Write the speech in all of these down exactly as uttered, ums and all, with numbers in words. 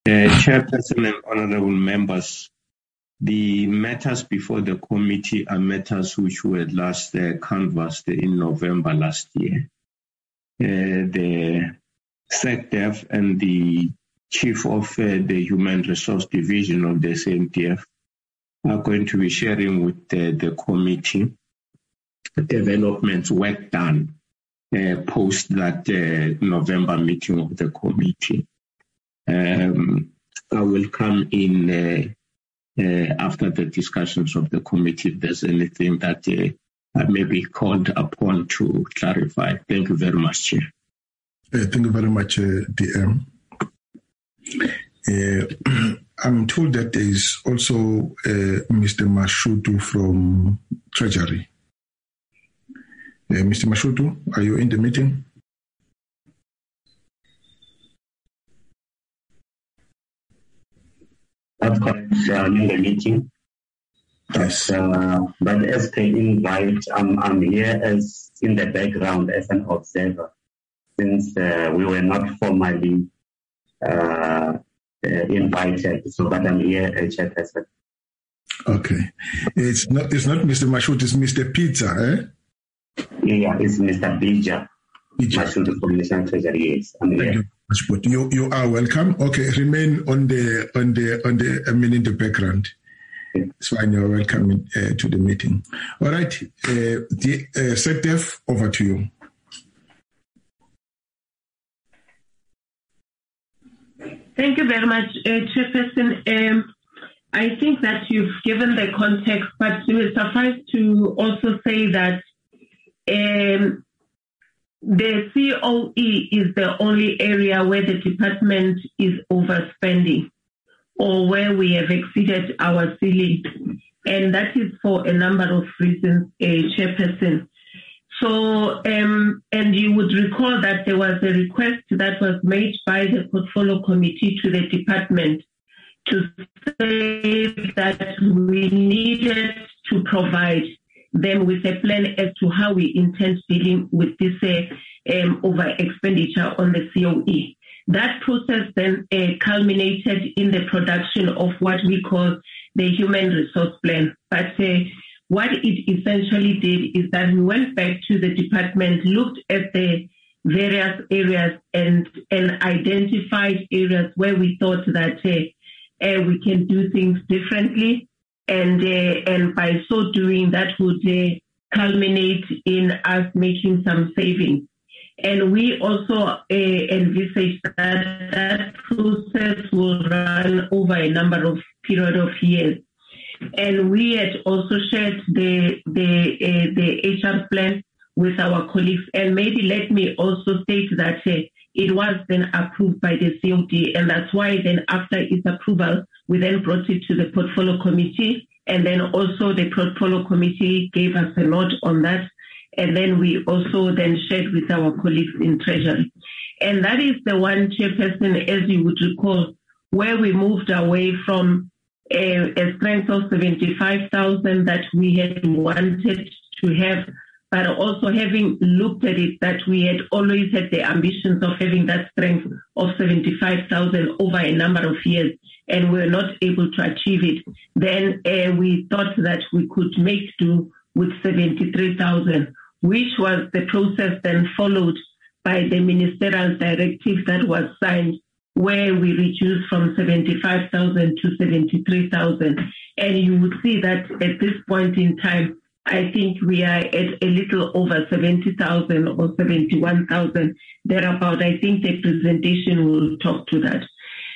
Uh, Chairperson and honorable members, the matters before the committee are matters which were last uh, canvassed in November last year. Uh, the SecDef and the Chief of uh, the Human Resource Division of the S A N D F are going to be sharing with uh, the committee developments work done uh, post that uh, November meeting of the committee. Um, I will come in uh, uh, after the discussions of the committee if there's anything that uh, I may be called upon to clarify. Thank you very much, Chair. Uh, thank you very much, uh, D M. Uh, I'm told that there is also uh, Mister Mashudu from Treasury. Uh, Mister Mashudu, are you in the meeting? That's correct. I'm in the meeting. Yes. Uh, but as per invite, I'm, I'm here as in the background as an observer, since uh, we were not formally uh, uh, invited. So, but I'm here as chairperson. Okay. It's not. It's not Mister Mashut. It's Mister Pizza, eh? Yeah, it's Mister Bija. Bija. Mashut from National Treasury. Yes, I'm here. You. But you you are welcome. Okay, remain on the on the on the. I mean, in the background. It's fine. You're welcome uh, to the meeting. All right. Uh, the uh, SecDef, over to you. Thank you very much, uh, Chairperson. Um, I think that you've given the context, but it will suffice to also say that um, the C O E is the only area where the department is overspending or where we have exceeded our ceiling. And that is for a number of reasons, uh, Chairperson. So, um, and you would recall that there was a request that was made by the Portfolio Committee to the department to say that we needed to provide them with a plan as to how we intend dealing with this uh, um, over expenditure on the C O E. That process then uh, culminated in the production of what we call the Human Resource Plan. But uh, what it essentially did is that we went back to the department, looked at the various areas and, and identified areas where we thought that uh, uh, we can do things differently. And, uh, and by so doing, that would uh, culminate in us making some savings. And we also uh, envisage that that process will run over a number of period of years. And we had also shared the the uh, the H R plan with our colleagues. And maybe let me also state that uh, it was then approved by the C O D, and that's why then after its approval, we then brought it to the Portfolio Committee, and then also the Portfolio Committee gave us a nod on that. And then we also then shared with our colleagues in Treasury. And that is the one, Chairperson, as you would recall, where we moved away from a, a strength of seventy-five thousand that we had wanted to have, but also having looked at it, that we had always had the ambitions of having that strength of seventy-five thousand over a number of years, and we were not able to achieve it. Then uh, we thought that we could make do with seventy-three thousand, which was the process then followed by the ministerial directive that was signed, where we reduced from seventy-five thousand to seventy-three thousand. And you would see that at this point in time, I think we are at a little over seventy thousand or seventy-one thousand, thereabout. I think the presentation will talk to that.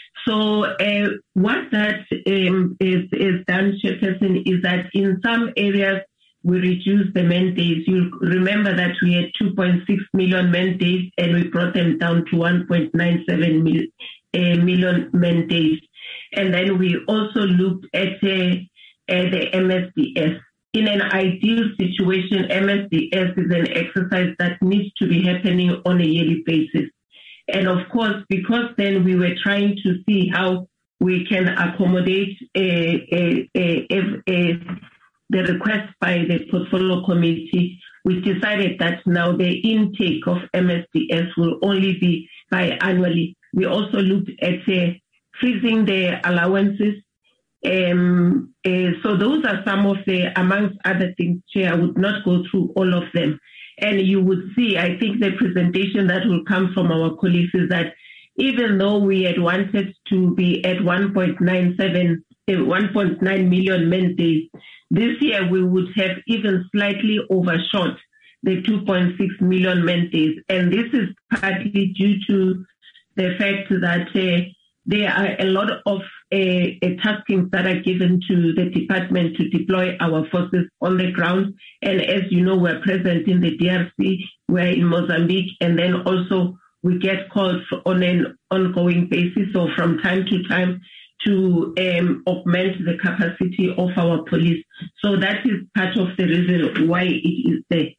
So uh, what that um, is, is done, Chairperson, is that in some areas, we reduced the mandates. You remember that we had two point six million mandates and we brought them down to one point nine seven mil, uh, million mandates. And then we also looked at, uh, at the M S D S. In an ideal situation, M S D S is an exercise that needs to be happening on a yearly basis. And of course, because then we were trying to see how we can accommodate a, a, a, a, a the request by the Portfolio Committee, we decided that now the intake of M S D S will only be biannually. We also looked at uh, freezing the allowances. Um, uh, so those are some of the, amongst other things, Chair. I would not go through all of them. And you would see, I think the presentation that will come from our colleagues is that even though we had wanted to be at one point nine seven, uh, one point nine million man days, this year we would have even slightly overshot the two point six million man days. And this is partly due to the fact that uh, there are a lot of uh, uh, taskings that are given to the department to deploy our forces on the ground. And as you know, we're present in the D R C, we're in Mozambique, and then also we get calls on an ongoing basis or from time to time to um, augment the capacity of our police. So that is part of the reason why it is there.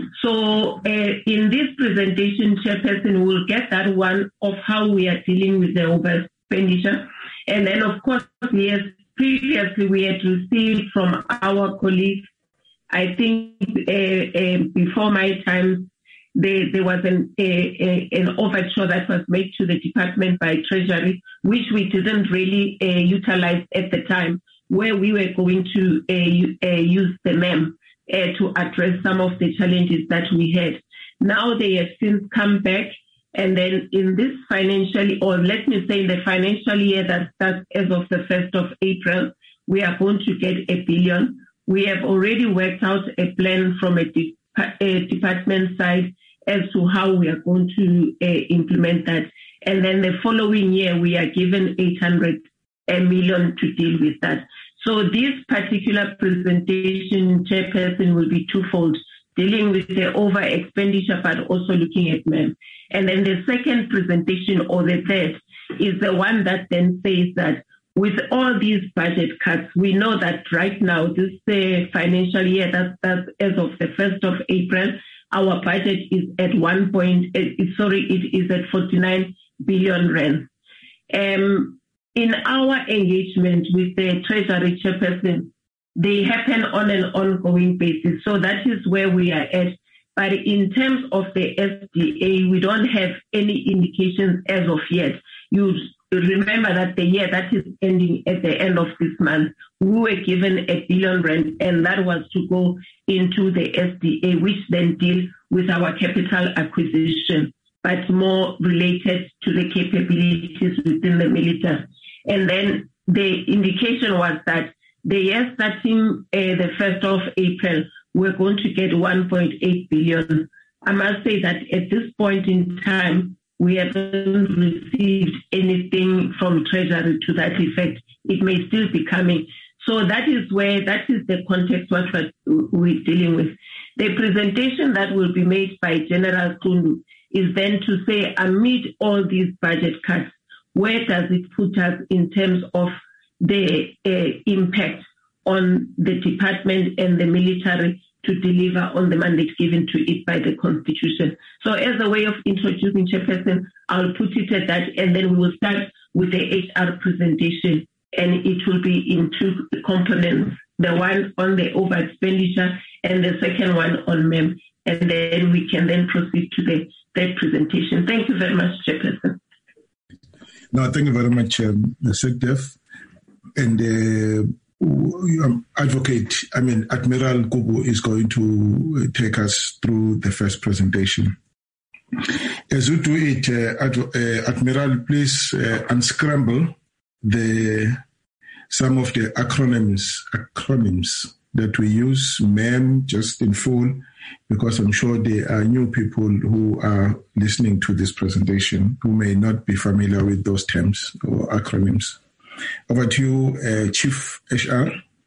So uh, in this presentation, Chairperson, we'll get that one of how we are dealing with the over expenditure. And then, of course, yes, previously we had received from our colleagues, I think uh, uh, before my time, there, there was an, a, a, an overture that was made to the department by Treasury, which we didn't really uh, utilize at the time, where we were going to uh, uh, use the M E M uh, to address some of the challenges that we had. Now they have since come back. And then in this financial, or let me say in the financial year that starts as of the first of April, we are going to get a billion. We have already worked out a plan from a, de- a department side as to how we are going to uh, implement that. And then the following year, we are given eight hundred million to deal with that. So this particular presentation, Chairperson, will be twofold, dealing with the over expenditure, but also looking at M E M. And then the second presentation, or the third, is the one that then says that with all these budget cuts, we know that right now, this uh, financial year, that's, that's as of the first of April, our budget is at one point, uh, sorry, it is at forty-nine billion rand. Um, in our engagement with the Treasury Chairperson, they happen on an ongoing basis. So that is where we are at. But in terms of the S D A, we don't have any indications as of yet. You remember that the year that is ending at the end of this month, we were given a billion rand, and that was to go into the S D A, which then deals with our capital acquisition, but more related to the capabilities within the military. And then the indication was that the year starting uh, the first of April, we're going to get one point eight billion. I must say that at this point in time, we haven't received anything from Treasury to that effect. It may still be coming. So that is where, that is the context what we're dealing with. The presentation that will be made by General Kundu is then to say, amid all these budget cuts, where does it put us in terms of the uh, impact on the department and the military to deliver on the mandate given to it by the Constitution. So as a way of introducing, Chairperson, I'll put it at that, and then we will start with the H R presentation, and it will be in two components, the one on the over expenditure and the second one on M E M, and then we can then proceed to the third presentation. Thank you very much, Chairperson. No, thank you very much, um, SecDef. And uh, Um, Advocate, I mean, Admiral Kubu is going to take us through the first presentation. As you do it, uh, Ad- uh, Admiral, please uh, unscramble the some of the acronyms acronyms that we use, M E M, just in full, because I'm sure there are new people who are listening to this presentation who may not be familiar with those terms or acronyms. Over to you, uh, Chief H R.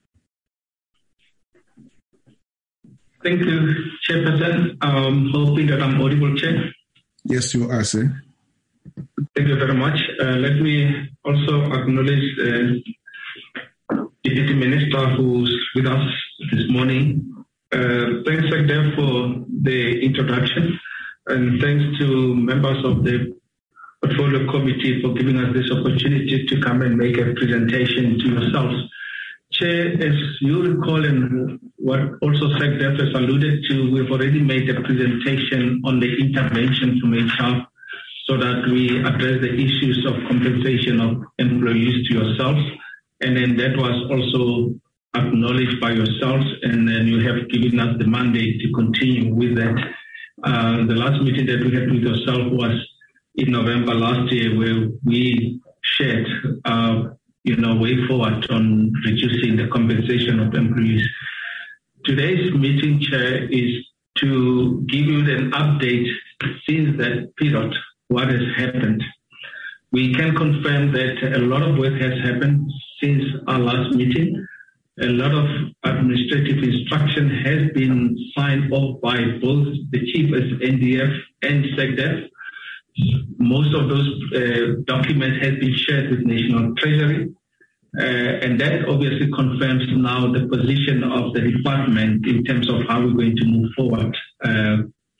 Thank you, Chairperson. I'm hoping that I'm audible, Chair. Yes, you are, sir. Thank you very much. Uh, let me also acknowledge the Deputy Minister who's with us this morning. Uh, thanks, SecDef, for the introduction, and thanks to members of the Portfolio Committee for giving us this opportunity to come and make a presentation to yourselves. Chair, as you recall, and what also SecDef has alluded to, we've already made a presentation on the intervention from H R so that we address the issues of compensation of employees to yourselves. And then that was also acknowledged by yourselves, and then you have given us the mandate to continue with that. Uh, the last meeting that we had with yourself was in November last year, where we shared uh, you know, way forward on reducing the compensation of employees. Today's meeting, Chair, is to give you an update since that period, what has happened. We can confirm that a lot of work has happened since our last meeting. A lot of administrative instruction has been signed off by both the Chief as N D F and SecDef. Most of those uh, documents have been shared with National Treasury. Uh, and that obviously confirms now the position of the department in terms of how we're going to move forward uh,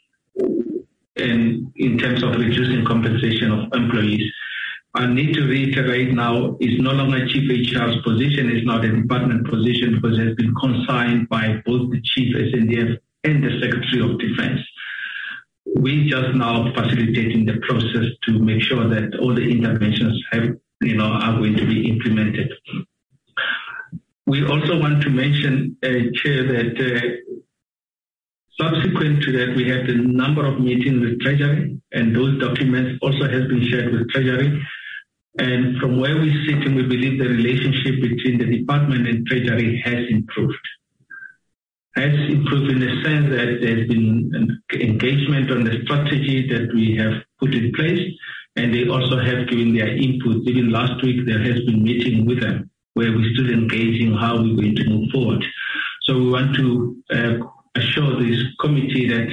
and in terms of reducing compensation of employees. I need to reiterate now, it's no longer Chief H R's position, it's now the department position because it has been consigned by both the Chief S N D F and the Secretary of Defense. We just now facilitating the process to make sure that all the interventions have, you know, are going to be implemented. We also want to mention, uh, Chair, that uh, subsequent to that, we had a number of meetings with Treasury, and those documents also has been shared with Treasury. And from where we sit, and we believe the relationship between the department and Treasury has improved. Has improved in the sense that there's been an engagement on the strategy that we have put in place, and they also have given their input. Even last week, there has been meeting with them where we're still engaging how we're going to move forward. So we want to uh, assure this committee that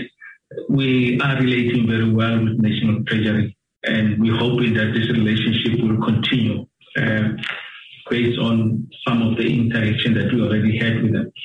we are relating very well with National Treasury, and we're hoping that this relationship will continue uh, based on some of the interaction that we already had with them.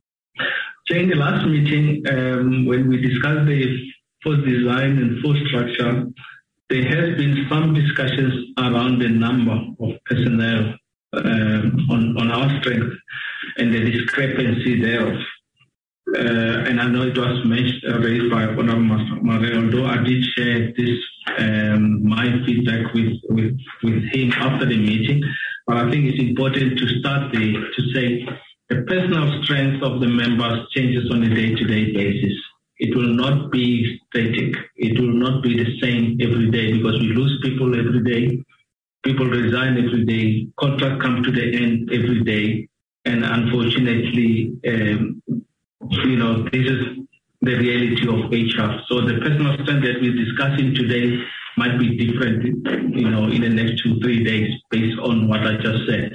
During the last meeting, um, when we discussed the force design and force structure, there has been some discussions around the number of personnel um, on, on our strength and the discrepancy thereof. Uh, and I know it was mentioned, uh, raised by Honorable Marais, although I did share this, um, my feedback with, with, with him after the meeting. But I think it's important to start there to say the personal strength of the members changes on a day-to-day basis. It will not be static. It will not be the same every day because we lose people every day. People resign every day. Contracts come to the end every day. And unfortunately, um, you know, this is the reality of H R. So the personal strength that we're discussing today might be different, you know, in the next two, three days based on what I just said.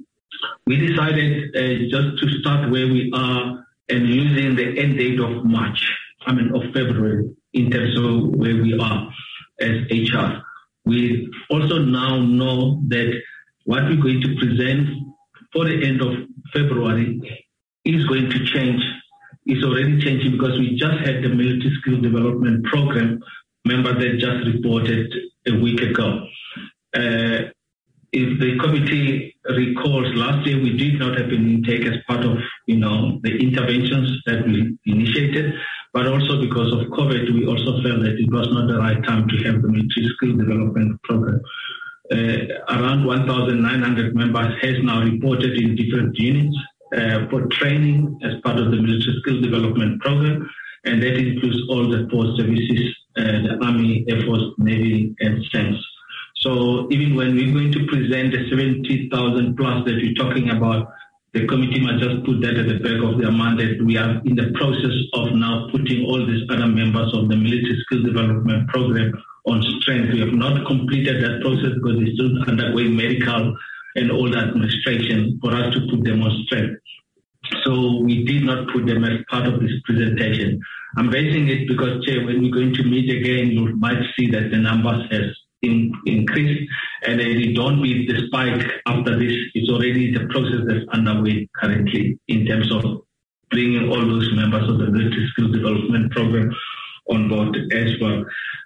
We decided uh, just to start where we are and using the end date of March, I mean of February, in terms of where we are as H R. We also now know that what we're going to present for the end of February is going to change. It's already changing because we just had the military skill development program member that just reported a week ago. Uh, if the committee recalls, last year we did not have an intake as part of, you know, the interventions that we initiated, but also because of COVID, we also felt that it was not the right time to have the military skill development program. Uh, around one thousand nine hundred members has now reported in different units uh, for training as part of the military skill development program, and that includes all the force services, uh, the Army, Air Force, Navy, and S E M S. So even when we're going to present the seventy thousand plus that we're talking about, the committee might just put that at the back of their mind that we are in the process of now putting all these other members of the military skill development program on strength. We have not completed that process because it's still undergoing medical and all the administration for us to put them on strength. So we did not put them as part of this presentation. I'm raising it because, Chair, when we're going to meet again, you might see that the numbers has in, increased, and then it don't be the spike after this. It's already the process that's underway currently in terms of bringing all those members of the military skill development program on board as well.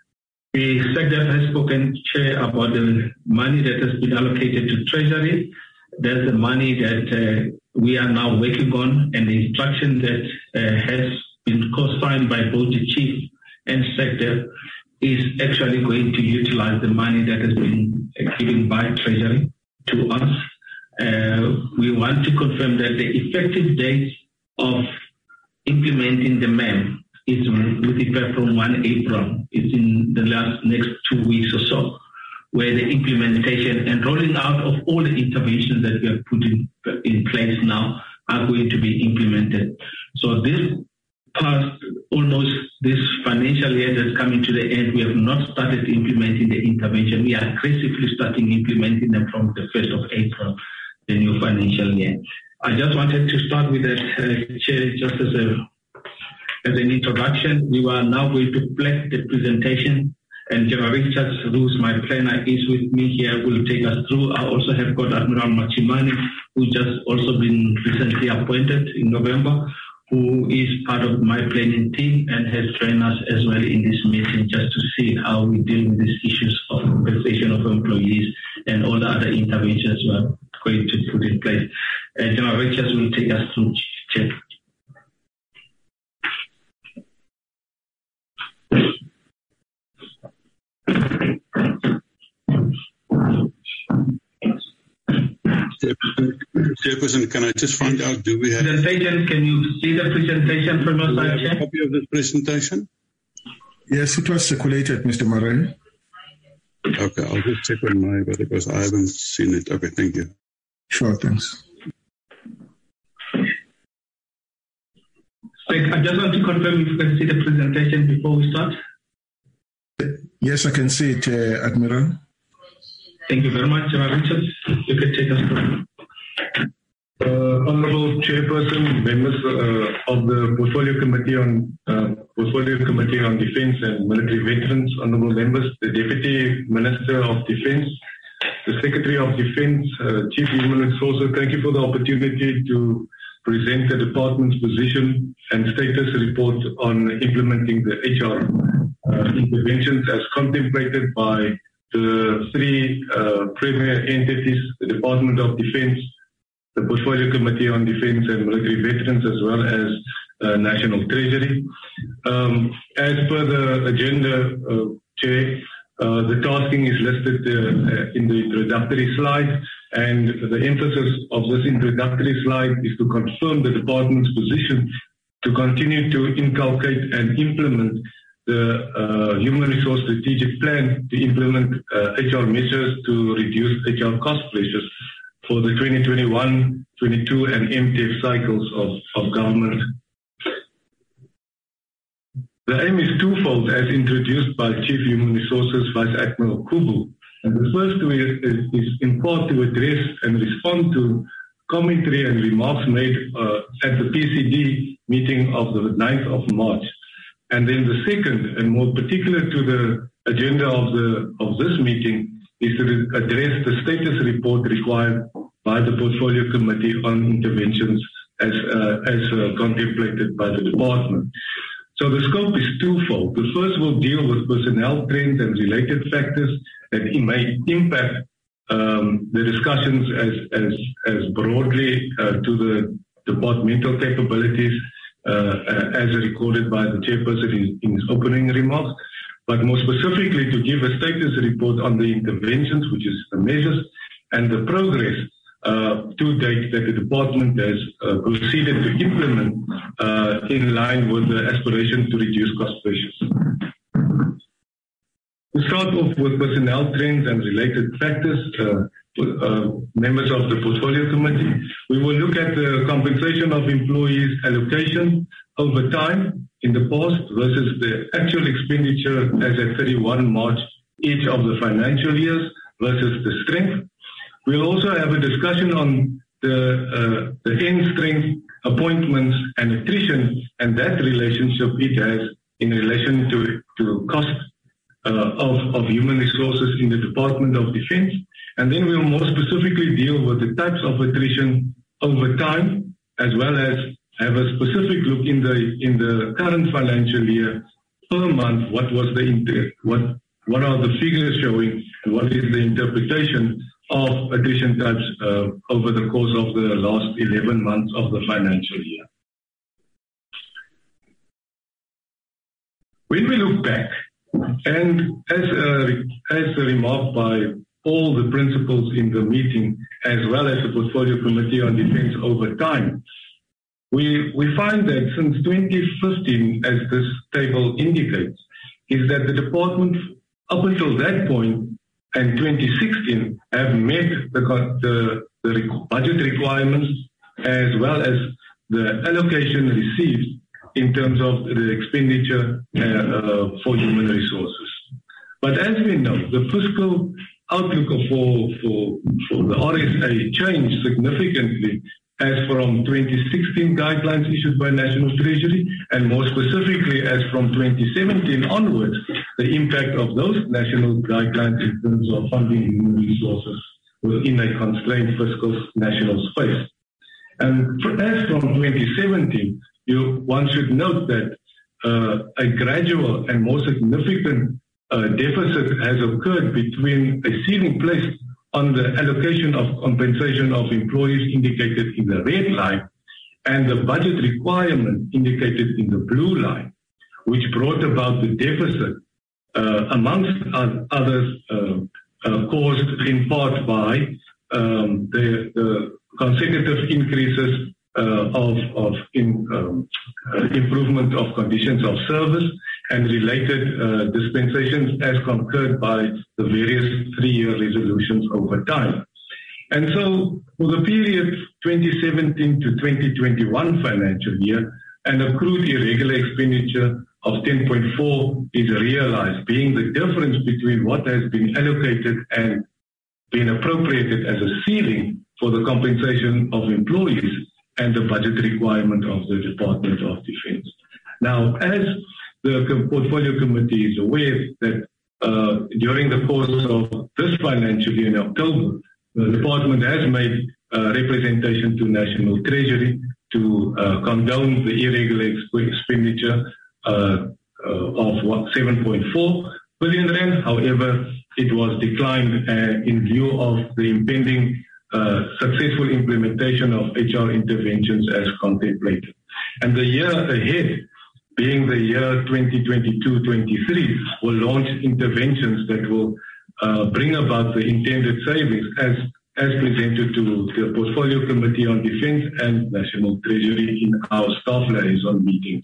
The SecDef has spoken, Chair, about the money that has been allocated to Treasury. There's the money that uh, we are now working on, and the instruction that uh, has been co-signed by both the Chief and SecDef is actually going to utilize the money that has been given by Treasury to us. Uh, we want to confirm that the effective date of implementing the M E M is with effect from first April. It's in the last next two weeks or so, where the implementation and rolling out of all the interventions that we have put in, in place now are going to be implemented. So this past almost this financial year that's coming to the end, we have not started implementing the intervention. We are aggressively starting implementing them from the first of April, the new financial year. I just wanted to start with that, uh, Chair, just as a as an introduction. We are now going to play the presentation, and General Richards, who's my planner, is with me here, will take us through. I also have got Admiral Machimani, who just also been recently appointed in November, who is part of my planning team and has joined us as well in this meeting just to see how we deal with these issues of compensation of employees and all the other interventions we are going to put in place. Uh, General Richards will take us through, Chair. Chairperson, can I just find out, do we have... Presentation, can you see the presentation from your side, Chair? A copy of this presentation? Yes, it was circulated, Mister Murray. Okay, I'll just check on my, because I haven't seen it. Okay, thank you. Sure, thanks. I just want to confirm if you can see the presentation before we start. Yes, I can see it, uh, Admiral. Thank you very much, General Richards. You can take us through. Uh, Honourable Chairperson, members uh, of the Portfolio Committee on uh, Portfolio Committee on Defence and Military Veterans, Honourable members, the Deputy Minister of Defence, the Secretary of Defence, uh, Chief Human Resources, thank you for the opportunity to present the Department's position and status report on implementing the H R uh, interventions as contemplated by the three uh, premier entities, the Department of Defence, the Portfolio Committee on Defence and Military Veterans, as well as uh, National Treasury. Um, as per the agenda, uh, Chair, uh, the tasking is listed uh, in the introductory slide, and the emphasis of this introductory slide is to confirm the Department's position to continue to inculcate and implement the uh, Human Resource Strategic Plan to implement uh, H R measures to reduce H R cost pressures for the twenty twenty-one twenty-two and M T F cycles of, of government. The aim is twofold as introduced by Chief Human Resources Vice Admiral Kubu. And the first is, is, is in part to address and respond to commentary and remarks made uh, at the P C D meeting of the ninth of March. And then the second, and more particular to the agenda of the of this meeting, is to address the status report required by the Portfolio Committee on Interventions as uh, as uh, contemplated by the Department. So the scope is twofold. The first will deal with personnel trends and related factors that may impact um, the discussions as as as broadly uh, to the departmental capabilities Uh, uh, as recorded by the chairperson in, in his opening remarks, but more specifically to give a status report on the interventions, which is the measures, and the progress uh, to date that the department has uh, proceeded to implement uh, in line with the aspiration to reduce cost pressures. To start off with personnel trends and related factors, uh, Uh, members of the Portfolio Committee, we will look at the compensation of employees allocation over time in the past versus the actual expenditure as at thirty-first March each of the financial years versus the strength. We'll also have a discussion on the, uh, the end strength, appointments and attrition and that relationship it has in relation to, to cost uh, of, of human resources in the Department of Defence. And then we'll more specifically deal with the types of attrition over time, as well as have a specific look in the in the current financial year per month. What was the what what are the figures showing, and what is the interpretation of attrition types uh, over the course of the last eleven months of the financial year? When we look back And as a, as a remark by all the principals in the meeting, as well as the Portfolio Committee on Defence over time, we, we find that since twenty fifteen, as this table indicates, is that the department up until that point and twenty sixteen have met the, the, the budget requirements as well as the allocation received in terms of the expenditure uh, uh, for human resources. But as we know, the fiscal outlook for, for, for the R S A changed significantly as from twenty sixteen guidelines issued by National Treasury, and more specifically as from twenty seventeen onwards, the impact of those national guidelines in terms of funding human resources within a constrained fiscal national space. And as from twenty seventeen, you, one should note that uh, a gradual and more significant uh, deficit has occurred between a ceiling placed on the allocation of compensation of employees indicated in the red line and the budget requirement indicated in the blue line, which brought about the deficit, uh, amongst others, uh, uh, caused in part by um, the, the consecutive increases uh, of, of in, um, uh, improvement of conditions of service and related uh, dispensations as concurred by the various three-year resolutions over time. And so for the period twenty seventeen to twenty twenty-one financial year, an accrued irregular expenditure of ten point four is realized, being the difference between what has been allocated and been appropriated as a ceiling for the compensation of employees and the budget requirement of the Department of Defence. Now, as the Portfolio Committee is aware that uh, during the course of this financial year in October, the Department has made uh, representation to National Treasury to uh, condone the irregular expenditure uh, uh, of seven point four billion rand. However, it was declined uh, in view of the impending uh, successful implementation of H R interventions as contemplated. And the year ahead, being the year twenty twenty-two twenty-three, will launch interventions that will uh, bring about the intended savings as, as presented to the Portfolio Committee on Defence and National Treasury in our staff liaison meetings.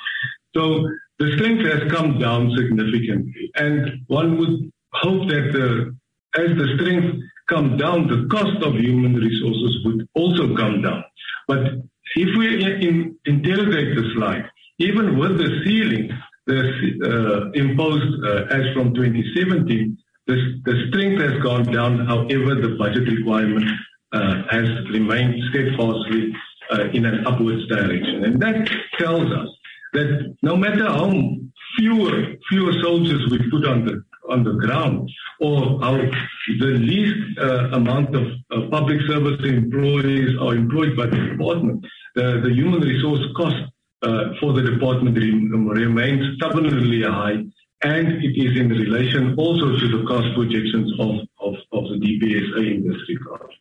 So the strength has come down significantly, and one would hope that the, as the strength comes down, the cost of human resources would also come down. But if we in, interrogate the slide, even with the ceiling the, uh, imposed uh, as from twenty seventeen, the, the strength has gone down. However, the budget requirement uh, has remained steadfastly uh, in an upwards direction. And that tells us that no matter how fewer fewer soldiers we put on the on the ground, or how the least uh, amount of uh, public service employees are employed by the department, the, the human resource cost uh, for the department re remains stubbornly high, and it is in relation also to the cost projections of, of, of the D P S A in this regard.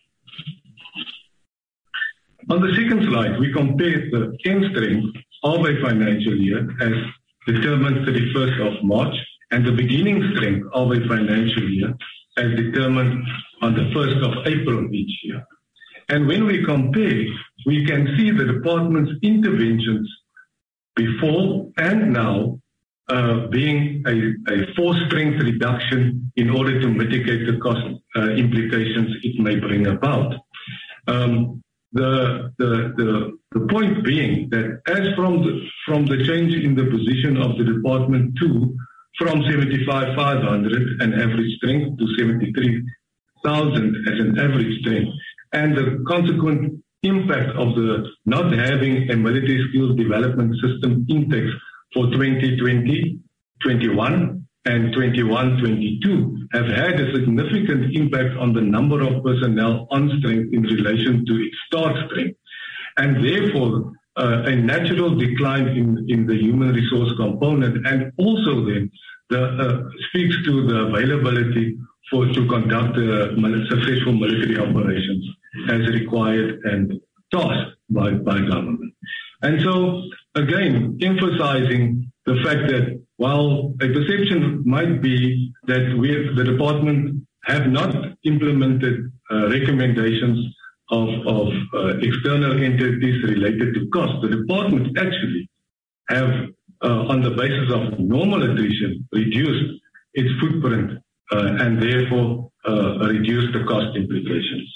On the second slide, we compare the end strength of a financial year as determined thirty-first of March and the beginning strength of a financial year as determined on the first of April each year. And when we compare, we can see the department's interventions before and now uh, being a, a force strength reduction in order to mitigate the cost uh, implications it may bring about. Um, The, the, the, the point being that as from the, from the change in the position of the department to from seventy-five five hundred an average strength to seventy-three thousand as an average strength, and the consequent impact of the not having a military skills development system index for twenty twenty, twenty-one and twenty-one twenty-two have had a significant impact on the number of personnel on strength in relation to its start strength, and therefore uh, a natural decline in, in the human resource component, and also then the, uh, speaks to the availability for to conduct uh, successful military operations as required and tasked by, by government. And so, again, emphasizing the fact that while a perception might be that we, the department have not implemented uh, recommendations of, of uh, external entities related to cost, the department actually have, uh, on the basis of normal attrition, reduced its footprint uh, and therefore uh, reduced the cost implications.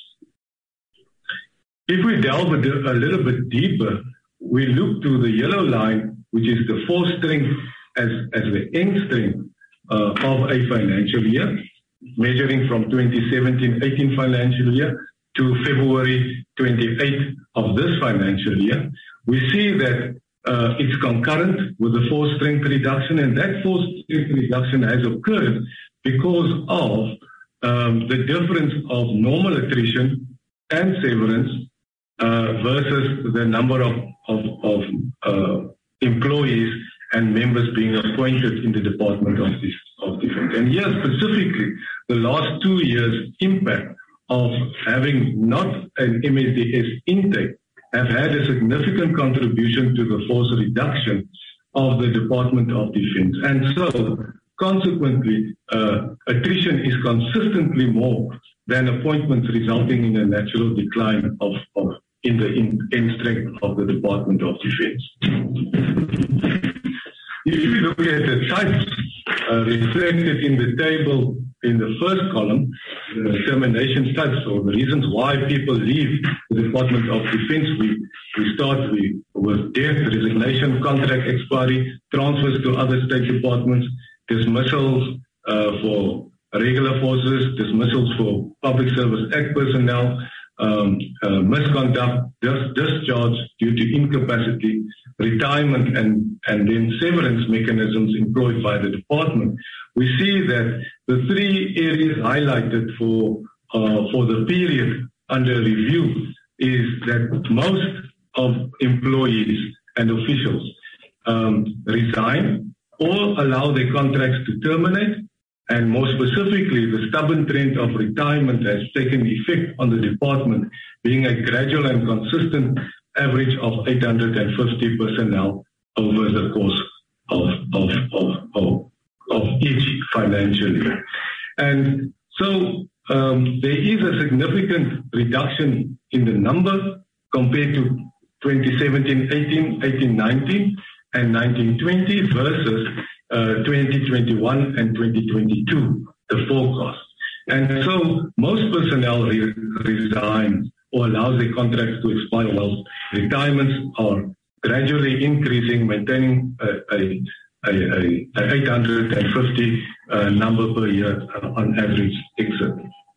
If we delve a, a little bit deeper, we look to the yellow line, which is the fourth string as, as the end string uh, of a financial year, measuring from twenty seventeen eighteen financial year to February twenty-eighth of this financial year. We see that uh, it's concurrent with the fourth strength reduction, and that fourth strength reduction has occurred because of um, the difference of normal attrition and severance uh, versus the number of, of, of uh, employees and members being appointed in the Department of, this, of Defense. And here specifically, the last two years' impact of having not an M S D S intake have had a significant contribution to the force reduction of the Department of Defense. And so, consequently, uh, attrition is consistently more than appointments, resulting in a natural decline of, of in the in, in strength of the Department of Defense. If you look at the types uh, reflected in the table in the first column, the termination types, or the reasons why people leave the Department of Defense, we, we start we, with death, resignation, contract expiry, transfers to other state departments, dismissals uh, for regular forces, dismissals for Public Service Act personnel, um, uh, misconduct, dis- discharge due to incapacity, retirement, and, and then severance mechanisms employed by the department. We see that the three areas highlighted for uh, for the period under review is that most of employees and officials um, resign or allow their contracts to terminate, and more specifically, the stubborn trend of retirement has taken effect on the department, being a gradual and consistent average of eight hundred fifty personnel over the course of, of, of, of, of each financial year. And so um, there is a significant reduction in the number compared to twenty seventeen eighteen, eighteen nineteen, and nineteen twenty versus uh, twenty twenty-one and twenty twenty-two, the forecast. And so most personnel re- resign or allows their contracts to expire, while retirements are gradually increasing, maintaining a, a, a, a, a eight hundred fifty uh, number per year uh, on average exit.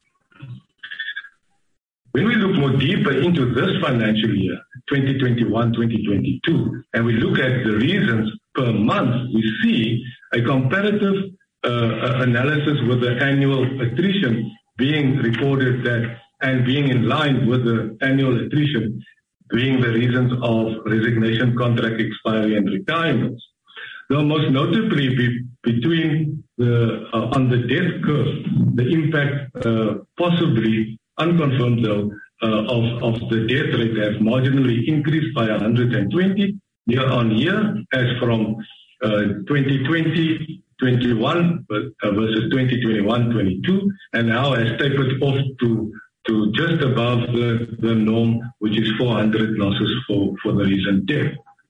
When we look more deeper into this financial year, twenty twenty-one twenty twenty-two, and we look at the reasons per month, we see a comparative uh, analysis with the annual attrition being recorded that and being in line with the annual attrition being the reasons of resignation, contract expiry, and retirements. Though most notably be, between the uh, on the death curve, the impact uh, possibly unconfirmed though uh, of, of the death rate has marginally increased by one hundred twenty year on year, as from uh, twenty twenty twenty-one uh, versus twenty twenty-one twenty-two, and now has tapered off to to just above the, the norm, which is four hundred losses for, for the recent death.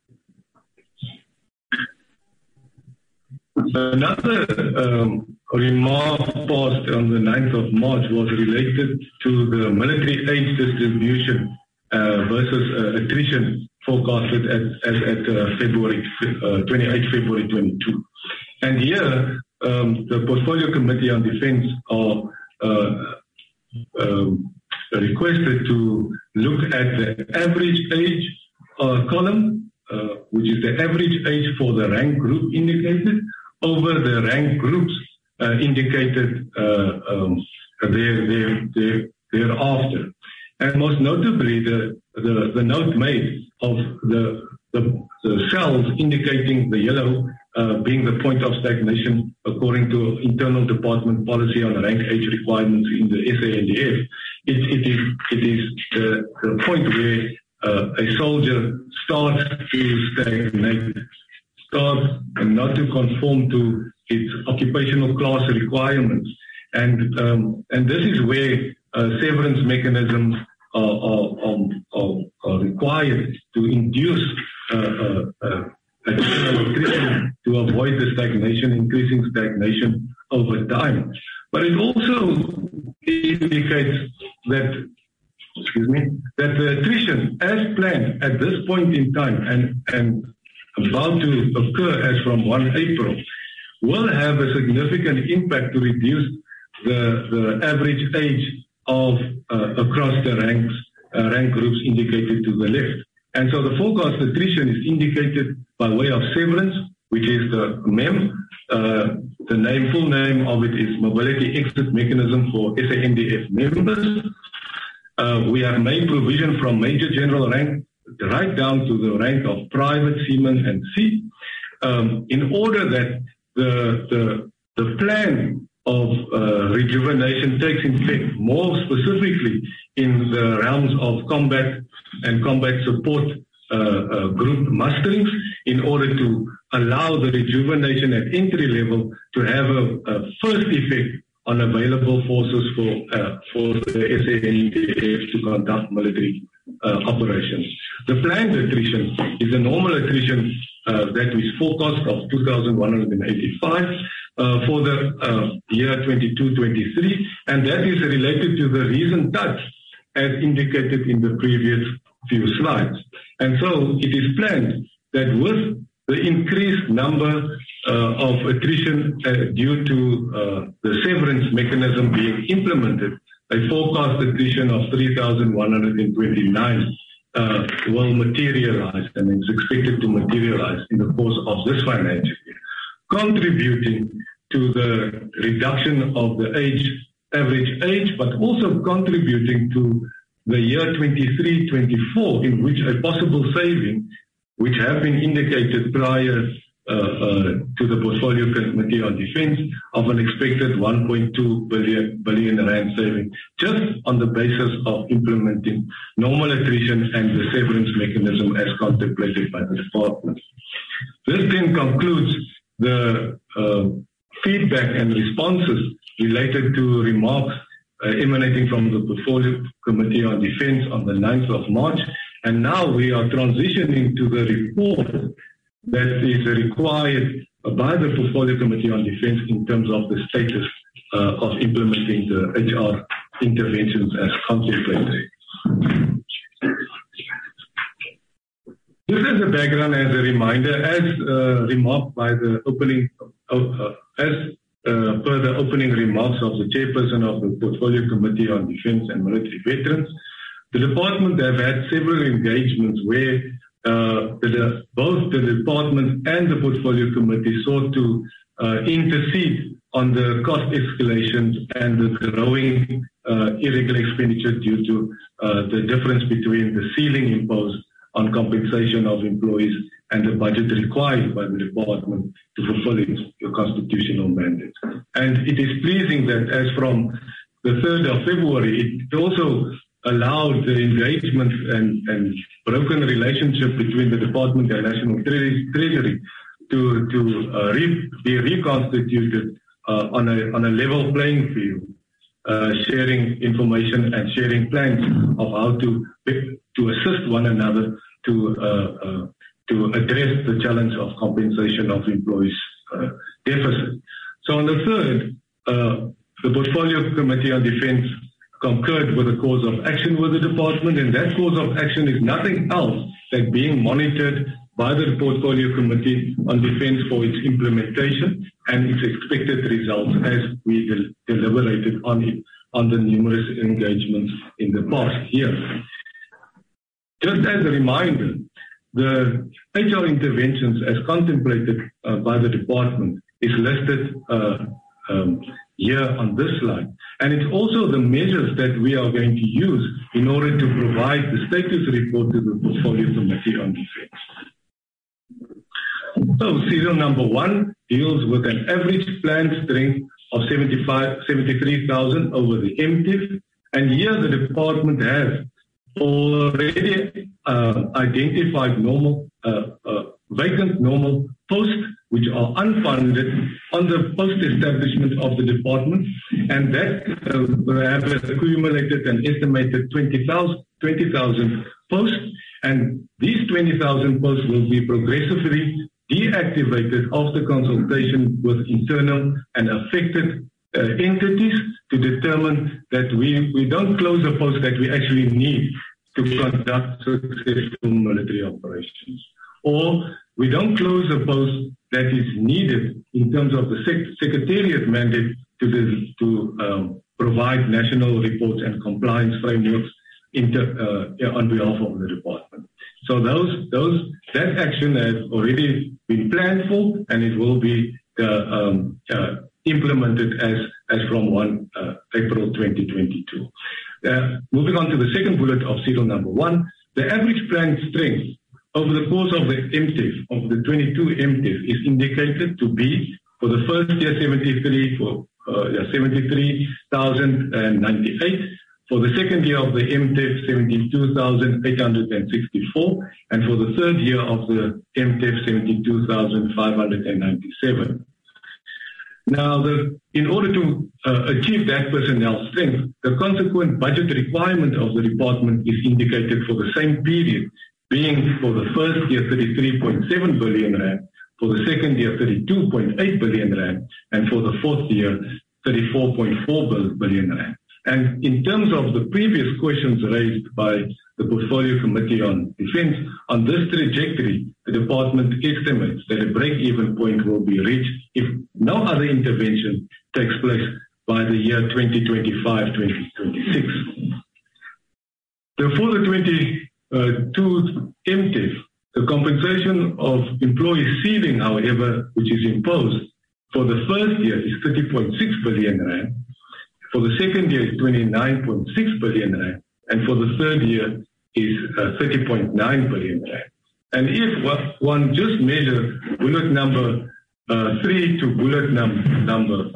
Another um, remark passed on the ninth of March was related to the military age distribution uh, versus uh, attrition forecasted at, at, at uh, February uh, twenty-eighth February twenty-two. And here, um, the Portfolio Committee on Defense are uh, Uh, requested to look at the average age uh, column, uh, which is the average age for the rank group indicated, over the rank groups uh, indicated uh, um, there, there, there, thereafter. And most notably, the, the, the note made of the, the, the cells indicating the yellow uh, being the point of stagnation according to internal department policy on rank age requirements in the S A N D F. It, it is, it is the, the point where uh, a soldier starts to stagnate, starts not to conform to its occupational class requirements. And um, and this is where uh, severance mechanisms are, are, are, are required to induce uh, uh, uh, additional attrition to avoid the stagnation, increasing stagnation over time. But it also indicates that, excuse me, that the attrition as planned at this point in time and, and about to occur as from first April will have a significant impact to reduce the, the average age of uh, across the ranks, uh, rank groups indicated to the left. And so the forecast attrition is indicated by way of severance, which is the M E M. Uh, the name, full name of it is Mobility Exit Mechanism for S A N D F members. Uh, we have made provision from Major General rank right down to the rank of Private, Seaman, and C, um, in order that the, the, the plan of uh, rejuvenation takes effect more specifically in the realms of combat and combat support uh, uh, group musterings, in order to allow the rejuvenation at entry level to have a, a first effect on available forces for uh, for the S A N D F to conduct military uh, operations. The planned attrition is a normal attrition uh, that is forecast of two thousand one hundred eighty-five uh, for the uh, year twenty-two twenty-three, and that is related to the recent touch as indicated in the previous few slides. And so it is planned that with the increased number uh, of attrition uh, due to uh, the severance mechanism being implemented, a forecast attrition of three thousand one hundred twenty-nine uh, will materialize and is expected to materialize in the course of this financial year, contributing to the reduction of the age, average age, but also contributing to the year twenty-three twenty-four, in which a possible saving, which have been indicated prior uh, uh, to the Portfolio Committee on Defence, of an expected one point two billion, billion rand saving, just on the basis of implementing normal attrition and the severance mechanism as contemplated by the department. This then concludes the uh, feedback and responses related to remarks uh, emanating from the Portfolio Committee on Defence on the ninth of March. And now we are transitioning to the report that is required by the Portfolio Committee on Defence in terms of the status uh, of implementing the H R interventions as contemplated. Just as a background, as a reminder, as uh, remarked by the opening, uh, uh, as uh, per the opening remarks of the chairperson of the Portfolio Committee on Defence and Military Veterans, the department have had several engagements where uh, the, both the department and the Portfolio Committee sought to uh, intercede on the cost escalations and the growing uh, irregular expenditure due to uh, the difference between the ceiling imposed on compensation of employees and the budget required by the department to fulfill its constitutional mandate. And it is pleasing that as from the third of February, it also allowed the engagement and, and broken relationship between the department and National Treasury to, to uh, re, be reconstituted uh, on, a, on a level playing field, uh, sharing information and sharing plans of how to, to assist one another to, uh, uh, to address the challenge of compensation of employees' uh, deficit. So on the third, uh, the Portfolio Committee on Defence concurred with a course of action with the department, and that course of action is nothing else than being monitored by the Portfolio Committee on Defence for its implementation and its expected results as we del deliberated on it on the numerous engagements in the past year. Just as a reminder, the H R interventions as contemplated uh, by the department is listed uh, um, here on this slide. And it's also the measures that we are going to use in order to provide the status report to the Portfolio Committee on Defence. So serial number one deals with an average planned strength of seventy-five, seventy-three thousand over the M T I F. And here the department has already uh, identified normal, uh, uh, vacant normal posts which are unfunded on the post-establishment of the department, and that uh, have accumulated an estimated twenty thousand posts, and these twenty thousand posts will be progressively deactivated after consultation with internal and affected uh, entities to determine that we, we don't close a post that we actually need to conduct successful military operations. Or we don't close a post that is needed in terms of the sec Secretariat mandate to, the, to um, provide national reports and compliance frameworks inter, uh, on behalf of the department. So those, those, that action has already been planned for, and it will be uh, um, uh, implemented as, as from one uh, April twenty twenty-two. Uh, moving on to the second bullet of serial number one, the average planned strength over the course of the M T I F, of the twenty-two M T I F, is indicated to be for the first year seventy-three for uh, yeah, seventy-three thousand ninety-eight. For the second year of the M T I F, seventy-two thousand eight hundred sixty-four, and for the third year of the M T I F, seventy-two thousand five hundred ninety-seven. Now, the, in order to uh, achieve that personnel strength, the consequent budget requirement of the department is indicated for the same period, being for the first year thirty-three point seven billion rand, for the second year thirty-two point eight billion rand, and for the fourth year thirty-four point four billion rand. And in terms of the previous questions raised by the Portfolio Committee on Defence, on this trajectory, the department estimates that a break-even point will be reached if no other intervention takes place by the year twenty twenty-five to twenty twenty-six. For the twenty-two M T I F, the compensation of employee ceiling, however, which is imposed for the first year is thirty point six billion rand. For the second year is twenty-nine point six billion rand, and for the third year is uh, thirty point nine billion rand. And if one just measures bullet number uh, three to bullet num number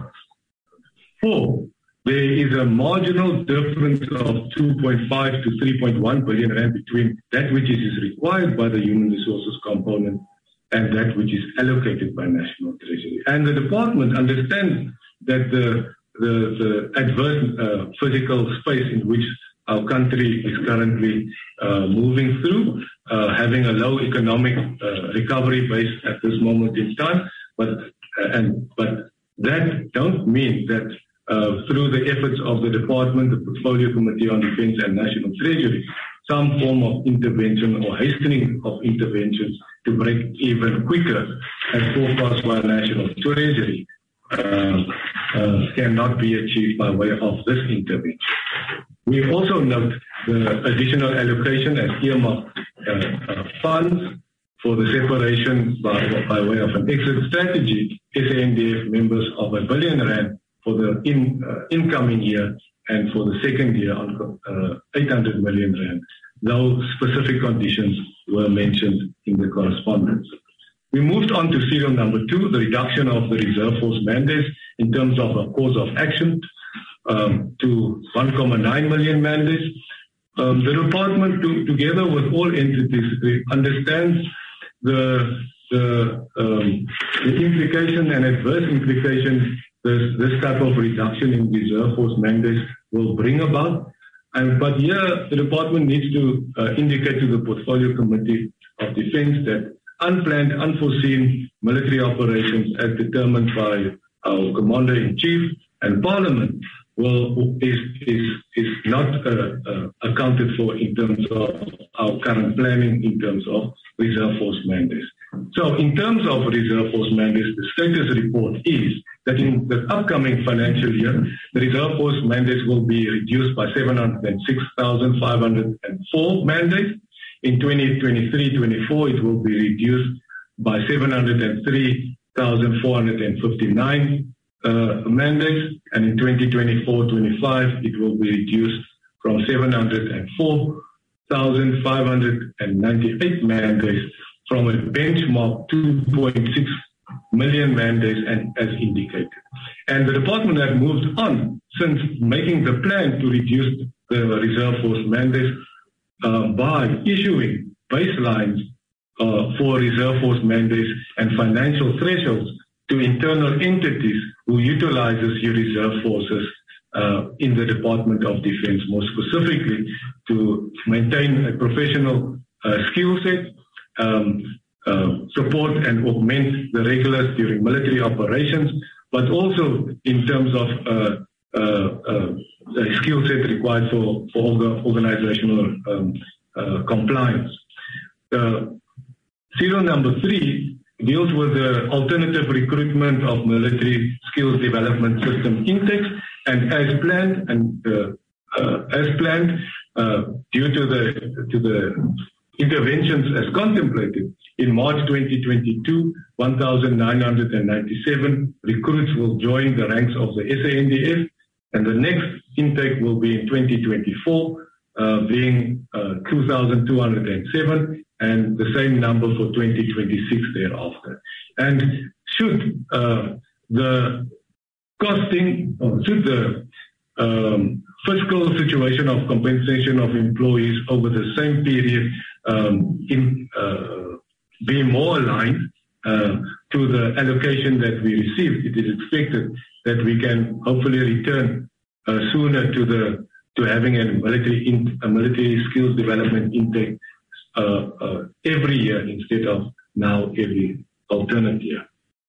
four, there is a marginal difference of two point five to three point one billion rand between that which is required by the human resources component and that which is allocated by National Treasury. And the department understands that the The, the adverse uh, physical space in which our country is currently uh, moving through, uh, having a low economic uh, recovery base at this moment in time, but uh, and but that don't mean that uh, through the efforts of the department, the Portfolio Committee on Defence and National Treasury, some form of intervention or hastening of interventions to break even quicker as forecast by National Treasury Uh, uh, cannot be achieved by way of this intervention. We also note the additional allocation as earmarked uh, uh, funds for the separation by, by way of an exit strategy, S A N D F members of a billion rand for the in, uh, incoming year, and for the second year on uh, eight hundred million rand, though specific conditions were mentioned in the correspondence. We moved on to serial number two, the reduction of the reserve force mandates in terms of a course of action um, to one point nine million mandates. Um, the department, to, together with all entities, understands the, the, um, the implication and adverse implications this, this type of reduction in reserve force mandates will bring about. And, but here, the department needs to uh, indicate to the Portfolio Committee of Defence that unplanned, unforeseen military operations as determined by our Commander-in-Chief and Parliament will, is, is, is not uh, uh, accounted for in terms of our current planning in terms of reserve force mandates. So in terms of reserve force mandates, the status report is that in the upcoming financial year, the reserve force mandates will be reduced by seven hundred six thousand five hundred four mandates. In twenty twenty-three twenty-four, it will be reduced by seven hundred three thousand four hundred fifty-nine uh, mandates, and in twenty twenty-four twenty-five, it will be reduced from seven hundred four thousand five hundred ninety-eight mandates from a benchmark two point six million mandates and as indicated. And the department has moved on since making the plan to reduce the reserve force mandates uh, by issuing baselines uh, for reserve force mandates and financial thresholds to internal entities who utilizes your reserve forces uh, in the Department of Defense, more specifically to maintain a professional uh, skill set, um, uh, support and augment the regulars during military operations, but also in terms of uh, uh, uh, the skill set required for, for organizational um, uh, compliance. Uh, serial number three deals with the alternative recruitment of military skills development system intakes, and as planned, and uh, uh, as planned, uh, due to the to the interventions as contemplated in March twenty twenty-two, one thousand nine hundred ninety-seven recruits will join the ranks of the S A N D F, and the next intake will be in twenty twenty-four, uh, being uh, two thousand two hundred seven, and the same number for twenty twenty-six thereafter. And should uh, the costing, or should the um, fiscal situation of compensation of employees over the same period um, in, uh, be more aligned uh, to the allocation that we received, it is expected that we can hopefully return uh, sooner to the to having a military in, a military skills development intake uh, uh, every year instead of now every alternate year.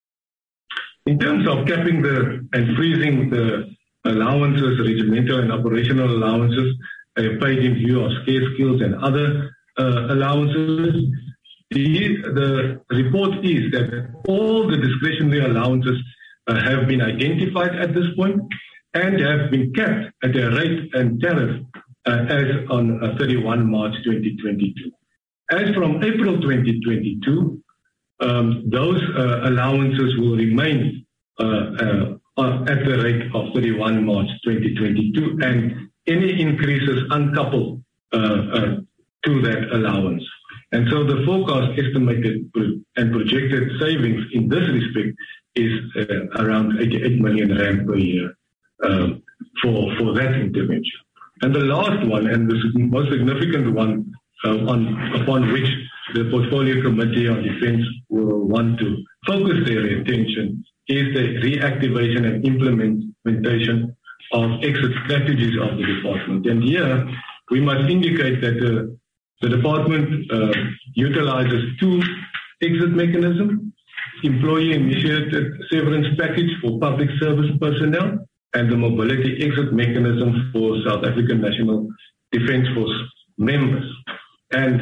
In terms of capping the and freezing the allowances, regimental and operational allowances uh, paid in view of scarce skills and other uh, allowances, the, the report is that all the discretionary allowances uh, have been identified at this point and have been capped at a rate and tariff uh, as on uh, thirty-first March twenty twenty-two. As from April twenty twenty-two, Um, those uh, allowances will remain uh, uh, at the rate of thirty-first March twenty twenty-two, and any increases uncoupled uh, uh, to that allowance. And so the forecast estimated and projected savings in this respect is uh, around eighty-eight million rand per year uh, for, for that intervention. And the last one, and the most significant one uh, on, upon which the Portfolio Committee on Defense will want to focus their attention is the reactivation and implementation of exit strategies of the department. And here we must indicate that the, the department uh, utilizes two exit mechanisms: employee-initiated severance package for public service personnel and the mobility exit mechanism for South African National Defence Force members. And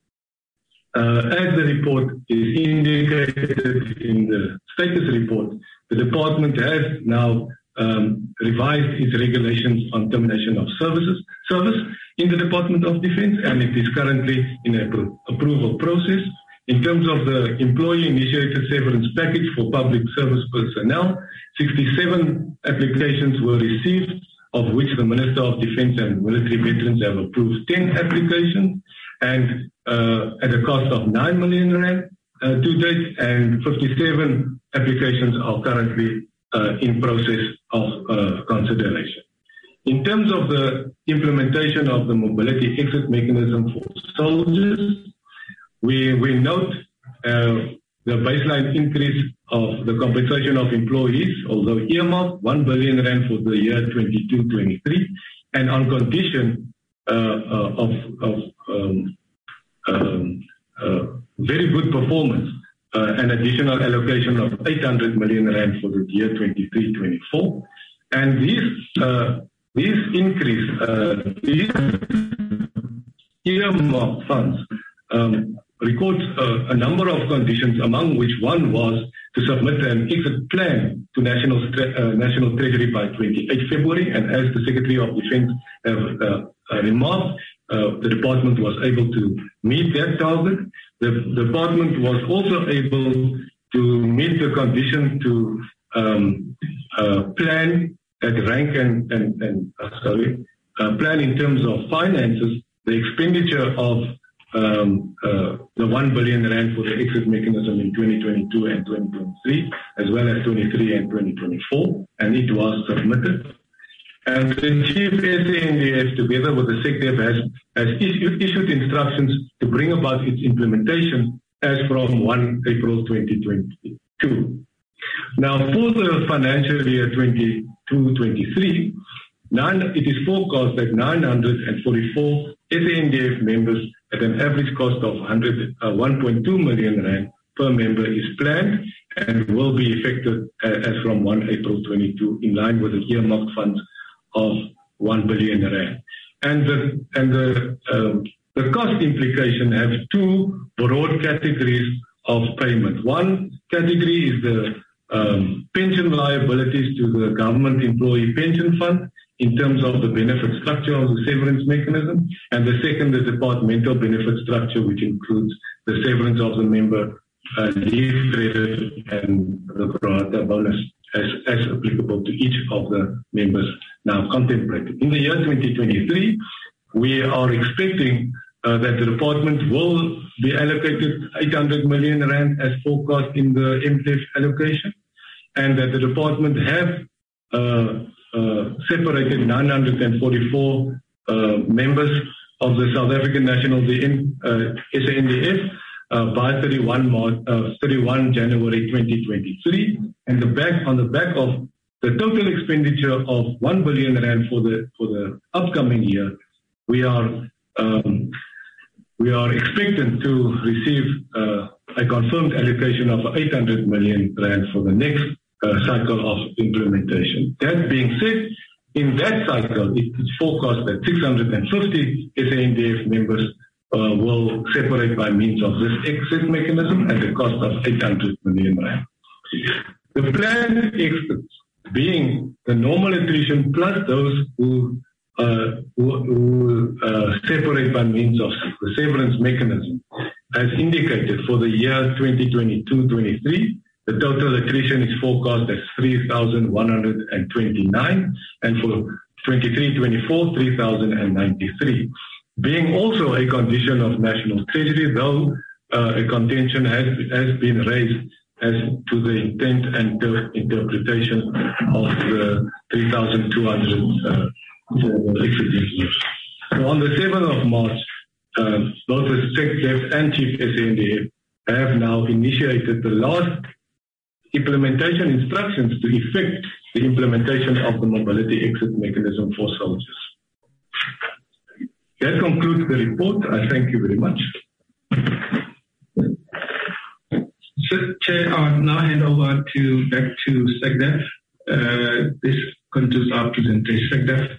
Uh, as the report is indicated in the status report, the department has now um, revised its regulations on termination of services service in the Department of Defense, and it is currently in a pro approval process. In terms of the employee-initiated severance package for public service personnel, sixty-seven applications were received, of which the Minister of Defense and Military Veterans have approved ten applications, and uh, at a cost of nine million rand uh, to date, and fifty-seven applications are currently uh, in process of uh, consideration. In terms of the implementation of the mobility exit mechanism for soldiers, we, we note uh, the baseline increase of the compensation of employees, although earmarked one billion rand for the year twenty-two twenty-three, and on condition uh, uh, of, of um, Um, uh, very good performance, uh, an additional allocation of eight hundred million rand for the year twenty-three twenty-four. And these, uh, these increase, uh, these earmarked funds um, records uh, a number of conditions, among which one was to submit an exit plan to National, uh, National Treasury by twenty-eighth February. And as the Secretary of Defense have uh, uh, remarked, Uh, the department was able to meet that target. The, the department was also able to meet the condition to um, uh, plan at rank and, and, and uh, sorry, uh, plan in terms of finances the expenditure of um, uh, the one billion rand for the exit mechanism in twenty twenty-two and twenty twenty-three, as well as twenty-three and twenty twenty-four, and it was submitted. And the Chief S A N D F, together with the SecDef, has, has issued, issued instructions to bring about its implementation as from the first of April twenty twenty-two. Now, for the financial year twenty-two twenty-three, it is forecast that nine hundred forty-four S A N D F members at an average cost of one point two million rand per member is planned and will be effective as from the first of April twenty-two, in line with the earmarked funds of one billion rand. And the, and the, um, the cost implication have two broad categories of payment. One category is the um, pension liabilities to the government employee pension fund in terms of the benefit structure of the severance mechanism. And the second, the departmental benefit structure, which includes the severance of the member uh, leave credit and the pro rata bonus as, as applicable to each of the members now contemplated. In the year twenty twenty-three, we are expecting uh, that the department will be allocated eight hundred million rand as forecast in the M T E F allocation, and that the department have uh, uh, separated nine hundred forty-four uh, members of the South African National uh, S A N D F uh, by thirty-first January twenty twenty-three, and the back on the back of the total expenditure of one billion rand for the for the upcoming year, we are um, we are expecting to receive uh, a confirmed allocation of eight hundred million rand for the next uh, cycle of implementation. That being said, in that cycle, it is forecast that six hundred fifty S A N D F members uh, will separate by means of this exit mechanism at the cost of eight hundred million rand. The planned exits, being the normal attrition plus those who uh, who, who uh, separate by means of the severance mechanism, as indicated for the year twenty twenty-two twenty-three, the total attrition is forecast as three thousand one hundred twenty-nine, and for twenty-three twenty-four, three thousand ninety-three. Being also a condition of National Treasury, though uh, a contention has, has been raised as to the intent and the interpretation of the three thousand two hundred uh, for exit years. So on the seventh of March, uh, both the SecDef and Chief S A N D F have now initiated the last implementation instructions to effect the implementation of the mobility exit mechanism for soldiers. That concludes the report. I thank you very much. Chair, I'll now hand over to back to SecDef. Uh, this concludes our presentation. SecDef.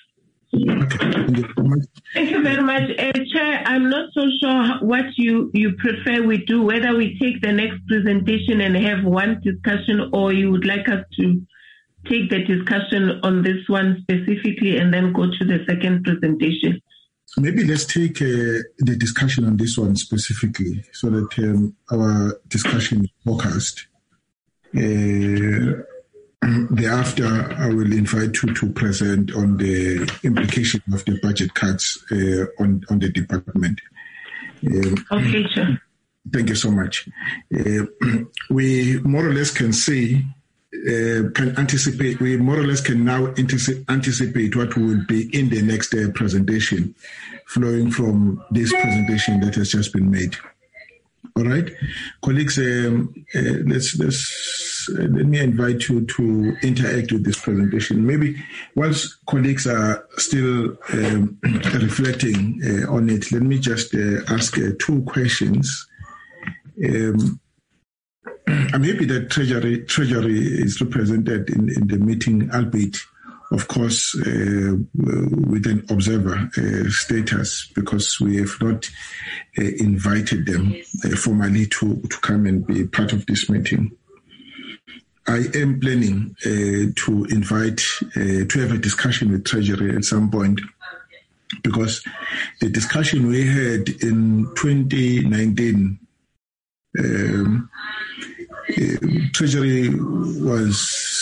Thank you very much. Uh, Chair, I'm not so sure what you, you prefer we do, whether we take the next presentation and have one discussion, or you would like us to take the discussion on this one specifically and then go to the second presentation. Maybe let's take uh, the discussion on this one specifically so that um, our discussion is focused. Uh, thereafter, I will invite you to present on the implication of the budget cuts uh, on, on the department. Um, okay, sure. Thank you so much. Uh, we more or less can say Uh, can anticipate, we more or less can now anticipate what will be in the next uh, presentation flowing from this presentation that has just been made. All right, colleagues, um, uh, let's, let's uh, let me invite you to interact with this presentation. Maybe whilst colleagues are still um, reflecting uh, on it, let me just uh, ask uh, two questions. Um, I'm happy that Treasury Treasury is represented in, in the meeting, albeit, of course, uh, with an observer uh, status, because we have not uh, invited them uh, formally to, to come and be part of this meeting. I am planning uh, to invite, uh, to have a discussion with Treasury at some point, because the discussion we had in twenty nineteen, um, Uh, Treasury was,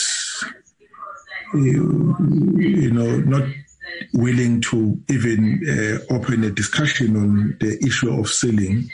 you, you know, not willing to even uh, open a discussion on the issue of ceiling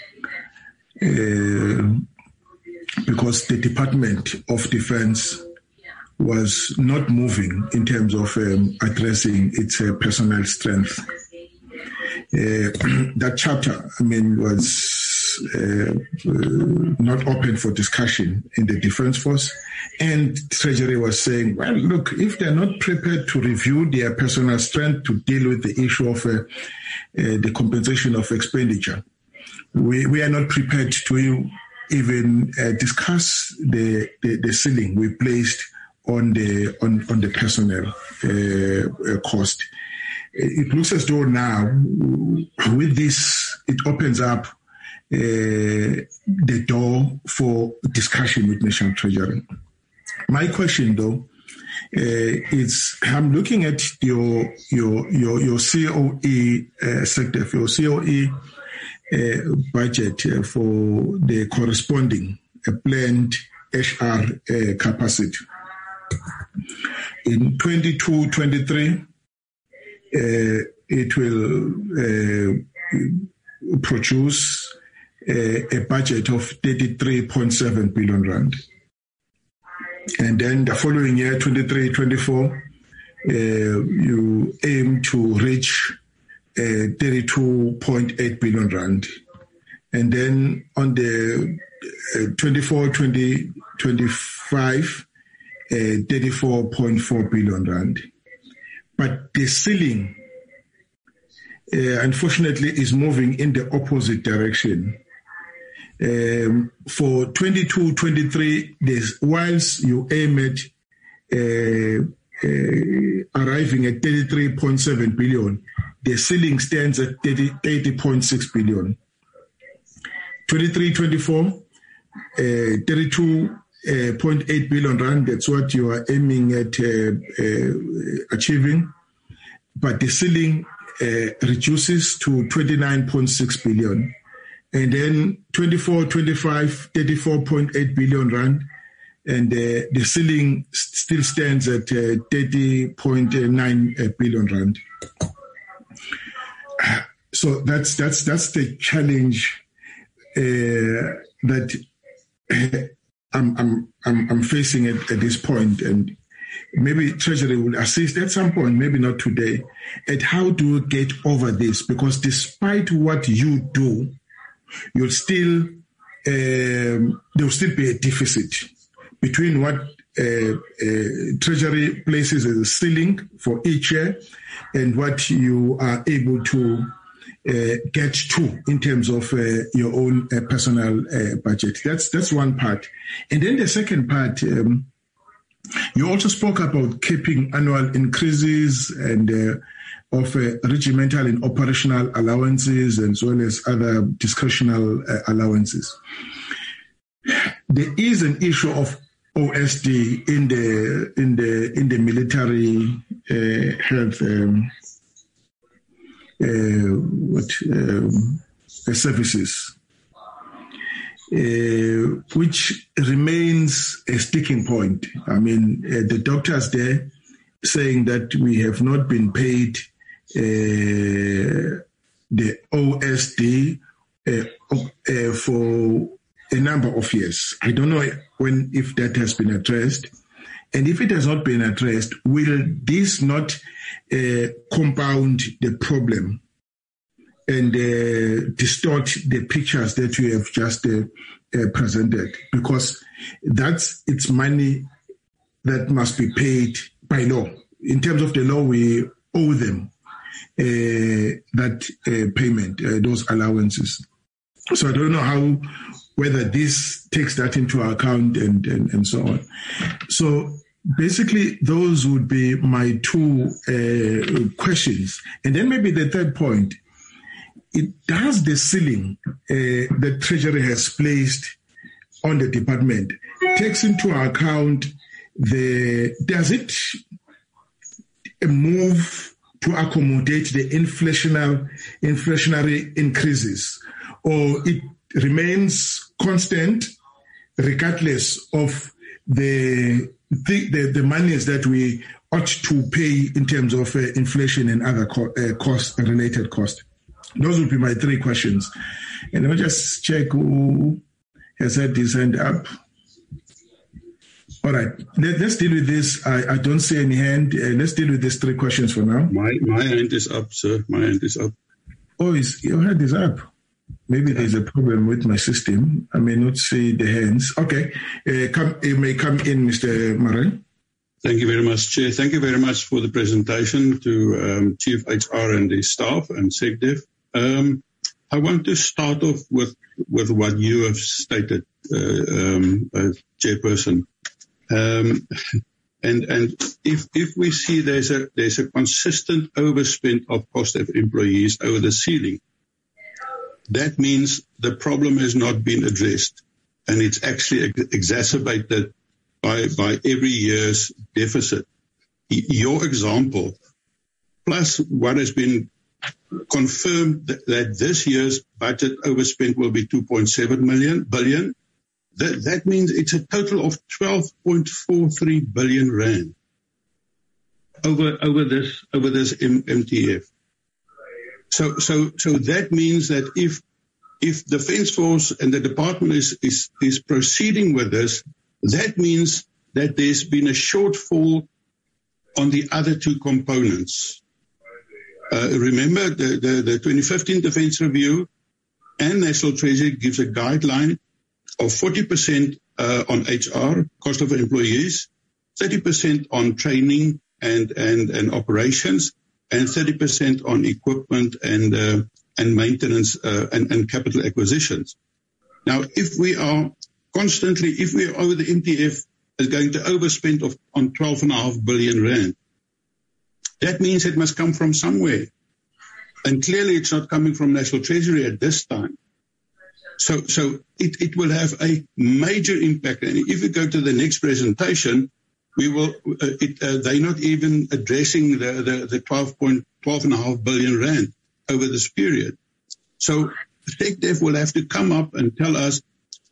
uh, because the Department of Defense was not moving in terms of um, addressing its uh, personnel strength. Uh, that chapter, I mean, was uh, uh, not open for discussion in the Defence Force, and Treasury was saying, well, look, if they're not prepared to review their personnel strength to deal with the issue of uh, uh, the compensation of expenditure, we, we are not prepared to even uh, discuss the, the, the ceiling we placed on the on, on the personnel uh, uh, cost. It looks as though now, with this, it opens up uh, the door for discussion with National Treasury. My question, though, uh, is I'm looking at your your your your C O E uh, sector, your C O E uh, budget uh, for the corresponding uh, planned H R uh, capacity in twenty-two twenty-three. Uh, it will uh, produce a, a budget of thirty-three point seven billion rand. And then the following year, twenty-three twenty-four, uh, you aim to reach uh, thirty-two point eight billion rand. And then on the uh, twenty-four twenty twenty-five, uh, thirty-four point four billion rand. But the ceiling, uh, unfortunately, is moving in the opposite direction. Um, for twenty-two twenty-three, whilst you aim at uh, uh, arriving at thirty-three point seven billion, the ceiling stands at thirty point six billion. twenty-three twenty-four, uh, thirty-two point eight billion rand, that's what you are aiming at uh, uh, achieving. But the ceiling uh, reduces to twenty-nine point six billion. And then twenty-four twenty-five, thirty-four point eight billion rand. And uh, the ceiling still stands at uh, thirty point nine billion rand. So that's that's that's the challenge uh, that uh, I'm I'm I'm I'm facing at, at this point, and maybe Treasury will assist at some point, maybe not today, at how do we get over this? Because despite what you do, you'll still um, there will still be a deficit between what uh, uh, Treasury places as a ceiling for each year and what you are able to uh, get to in terms of uh, your own uh, personal uh, budget. That's that's one part. And then the second part, um, you also spoke about keeping annual increases and uh, of uh, regimental and operational allowances, as well as other discretional uh, allowances. There is an issue of O S D in the in the in the military uh, health um, uh, what um, uh, services, uh, which remains a sticking point. I mean, uh, the doctors there saying that we have not been paid uh, the O S D uh, uh, for a number of years. I don't know when, if that has been addressed. And if it has not been addressed, will this not uh, compound the problem and uh, distort the pictures that you have just uh, uh, presented? Because that's it's money that must be paid by law. In terms of the law, we owe them uh, that uh, payment, uh, those allowances. So I don't know how, whether this takes that into account and, and, and so on. So basically, those would be my two uh, questions. And then maybe the third point, it does the ceiling uh, that Treasury has placed on the department takes into account the, does it move to accommodate the inflationary, inflationary increases, or it remains constant regardless of the the, the, the monies that we ought to pay in terms of uh, inflation and other co- uh, cost related costs? Those would be my three questions. And let me just check who has had his hand up. All right. Let, let's deal with this. I, I don't see any hand. Uh, let's deal with these three questions for now. My my hand is up, sir. My hand is up. Oh, is, your hand is up. Maybe there's a problem with my system. I may not see the hands. Okay. Uh, come, you may come in, Mister Murray. Thank you very much, Chair. Thank you very much for the presentation to um, Chief H R and the staff and SecDef. Um, I want to start off with, with what you have stated, uh, um, uh, Chairperson. Um, and and if if we see there's a there's a consistent overspend of cost of employees over the ceiling, that means the problem has not been addressed, and it's actually ex- exacerbated by by every year's deficit. Y- your example, plus what has been confirmed that, that this year's budget overspend will be two point seven million billion. That, that means it's a total of twelve point four three billion rand over over this over this M- MTF. So so so that means that if if the Defence Force and the department is is is proceeding with this, that means that there's been a shortfall on the other two components. Uh, remember the, the the twenty fifteen Defence Review and National Treasury gives a guideline of forty percent uh, on H R, cost of employees, thirty percent on training and, and, and operations, and thirty percent on equipment and, uh, and maintenance uh, and, and capital acquisitions. Now, if we are constantly, if we are over the M T F is going to overspend of, on twelve point five billion rand, that means it must come from somewhere. And clearly it's not coming from National Treasury at this time. So, so it, it will have a major impact. And if we go to the next presentation, we will, uh, it, uh, they're not even addressing the, the, the twelve point twelve and a half billion rand over this period. So SecDef will have to come up and tell us,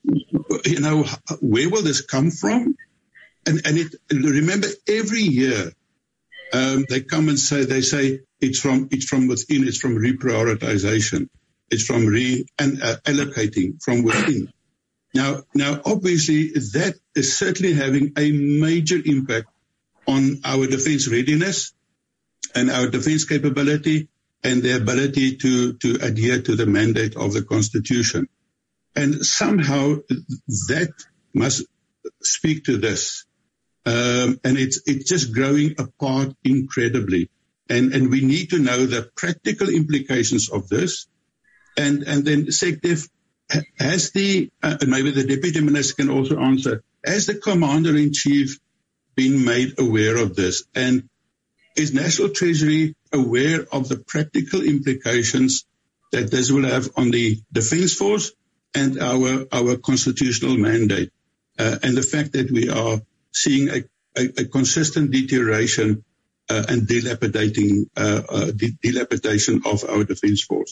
you know, where will this come from? And, and it, remember every year, um, they come and say, they say it's from, it's from within, it's from reprioritization. It's from re and uh, allocating from within. Now, now, obviously, that is certainly having a major impact on our defence readiness and our defence capability and the ability to, to adhere to the mandate of the Constitution. And somehow that must speak to this. Um, and it's, it's just growing apart incredibly. And, and we need to know the practical implications of this. And, and then SecDef has the, uh, maybe the Deputy Minister can also answer, has the Commander-in-Chief been made aware of this? And is National Treasury aware of the practical implications that this will have on the Defence Force and our, our constitutional mandate? Uh, and the fact that we are seeing a, a, a consistent deterioration uh, and dilapidating, uh, uh, de- dilapidation of our Defence Force.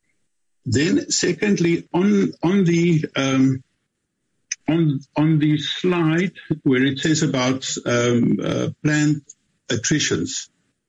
Then, secondly, on on the um, on on the slide where it says about um, uh, planned attritions,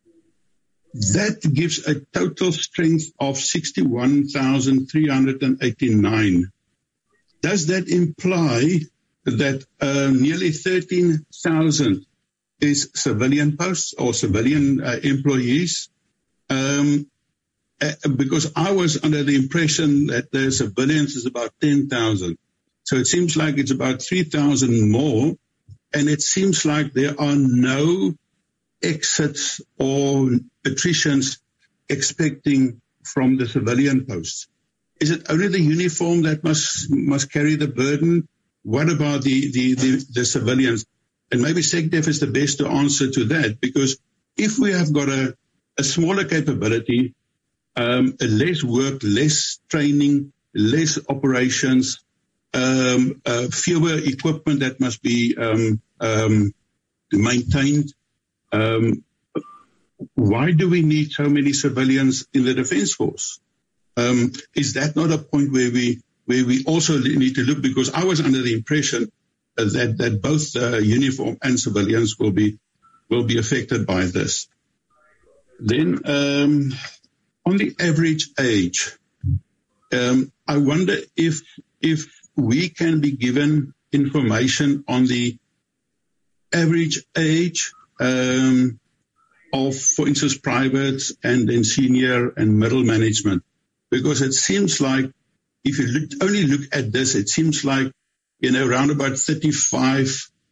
that gives a total strength of sixty-one thousand three hundred eighty-nine. Does that imply that uh, nearly thirteen thousand is civilian posts or civilian uh, employees? Um, Because I was under the impression that the civilians is about ten thousand. So it seems like it's about three thousand more. And it seems like there are no exits or attritions expecting from the civilian posts. Is it only the uniform that must must carry the burden? What about the, the, the, the civilians? And maybe SecDef is the best to answer to that, because if we have got a, a smaller capability, Um, less work, less training, less operations, um, uh, fewer equipment that must be um, um, maintained. Um, why do we need so many civilians in the Defence Force? Um, is that not a point where we where we also need to look? Because I was under the impression that that both uh, uniform and civilians will be will be affected by this. Then. Um, On the average age, um, I wonder if if we can be given information on the average age um, of, for instance, private and then senior and middle management? Because it seems like, if you look, only look at this, it seems like, you know, around about thirty-five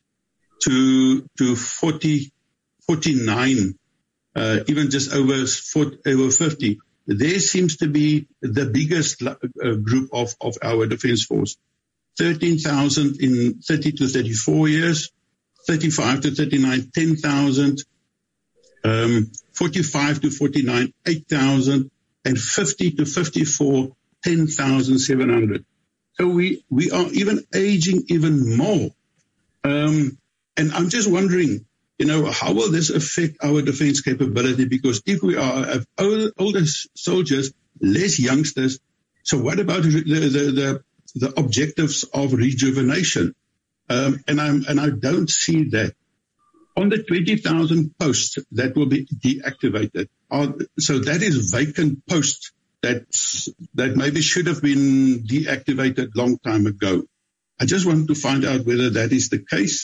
to to forty, forty-nine, uh, even just over forty, over fifty. There seems to be the biggest uh, group of, of our defense force. thirteen thousand in thirty to thirty-four years, thirty-five to thirty-nine, ten thousand, um, forty-five to forty-nine, eight thousand, and fifty to fifty-four, ten thousand seven hundred. So we, we are even aging even more. Um, and I'm just wondering, you know, how will this affect our defense capability? Because if we are have older, older soldiers, less youngsters, so what about the, the, the, the objectives of rejuvenation? Um, and I'm, and I don't see that. On the twenty thousand posts that will be deactivated, are, so that is vacant posts that, that maybe should have been deactivated long time ago. I just want to find out whether that is the case.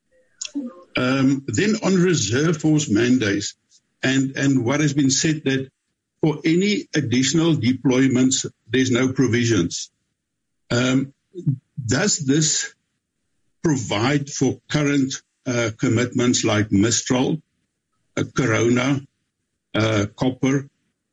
Um, then on reserve force mandates and, and what has been said that for any additional deployments, there's no provisions. Um, does this provide for current uh, commitments like Mistral, uh, Corona, uh, Copper,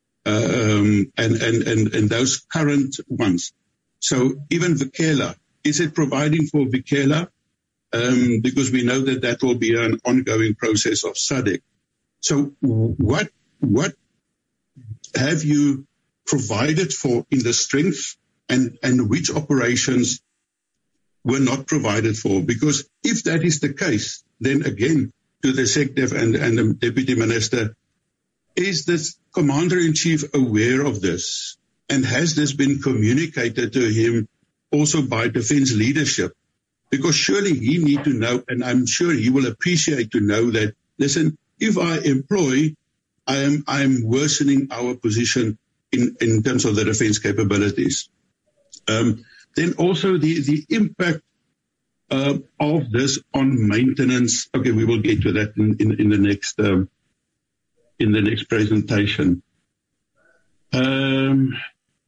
um, and, and, and, and those current ones? So even Vikela, is it providing for Vikela? Um, because we know that that will be an ongoing process of S A D C. So what, what have you provided for in the strength, and, and which operations were not provided for? Because if that is the case, then again, to the SecDef and, and the Deputy Minister, is the Commander-in-Chief aware of this? And has this been communicated to him also by defense leadership? Because surely he need to know, and I'm sure he will appreciate to know that, listen, if I employ, I am, I am worsening our position in, in terms of the defense capabilities. Um, then also the, the impact uh, of this on maintenance. Okay, we will get to that in, in, in the next, um, in the next presentation. Um,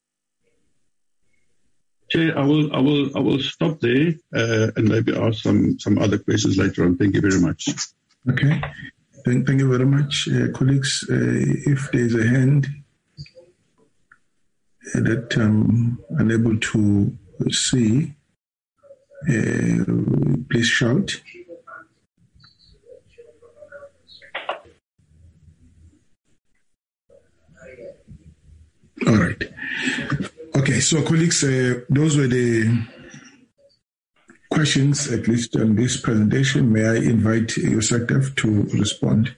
Chair, I will, I will, I will stop there uh, and maybe ask some, some other questions later on. Thank you very much. Okay. Thank, thank you very much, uh, colleagues. Uh, if there is a hand uh, that I'm unable to see, uh, please shout. All right. Okay, so colleagues, uh, those were the questions, at least on this presentation. May I invite your SecDef to respond?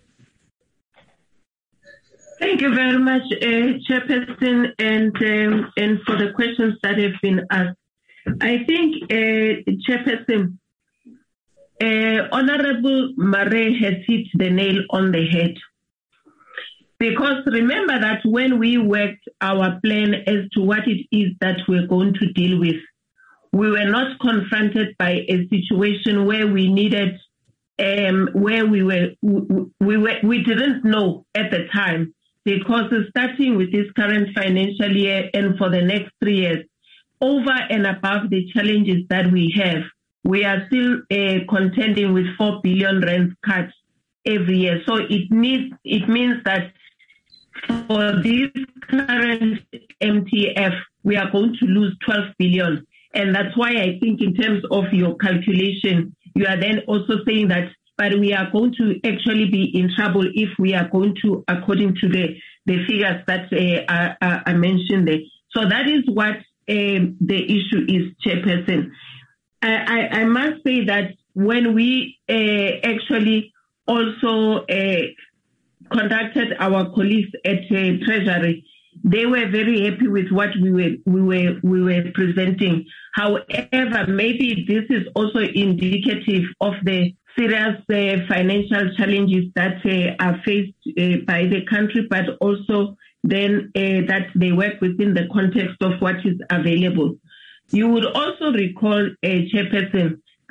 Thank you very much, uh, Chairperson, and um, and for the questions that have been asked. I think, uh, Chairperson, uh, Honorable Murray has hit the nail on the head. Because remember that when we worked our plan as to what it is that we're going to deal with, we were not confronted by a situation where we needed, um, where we were, we were, we didn't know at the time, because starting with this current financial year and for the next three years, over and above the challenges that we have, we are still uh, contending with four billion rand cuts every year. So it needs, it means that for this current M T F, we are going to lose twelve billion. And that's why I think in terms of your calculation, you are then also saying that, but we are going to actually be in trouble if we are going to, according to the, the figures that uh, are, are mentioned there. So that is what um, the issue is, Chairperson. I, I, I must say that when we uh, actually also uh, conducted our colleagues at uh, Treasury, they were very happy with what we were we were we were presenting. However, maybe this is also indicative of the serious uh, financial challenges that uh, are faced uh, by the country, but also then uh, that they work within the context of what is available. You would also recall, uh, Chairperson,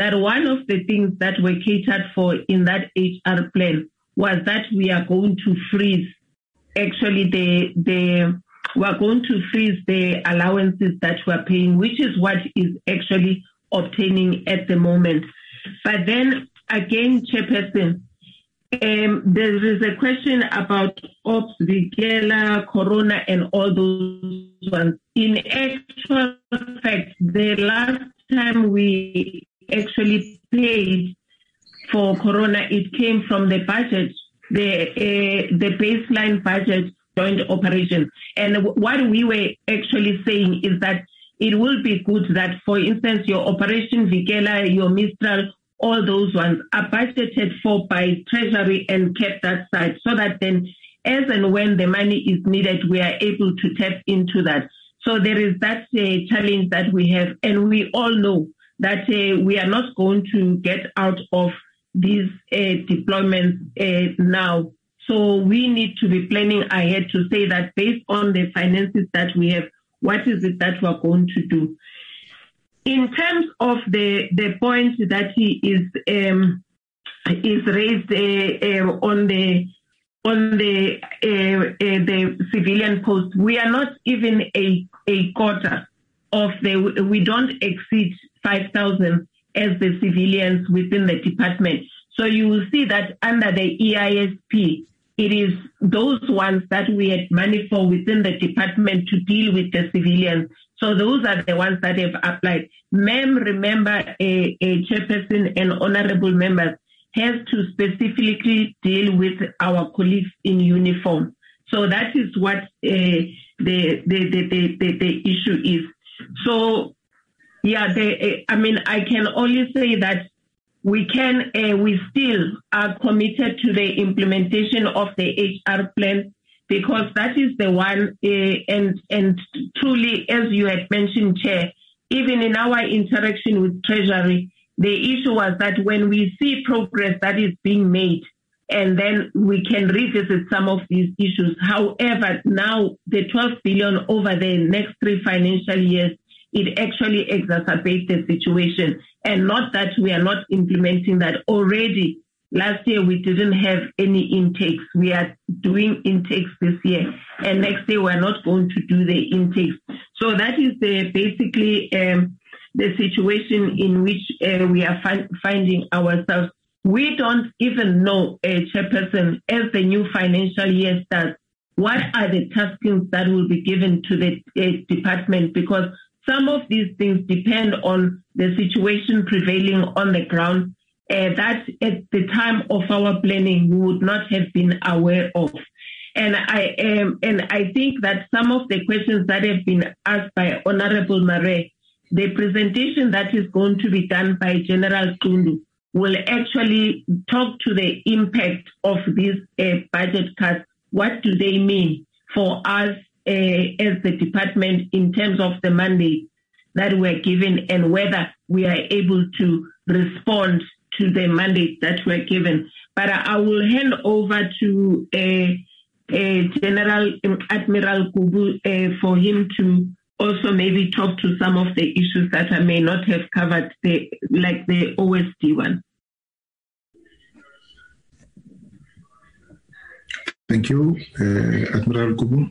that one of the things that were catered for in that H R plan was that we are going to freeze actually the the we are going to freeze the allowances that we are paying, which is what is actually obtaining at the moment. But then again, Chairperson, um, there is a question about Ops, Vikela, Corona, and all those ones. In actual fact, the last time we actually paid for Corona, it came from the budget, the uh, the baseline budget joint operation. And what we were actually saying is that it will be good that, for instance, your Operation Vikela, your Mistral, all those ones are budgeted for by Treasury and kept that side, so that then as and when the money is needed, we are able to tap into that. So there is that uh, challenge that we have, and we all know that uh, we are not going to get out of these uh, deployments uh, now. So we need to be planning ahead to say that based on the finances that we have, what is it that we're going to do? In terms of the, the point that he is um, is raised uh, uh, on the on the uh, uh, the civilian post, we are not even a a quarter of the. We don't exceed five thousand as the civilians within the department. So you will see that under the E I S P, it is those ones that we had money for within the department to deal with the civilians. So those are the ones that have applied. Ma'am, remember, a, a chairperson and honorable members has to specifically deal with our colleagues in uniform. So that is what uh, the, the, the, the, the, the issue is. So, yeah, the, I mean, I can only say that we can, uh, we still are committed to the implementation of the H R plan, because that is the one, uh, and and truly, as you had mentioned, Chair, even in our interaction with Treasury, the issue was that when we see progress that is being made, and then we can revisit some of these issues. However, now the twelve billion over the next three financial years, it actually exacerbates the situation. And not that we are not implementing that already. Last year, we didn't have any intakes. We are doing intakes this year. And next year, we're not going to do the intakes. So that is the, basically um, the situation in which uh, we are fi- finding ourselves. We don't even know, uh, Chairperson, as the new financial year starts, what are the taskings that will be given to the uh, department, because some of these things depend on the situation prevailing on the ground uh, that at the time of our planning we would not have been aware of. And I um, and I think that some of the questions that have been asked by Honorable Marais, the presentation that is going to be done by General Tundu will actually talk to the impact of these uh, budget cuts. What do they mean for us Uh, as the department in terms of the mandate that we're given, and whether we are able to respond to the mandate that we're given. But I will hand over to uh, uh, General Admiral Kubu uh, for him to also maybe talk to some of the issues that I may not have covered, the, like the O S D one. Thank you, uh, Admiral Kubu.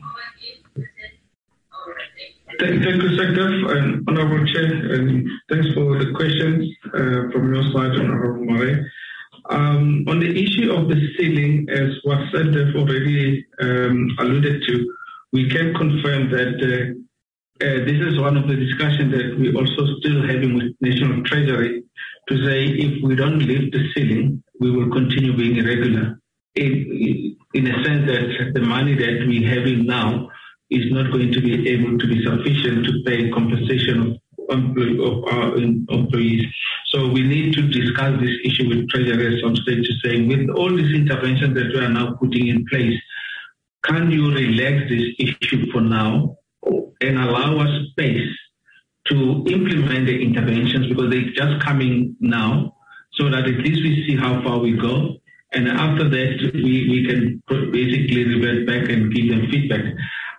Thank, thank you, Secretary and Honorable Chair, and thanks for the questions uh, from your side, Honorable Marais. Um, on the issue of the ceiling, as what Secretary already um, alluded to, we can confirm that uh, uh, this is one of the discussions that we also still having with National Treasury to say if we don't lift the ceiling, we will continue being irregular. In, in a sense that the money that we're having now is not going to be able to be sufficient to pay compensation of, of our employees. So we need to discuss this issue with Treasury at some stage to say, with all these interventions that we are now putting in place, can you relax this issue for now and allow us space to implement the interventions, because they're just coming now, so that at least we see how far we go. And after that, we, we can basically revert back and give them feedback.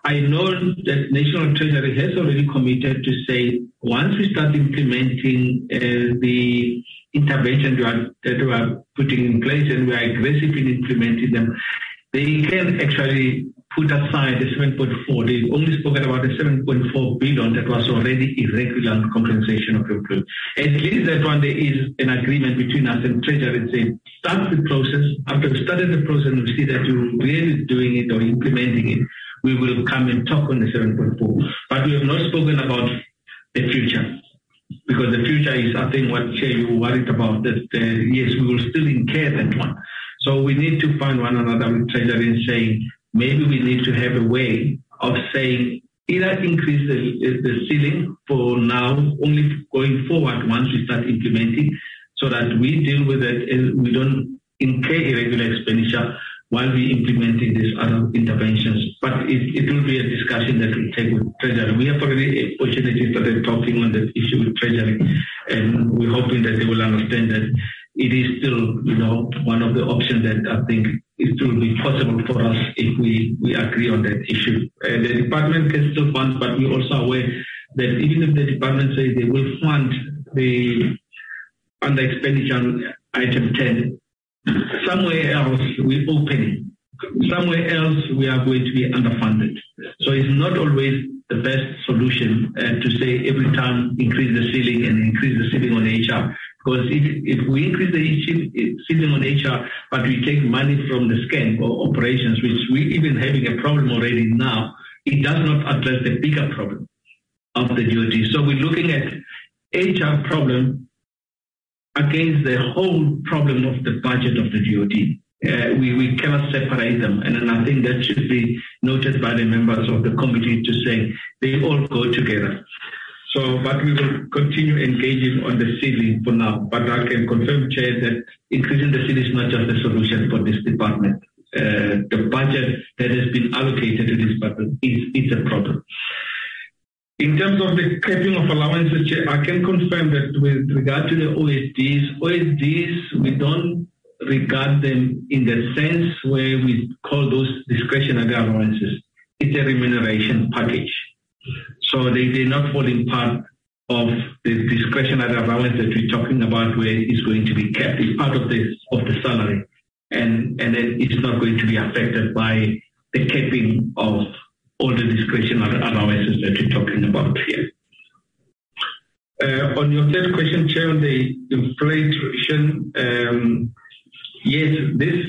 I know that National Treasury has already committed to say once we start implementing uh, the interventions that we are putting in place and we are aggressive in implementing them, they can actually put aside the seven point four. They've only spoken about the seven point four billion that was already irregular compensation of employees. At least that one, there is an agreement between us and Treasury saying, start the process. After we started the process and we see that you're really doing it or implementing it, we will come and talk on the seven point four. But we have not spoken about the future. Because the future is, I think, what Chair, you were worried about, that uh, yes, we will still incur that one. So we need to find one another with Treasury and saying, maybe we need to have a way of saying either increase the, the ceiling for now, only going forward once we start implementing, so that we deal with it and we don't incur irregular expenditure while we implementing these other interventions. But it, it will be a discussion that we take with Treasury. We have already opportunities started talking on that issue with Treasury, and we're hoping that they will understand that it is still, you know, one of the options that I think it will be possible for us if we, we agree on that issue. Uh, the department can still fund, but we're also aware that even if the department says they will fund the under expenditure item ten, somewhere else we're opening. Somewhere else we are going to be underfunded. So it's not always the best solution uh, to say every time increase the ceiling and increase the ceiling on H R. Because if, if we increase the ceiling on H R, but we take money from the scan or operations, which we're even having a problem already now, it does not address the bigger problem of the D O D. So we're looking at H R problem against the whole problem of the budget of the D O D. Uh, we, we cannot separate them. And then I think that should be noted by the members of the committee to say they all go together. So, but we will continue engaging on the ceiling for now. But I can confirm, Chair, that increasing the ceiling is not just a solution for this department. Uh, the budget that has been allocated to this department is, is a problem. In terms of the capping of allowances, Chair, I can confirm that with regard to the O S Ds, O S Ds, we don't regard them in the sense where we call those discretionary allowances. It's a remuneration package. So they, they're not falling part of the discretionary allowance that we're talking about where it's going to be kept. It's part of the, of the salary. And, and then it's not going to be affected by the capping of all the discretionary allowances that we're talking about here. Uh, on your third question, Chair, on the inflation, um, yes, this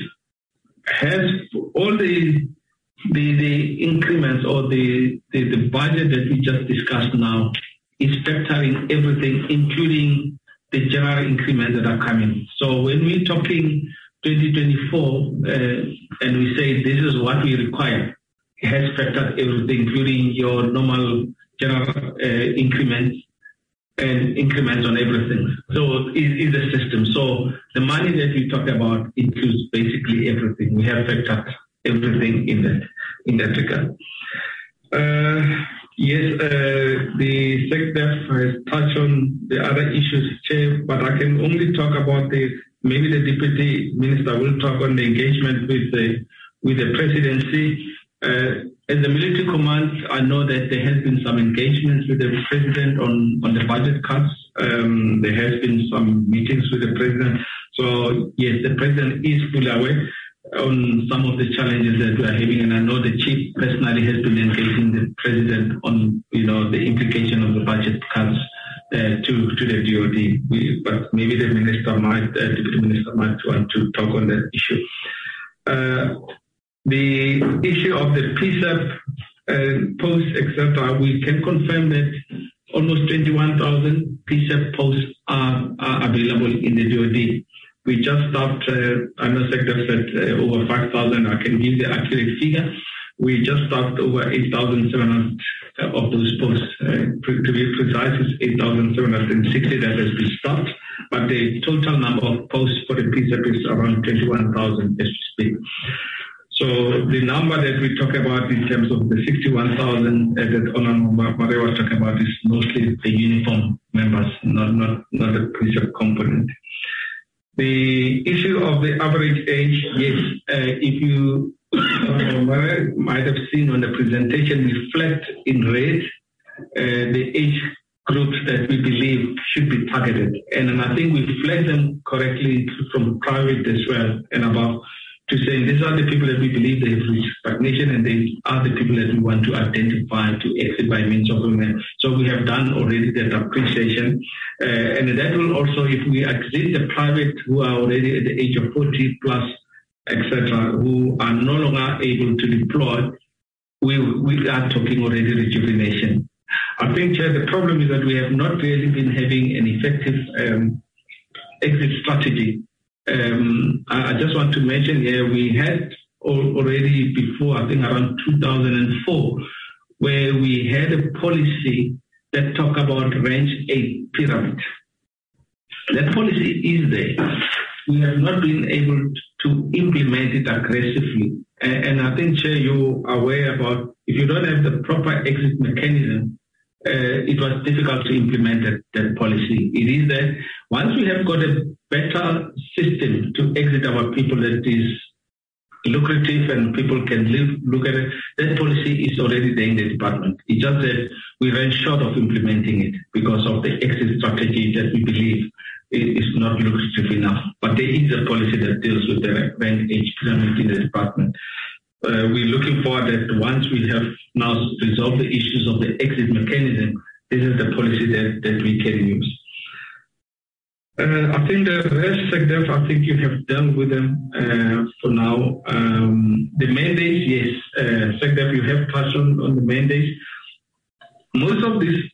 has all the The, the increments or the, the, the budget that we just discussed now is factoring everything, including the general increments that are coming. So when we're talking twenty twenty-four uh, and we say this is what we require, it has factored everything, including your normal general uh, increments and increments on everything. So it is a system. So the money that we talk about includes basically everything. We have factored everything in that in that regard. Uh, yes, uh, the SecDef has touched on the other issues, Chair, but I can only talk about the, maybe the Deputy Minister will talk on the engagement with the with the Presidency. Uh, as the military command, I know that there has been some engagements with the President on, on the budget cuts. Um, there has been some meetings with the President. So yes, the President is fully aware on some of the challenges that we are having, and I know the Chief personally has been engaging the President on, you know, the implication of the budget cuts uh, to to the D O D. We, but maybe the Minister might, uh, Deputy Minister might want to talk on that issue. Uh, the issue of the P S E P uh, posts, et cetera, we can confirm that almost twenty-one thousand P S E P posts are, are available in the D O D. We just stopped, uh, I know Sector said uh, over five thousand. I can give the accurate figure. We just stopped over eight thousand seven hundred of those posts. Uh, to be precise, it's eight thousand seven hundred sixty that has been stopped. But the total number of posts for the P S E P is around twenty-one thousand as we speak. So the number that we talk about in terms of the sixty-one thousand uh, that Honorable Maria was talking about is mostly the uniform members, not, not, not the P S E P component. The issue of the average age, yes, uh, if you uh, what I might have seen on the presentation reflect in red uh, the age groups that we believe should be targeted. And, and I think we flagged them correctly from private as well and above to say these are the people that we believe they have reached stagnation and they are the people that we want to identify to exit by means of women. So we have done already that appreciation. Uh, and that will also, if we exit the private who are already at the age of forty plus, et cetera, who are no longer able to deploy, we, we are talking already rejuvenation. I think, Chair, the problem is that we have not really been having an effective um, exit strategy. Um, I, I just want to mention here, we had al- already before, I think around two thousand four, where we had a policy that talked about range eight pyramid. That policy is there. We have not been able to implement it aggressively. And, and I think, Chair, you're aware about if you don't have the proper exit mechanism, Uh, it was difficult to implement that, that policy. It is that once we have got a better system to exit our people that is lucrative and people can live, look at it, that policy is already there in the department. It's just that we ran short of implementing it because of the exit strategy that we believe is not lucrative enough. But there is a policy that deals with the rank age pyramid in the department. Uh, we're looking forward that once we have now resolved the issues of the exit mechanism, this is the policy that, that we can use. Uh, I think the rest, SecDef, I think you have dealt with them uh, for now. Um, the mandates, yes, uh, SecDef, you have touched on, on the mandates. Most of these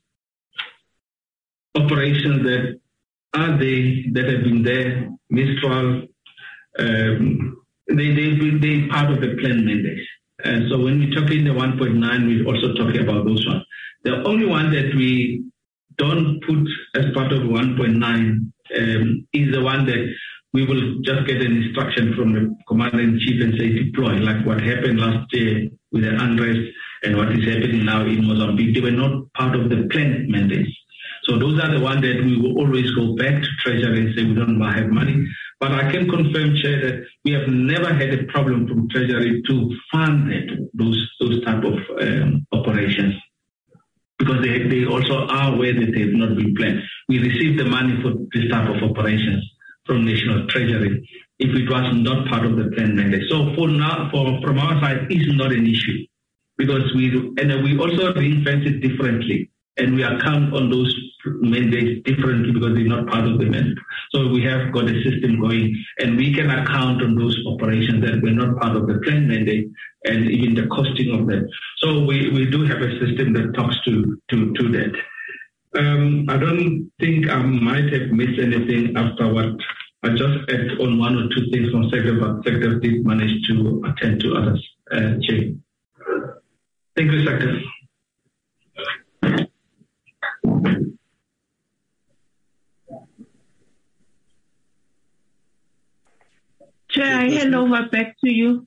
operations that are there, that have been there, Mistral, um, They, they, they part of the plan mandate. And so when we talk in the one point nine, we're also talking about those ones. The only one that we don't put as part of one point nine um, is the one that we will just get an instruction from the Commander-in-Chief and say deploy, like what happened last year with the unrest and what is happening now in Mozambique. They were not part of the plan mandates. So those are the ones that we will always go back to Treasury and say we don't have money. But I can confirm, Chair, that we have never had a problem from Treasury to fund that, those those type of um, operations because they, they also are aware that they have not been planned. We receive the money for this type of operations from National Treasury if it was not part of the plan mandate. So for now, for from our side, it's not an issue because we do, and we also ring-fence it differently. And we account on those mandates differently because they're not part of the mandate. So we have got a system going and we can account on those operations that were not part of the plan mandate and even the costing of them. So we, we do have a system that talks to, to, to that. Um, I don't think I might have missed anything after what I just add on one or two things from SecDef, but SecDef did manage to attend to others. Uh, Chair. Thank you, SecDef. Chair, I hand over back to you.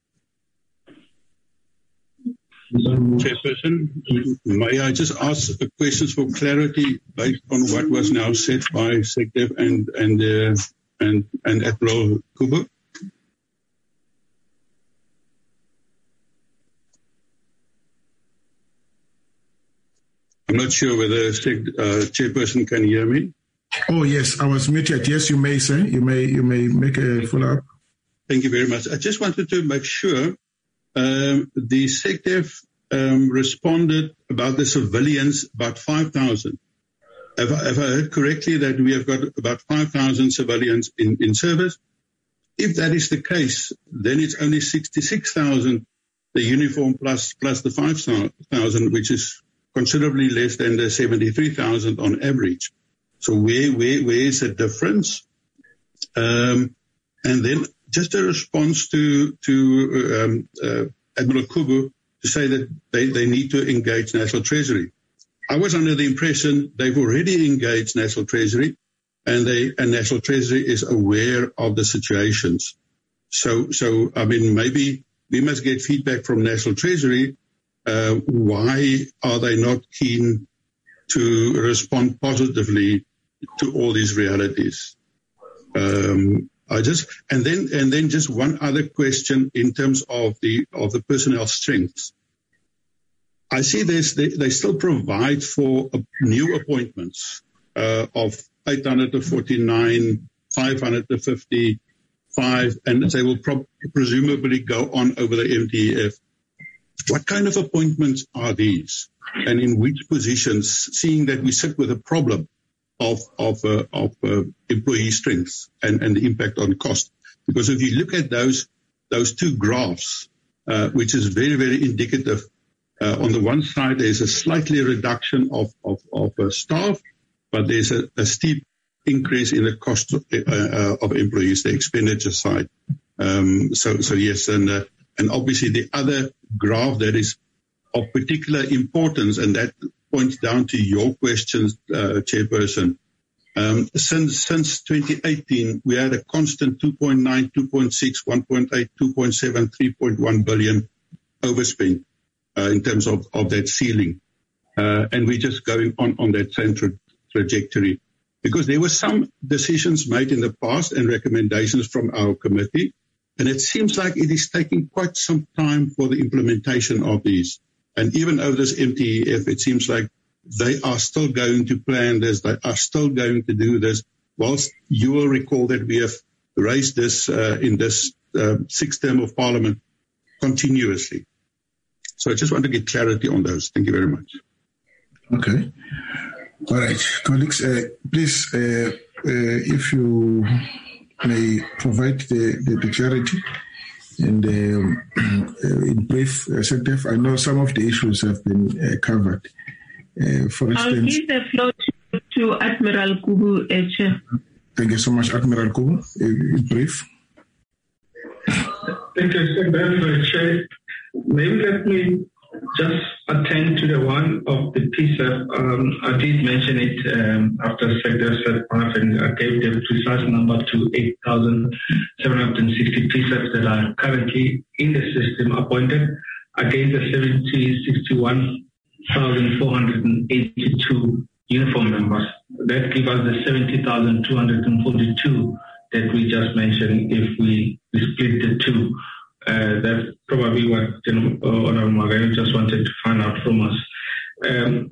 Chairperson, may I just ask questions for clarity based on what was now said by SecDef and and uh, and and Admiral Kubo? I'm not sure whether uh, Chairperson can hear me. Oh yes, I was muted. Yes, you may, sir. You may you may make a follow-up. Thank you very much. I just wanted to make sure um, the SecDef um, responded about the civilians, about five thousand. Have, have I heard correctly that we have got about five thousand civilians in, in service? If that is the case, then it's only sixty-six thousand, the uniform plus plus the five thousand, which is considerably less than the seventy-three thousand on average. So where, where, where is the difference? Um, and then just a response to, to, um, uh, Admiral Kubu to say that they, they need to engage National Treasury. I was under the impression they've already engaged National Treasury and they, and National Treasury is aware of the situations. So, so, I mean, maybe we must get feedback from National Treasury. Uh, why are they not keen to respond positively to all these realities? Um, I just and then and then just one other question in terms of the of the personnel strengths. I see there's they, they still provide for uh, new appointments uh, of eight hundred forty-nine, five hundred fifty-five, and they will pro- presumably go on over the M T E F. What kind of appointments are these, and in which positions? Seeing that we sit with a problem of of uh, of uh, employee strength and, and the impact on cost. Because if you look at those those two graphs, uh, which is very very indicative. Uh, on the one side, there's a slightly reduction of of, of uh, staff, but there's a, a steep increase in the cost of, uh, uh, of employees, the expenditure side. Um, so so yes, and uh, and obviously the other graph that is of particular importance, and that points down to your questions, uh, Chairperson. Um, since, since twenty eighteen, we had a constant two point nine, two point six, one point eight, two point seven, three point one billion overspend, uh, in terms of, of that ceiling. Uh, and we're just going on, on that same tra- trajectory because there were some decisions made in the past and recommendations from our committee. And it seems like it is taking quite some time for the implementation of these. And even over this M T E F, it seems like they are still going to plan this. They are still going to do this. Whilst you will recall that we have raised this uh, in this uh, sixth term of Parliament continuously. So I just want to get clarity on those. Thank you very much. Okay. All right. Colleagues, uh, please, uh, uh, if you may provide the, the, the clarity. And um, uh, in brief, uh, Secretary, I know some of the issues have been uh, covered. Uh, for instance, I'll give the floor to, to Admiral Kubu, uh, Chair. Thank you so much, Admiral Kubu. Uh, in brief. Thank you, Secretary, Chair. Maybe let me just attend to the one of the P S E F. Um, I did mention it um, after Secretary said and I gave the precise number to eight thousand seven hundred sixty P S E Fs that are currently in the system appointed against the seventy, sixty-one thousand four hundred eighty-two uniform members. That gives us the seventy thousand two hundred forty-two that we just mentioned if we, we split the two. Uh, that's probably what you know, Honorable Margaret just wanted to find out from us. Um,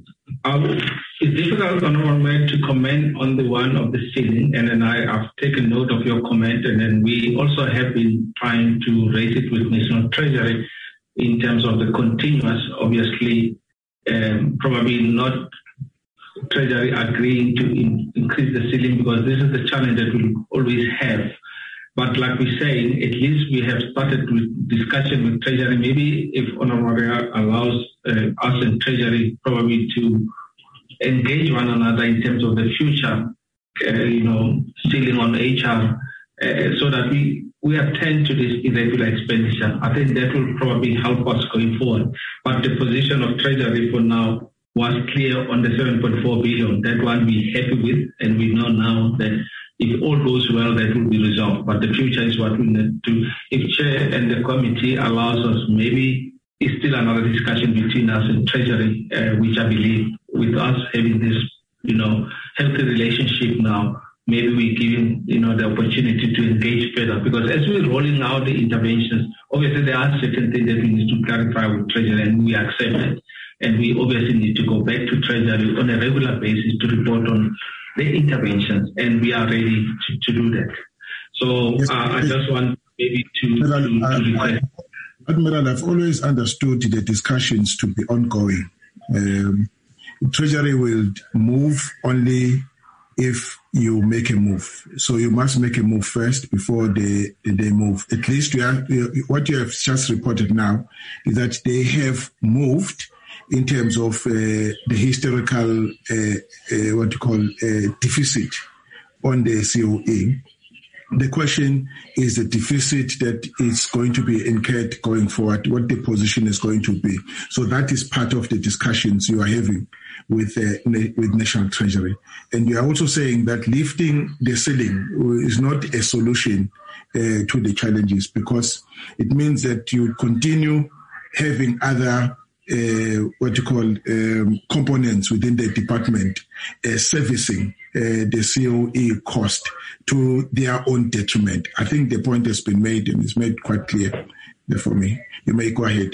it's difficult, Honorable Mayor, to comment on the one of the ceiling, and then I have taken note of your comment, and then we also have been trying to raise it with National Treasury in terms of the continuous, obviously, um, probably not Treasury agreeing to in, increase the ceiling because this is the challenge that we always have. But like we're saying, at least we have started with discussion with Treasury. Maybe if Honorable Maria allows uh, us and Treasury probably to engage one another in terms of the future, uh, you know, ceiling on H R, uh, so that we, we attend to this irregular expenditure. I think that will probably help us going forward. But the position of Treasury for now was clear on the seven point four billion. That one we're happy with, and we know now that if all goes well, that will be resolved. But the future is what we need to. If Chair and the committee allows us, maybe it's still another discussion between us and Treasury, uh, which I believe with us having this, you know, healthy relationship now, maybe we're giving, you know, the opportunity to engage further. Because as we're rolling out the interventions, obviously there are certain things that we need to clarify with Treasury, and we accept it. And we obviously need to go back to Treasury on a regular basis to report on the interventions, and we are ready to, to do that. So yes, uh, I just want maybe to, Admiral, to, to uh, Admiral, I've always understood the discussions to be ongoing. Um, Treasury will move only if you make a move. So you must make a move first before they they move. At least you have, what you have just reported now is that they have moved in terms of uh, the historical, uh, uh, what you call uh, deficit on the C O E. The question is the deficit that is going to be incurred going forward, what the position is going to be. So that is part of the discussions you are having with uh, with National Treasury. And you are also saying that lifting the ceiling is not a solution uh, to the challenges, because it means that you continue having other Uh, what you call um, components within the department uh, servicing uh, the C O E cost to their own detriment. I think the point has been made and it's made quite clear for me. You may go ahead.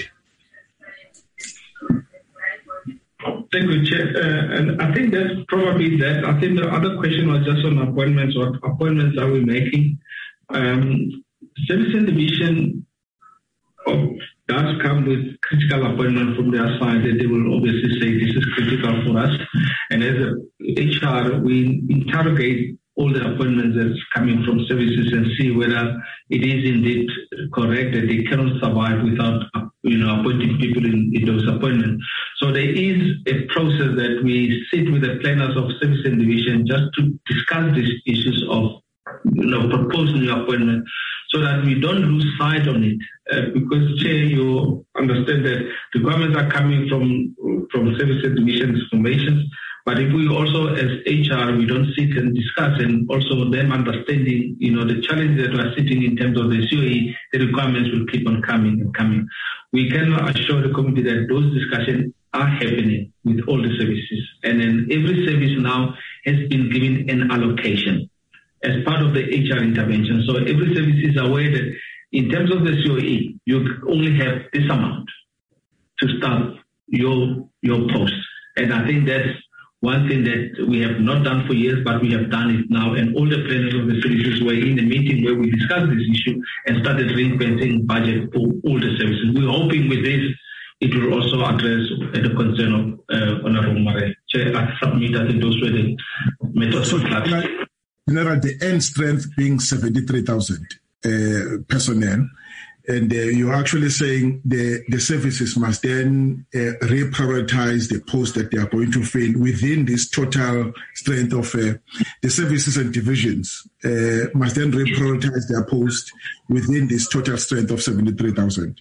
Thank you, Chair. Uh, and I think that's probably that. I think the other question was just on appointments. What appointments are we making? Um, Service and Division of, does come with critical appointment from their side that they will obviously say this is critical for us. And as a H R, we interrogate all the appointments that's coming from services and see whether it is indeed correct that they cannot survive without, you know, appointing people in, in those appointments. So there is a process that we sit with the planners of service and division just to discuss these issues of, you know, proposing new appointment so that we don't lose sight on it. Uh, because, Chair, you understand that the requirements are coming from, from service and division information. But if we also, as H R, we don't sit and discuss, and also them understanding, you know, the challenges that we are sitting in terms of the C O E, the requirements will keep on coming and coming. We can assure the committee that those discussions are happening with all the services. And then every service now has been given an allocation as part of the H R intervention. So every service is aware that in terms of the C O E, you only have this amount to start your, your post. And I think that's one thing that we have not done for years, but we have done it now. And all the planners of the services were in a meeting where we discussed this issue and started ring-fencing budget for all the services. We're hoping with this, it will also address the concern of uh, Honorable Mare. Chair, I submit, I think those were the methods so, of General, General, the end strength being seventy-three thousand uh, personnel, and uh, you're actually saying the, the services must then uh, reprioritize the posts that they are going to fill within this total strength of uh, the services and divisions, uh, must then reprioritize their posts within this total strength of seventy-three thousand.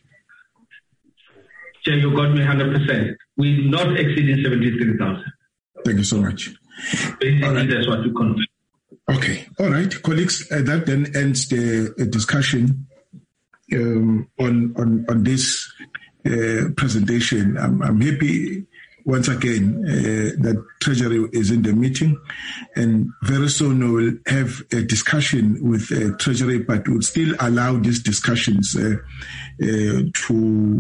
Chair, you got me one hundred percent. We're not exceeding seventy-three thousand. Thank you so much. Basically, right. That's what we confirm. Okay. All right. Colleagues, uh, that then ends the uh, discussion Um, on, on on this uh, presentation. I'm, I'm happy once again uh, that Treasury is in the meeting, and very soon we'll have a discussion with uh, Treasury, but we'll still allow these discussions uh, uh, to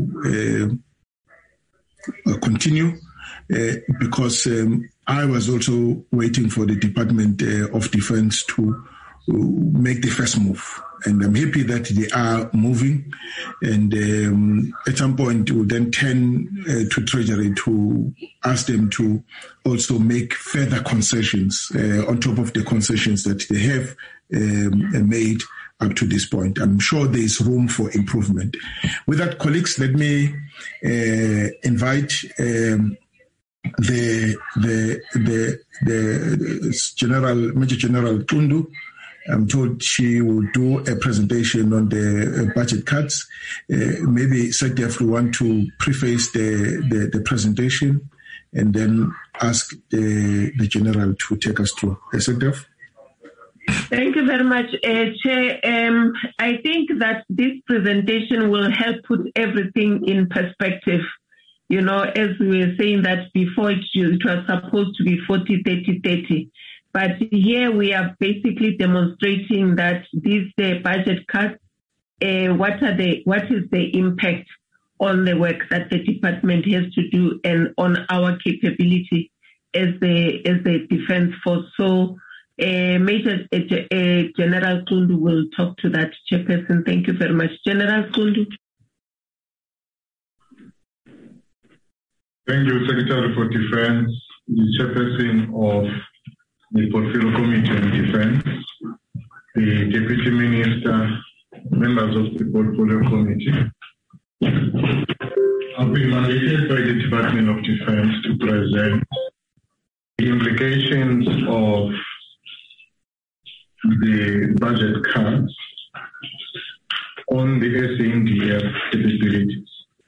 uh, continue uh, because um, I was also waiting for the Department uh, of Defense to uh, make the first move. And I'm happy that they are moving. And um, at some point, we'll then turn uh, to Treasury to ask them to also make further concessions uh, on top of the concessions that they have um, made up to this point. I'm sure there is room for improvement. With that, colleagues, let me uh, invite um, the, the, the, the General, Major General Tundu. I'm told she will do a presentation on the budget cuts. Uh, maybe Secretary will want to preface the, the, the presentation and then ask the, the General to take us through. Uh, Secretary? Thank you very much, uh, Chair. Um, I think that this presentation will help put everything in perspective. You know, as we were saying that before, it, it was supposed to be forty, thirty, thirty. But here we are basically demonstrating that these uh, budget cuts, uh, what are the, what is the impact on the work that the department has to do and on our capability as the as the defense force. So, uh, Major uh, uh, General Tundu will talk to that, Chairperson. Thank you very much, General Tundu. Thank you, Secretary for Defense, the Chairperson of the Portfolio Committee on Defense, the Deputy Minister, members of the Portfolio Committee. I've been mandated by the Department of Defense to present the implications of the budget cuts on the S A N D F capabilities.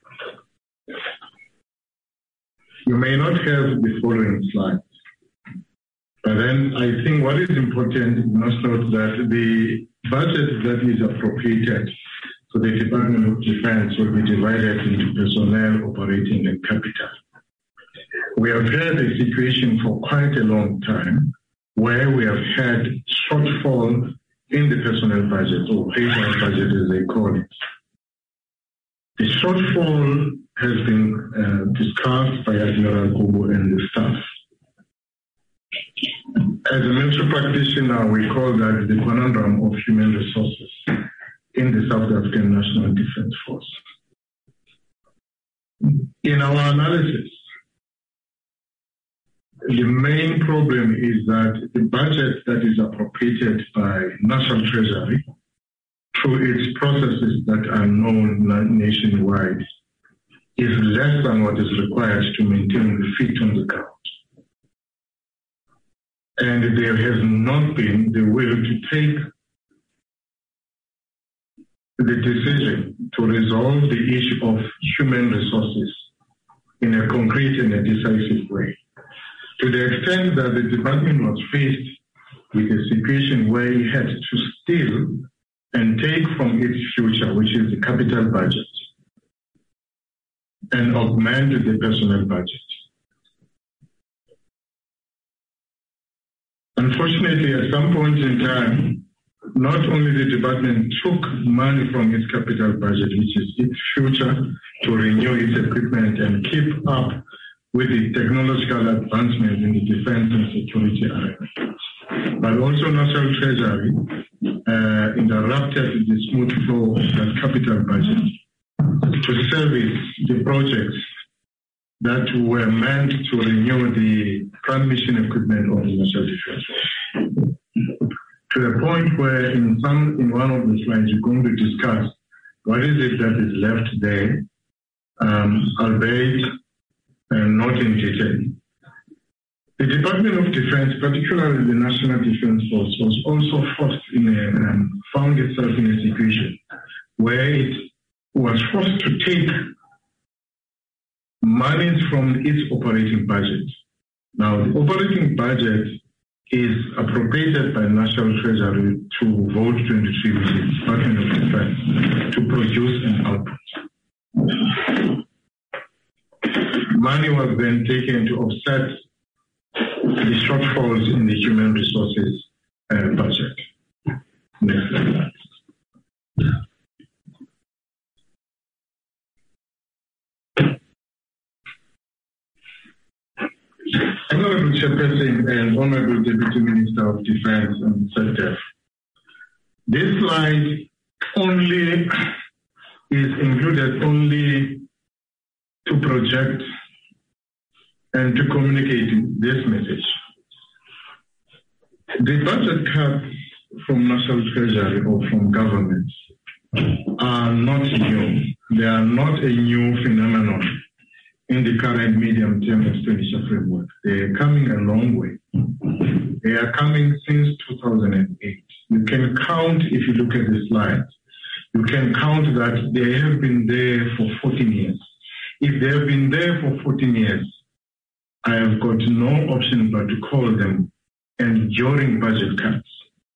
You may not have the following slides. But then I think what is important, you must note that the budget that is appropriated to the Department of Defense will be divided into personnel, operating, and capital. We have had a situation for quite a long time where we have had shortfall in the personnel budget, or H R budget as they call it. The shortfall has been uh, discussed by Admiral Kubu and the staff. As a military practitioner, we call that the conundrum of human resources in the South African National Defence Force. In our analysis, the main problem is that the budget that is appropriated by National Treasury through its processes that are known nationwide is less than what is required to maintain the feet on the ground. And there has not been the will to take the decision to resolve the issue of human resources in a concrete and a decisive way. To the extent that the department was faced with a situation where it had to steal and take from its future, which is the capital budget, and augment the personnel budget. Unfortunately, at some point in time, not only the department took money from its capital budget, which is its future, to renew its equipment and keep up with the technological advancements in the defense and security area, but also National Treasury uh, interrupted the smooth flow of that capital budget to service the projects that were meant to renew the transmission equipment of the National Defense Force. To a point where in some in one of the slides you're going to discuss what is it that is left there, um, albeit uh, not in detail. The Department of Defense, particularly the National Defense Force, was also forced in a, um, found itself in a situation where it was forced to take monies from its operating budget. Now, the operating budget is appropriated by National Treasury to vote twenty-three with the Department of Defense to produce an output. Money was then taken to offset the shortfalls in the human resources uh, budget. Next slide. Honorable Chairperson and Honorable Deputy Minister of Defense and SecDef, this slide only is included only to project and to communicate this message. The budget cuts from National Treasury or from governments are not new. They are not a new phenomenon in the current medium-term expenditure framework. They are coming a long way. They are coming since two thousand eight. You can count, if you look at the slides, you can count that they have been there for fourteen years. If they have been there for fourteen years, I have got no option but to call them enduring budget cuts.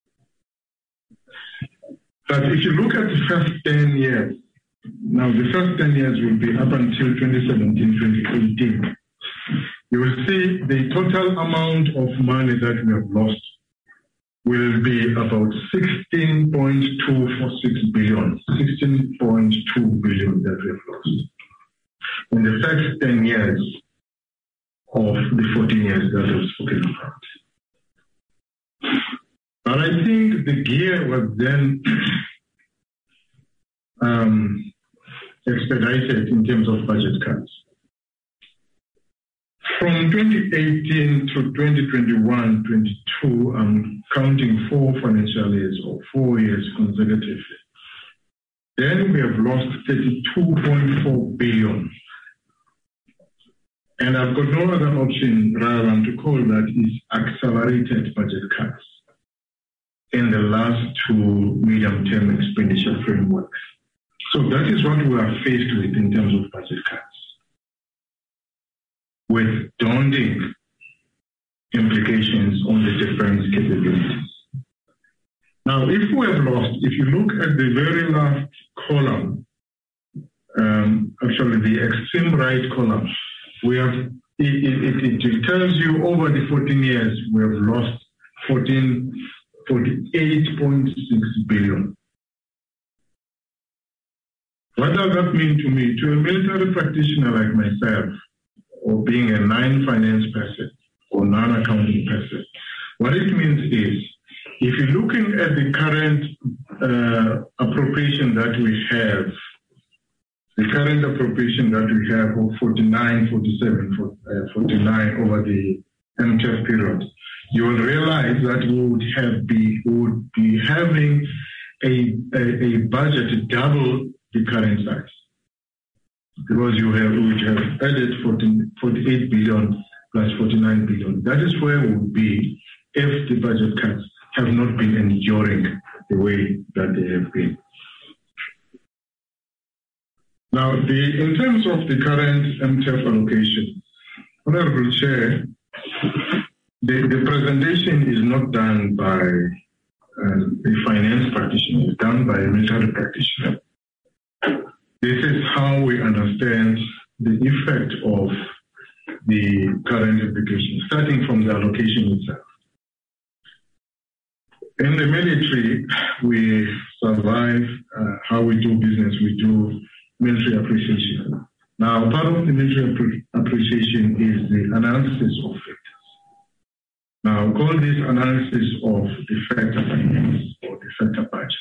But if you look at the first ten years, now the first ten years will be up until twenty seventeen, twenty eighteen. You will see the total amount of money that we have lost will be about sixteen point two four six billion, sixteen point two billion that we have lost in the first ten years of the fourteen years that I've spoken about. But I think the gear was then um, expedited in terms of budget cuts. From twenty eighteen to twenty twenty-one, twenty-two, I'm counting four financial years or four years consecutively. Then we have lost thirty-two point four billion. And I've got no other option rather than to call that is accelerated budget cuts in the last two medium-term expenditure frameworks. So that is what we are faced with in terms of budget cuts, with daunting implications on the defense capabilities. Now, if we have lost, if you look at the very last column, um, actually the extreme right column, we have, it, it, it, it tells you over the fourteen years we have lost forty-eight point six billion. What does that mean to me? To a military practitioner like myself, or being a non-finance person or non-accounting person, what it means is, if you're looking at the current uh, appropriation that we have, the current appropriation that we have of forty-nine, forty-seven, forty-nine over the M T F period, you will realize that we would have be we would be having a, a, a budget double the current size, because you have we would have added forty-eight billion plus forty-nine billion. That is where we would be if the budget cuts have not been enduring the way that they have been. Now, the, in terms of the current M T F allocation, Honorable Chair, the, the presentation is not done by um, a finance practitioner, it's done by a military practitioner. This is how we understand the effect of the current application, starting from the allocation itself. In the military, we survive uh, how we do business, we do military appreciation. Now, part of the military appreciation is the analysis of factors. Now, call this analysis of the factor finance or the factor budget.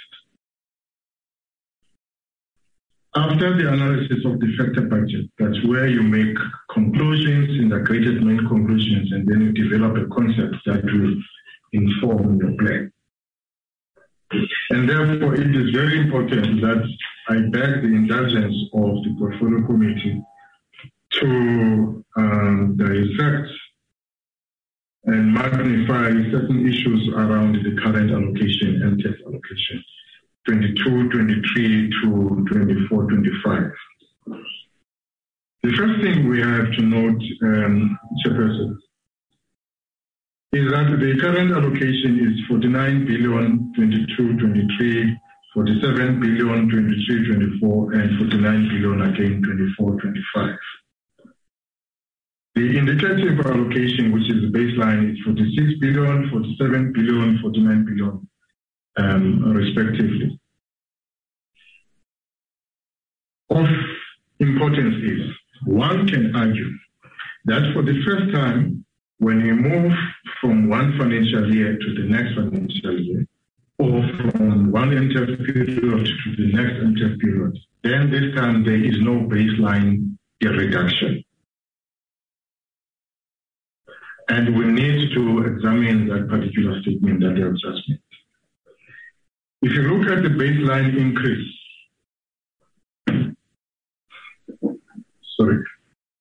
After the analysis of the factor budget, that's where you make conclusions, integrated main conclusions, and then you develop a concept that will inform your plan. And therefore, it is very important that I beg the indulgence of the Portfolio Committee to um, dissect and magnify certain issues around the current allocation, M T F allocation, twenty-two, twenty-three to twenty-four, twenty-five. The first thing we have to note, um, Chairperson, is that the current allocation is forty-nine billion, twenty-two, twenty-three, forty-seven billion, twenty-three, twenty-four, and forty-nine billion again, twenty-four, twenty-five. The indicative allocation, which is the baseline, is forty-six billion, forty-seven billion, forty-nine billion, um, respectively. Of importance is, one can argue that for the first time, when you move from one financial year to the next financial year, or from one M T F period to the next M T F period, then this time there is no baseline reduction. And we need to examine that particular statement that they have just made. If you look at the baseline increase, sorry.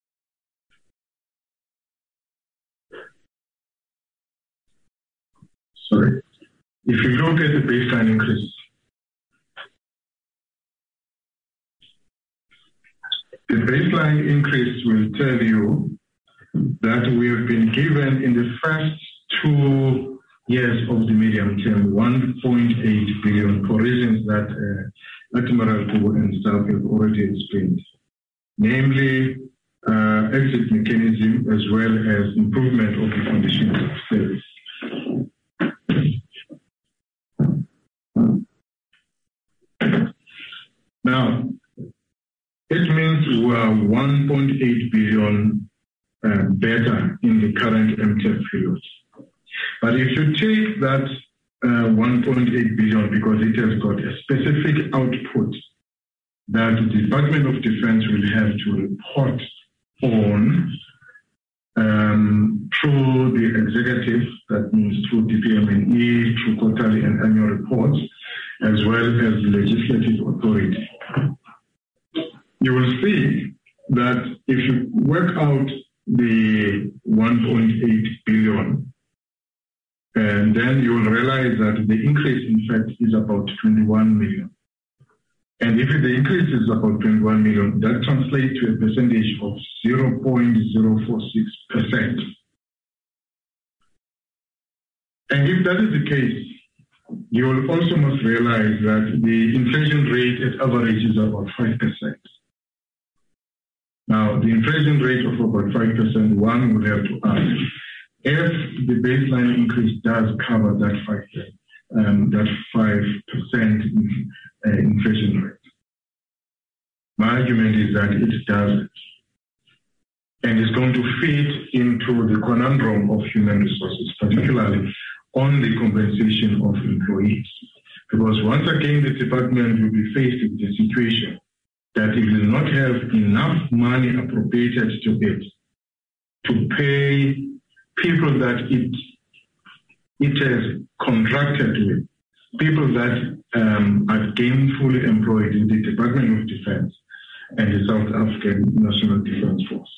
Sorry. If you look at the baseline increase, the baseline increase will tell you that we have been given in the first two years of the medium term one point eight billion for reasons that uh, Admiral Kubo and staff have already explained, namely uh, exit mechanism as well as improvement of the conditions of service. Now, it means we are one point eight billion uh, better in the current M T F period. But if you take that uh, one point eight billion, because it has got a specific output that the Department of Defense will have to report on um, through the executive, that means through D P M N E, through quarterly and annual reports, as well as legislative authority. You will see that if you work out the one point eight billion, and then you will realize that the increase, in fact, is about twenty-one million. And if the increase is about twenty-one million, that translates to a percentage of zero point zero four six percent. And if that is the case, you will also must realize that the inflation rate at average is about five percent. Now, the inflation rate of about five percent, one would have to ask, if the baseline increase does cover that five percent, um, that five percent uh, inflation rate. My argument is that it doesn't, and it's going to fit into the conundrum of human resources, particularly on the compensation of employees. Because once again, the department will be faced with the situation that it will not have enough money appropriated to it to pay people that it it has contracted with, people that um, are gainfully employed in the Department of Defense and the South African National Defense Force.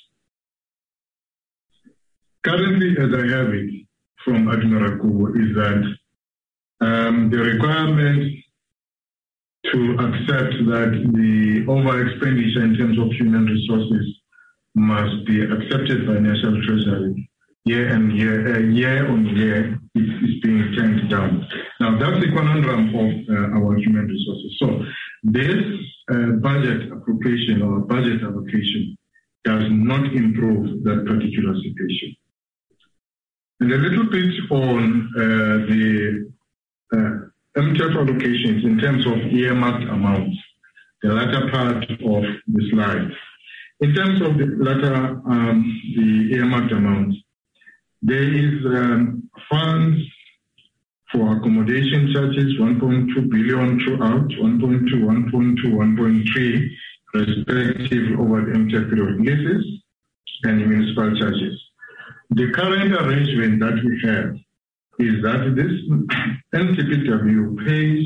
Currently, as I have it from Admiral Kubo, is that um, the requirement to accept that the over expenditure in terms of human resources must be accepted by National Treasury year and year, uh, year on year, it is being turned down. Now, that's the conundrum of uh, our human resources. So, this uh, budget appropriation or budget allocation does not improve that particular situation. And a little bit on uh, the uh, M T F allocations in terms of earmarked amounts, the latter part of the slide. In terms of the latter, um, the earmarked amounts, there is um, funds for accommodation charges, one point two billion throughout, one point two, one point two, one point three, respectively over the M T F period leases and municipal charges. The current arrangement that we have is that this N T P W pays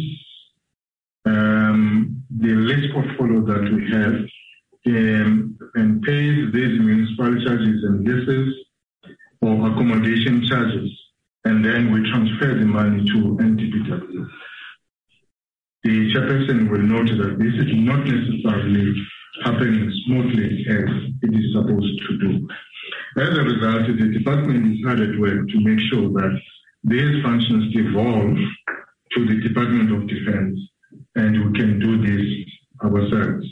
um, the lease portfolio that we have um, and pays these municipal charges and leases or accommodation charges, and then we transfer the money to N T P W. The chairperson will note that this is not necessarily happening smoothly as it is supposed to do. As a result, the department is hard at work to make sure that these functions devolve to the Department of Defense, and we can do this ourselves.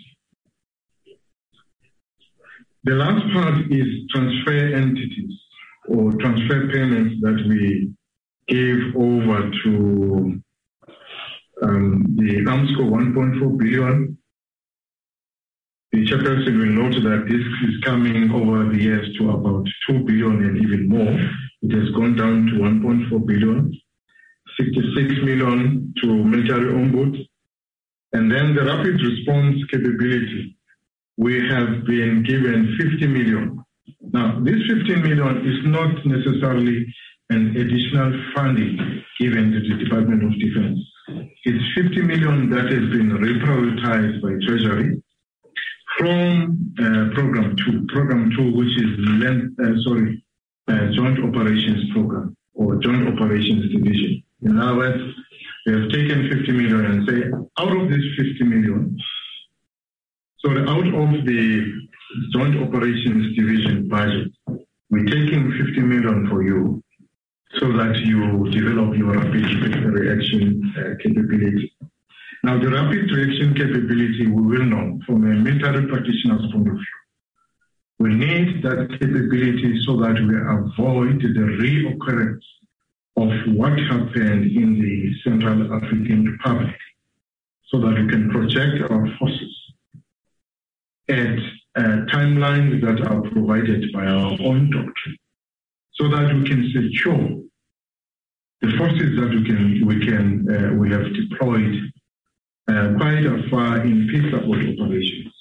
The last part is transfer entities or transfer payments that we gave over to um, the AMSCO one point four billion. The chairperson will note that this is coming over the years to about two billion and even more. It has gone down to one point four billion, sixty-six million to military ombud. And then the rapid response capability, we have been given fifty million. Now, this fifteen million is not necessarily an additional funding given to the Department of Defense. It's fifty million that has been reprioritized by Treasury from uh, Program two, Program two, which is land, uh, sorry, uh, Joint Operations Program or Joint Operations Division. In other words, they have taken fifty million and say, out of this fifty million, so out of the Joint Operations Division budget, we're taking fifty million for you so that you develop your rapid reaction uh, capability. Now, the rapid reaction capability, we will know from a military practitioner's point of view. We need that capability so that we avoid the reoccurrence of what happened in the Central African Republic, so that we can project our forces at uh, timelines that are provided by our own doctrine, so that we can secure the forces that we can we can uh, we have deployed uh, quite far in peace support operations.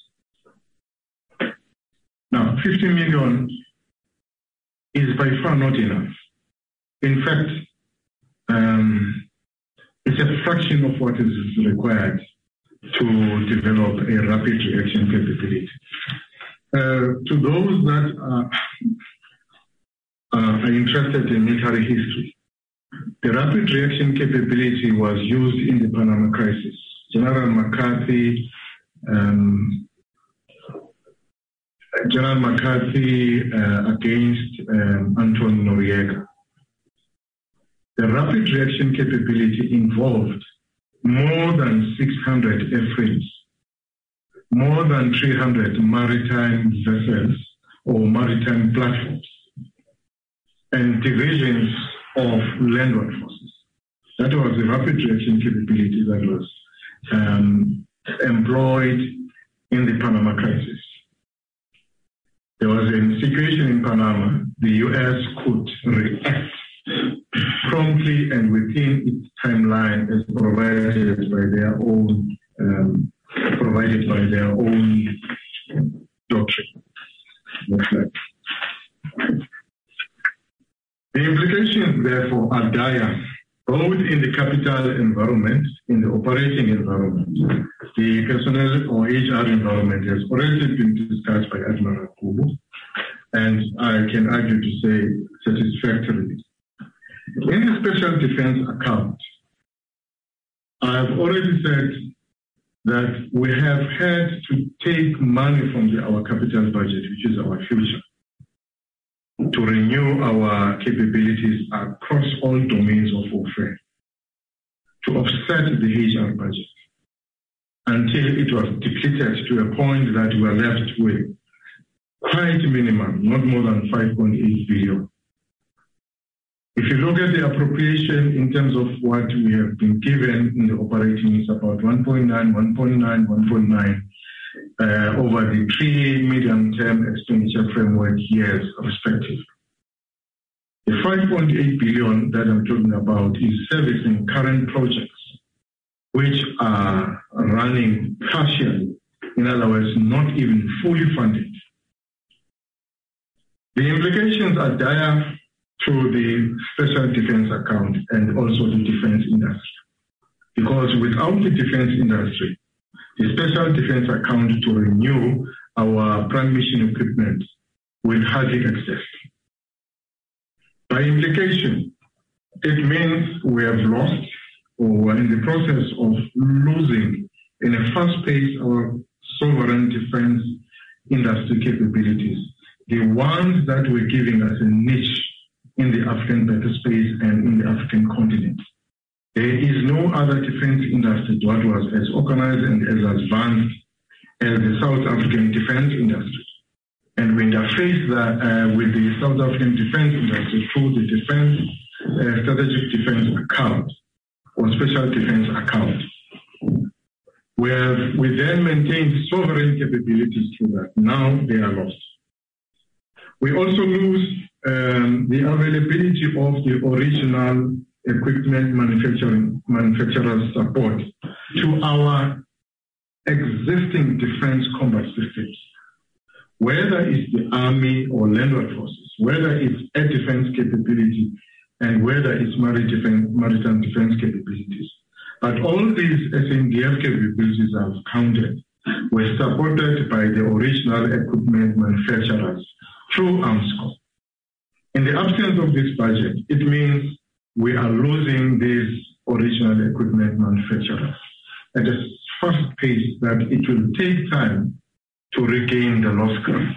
Now, fifty million is by far not enough. In fact, um, it's a fraction of what is required to develop a rapid reaction capability. Uh, to those that are, uh, are interested in military history, the rapid reaction capability was used in the Panama crisis. General McCarthy, um, General McCarthy uh, against um, Anton Noriega. The rapid reaction capability involved more than six hundred airframes, more than three hundred maritime vessels or maritime platforms. and divisions of landward forces. That was the rapid reaction capability that was um, employed in the Panama crisis. There was a situation in Panama, the U S could react promptly and within its timeline as provided by their own um, provided by their own doctrine. The implications, therefore, are dire, both in the capital environment, in the operating environment. The personnel or H R environment has already been discussed by Admiral Kubu, and I can argue to say satisfactorily. In the special defense account, I have already said that we have had to take money from the, our capital budget, which is our future, to renew our capabilities across all domains of warfare, to offset the H R budget, until it was depleted to a point that we were left with quite minimum, not more than five point eight billion. If you look at the appropriation in terms of what we have been given in the operating, it's about one point nine, one point nine, one point nine uh, over the three medium-term expenditure framework years respectively. The five point eight billion that I'm talking about is servicing current projects which are running partially, in other words, not even fully funded. The implications are dire to the special defense account and also the defense industry. Because without the defense industry, the special defense account to renew our prime mission equipment will hardly exist. By implication, it means we have lost or we're in the process of losing in a fast pace our sovereign defense industry capabilities, the ones that we're giving us a niche in the African battlespace and in the African continent. There is no other defense industry that was as organized and as advanced as the South African defense industry. And we interface that uh, with the South African defense industry through the defense uh, strategic defense account or special defense account, where we then maintain sovereign capabilities through that. Now they are lost. We also lose um, the availability of the original equipment manufacturing manufacturers support to our existing defense combat systems, whether it's the army or landward forces, whether it's air defense capability, and whether it's maritime, maritime defense capabilities. But all these S N D F capabilities I've counted were supported by the original equipment manufacturers through AMSCO. In the absence of this budget, it means we are losing these original equipment manufacturers at a fast pace that it will take time to regain the lost ground.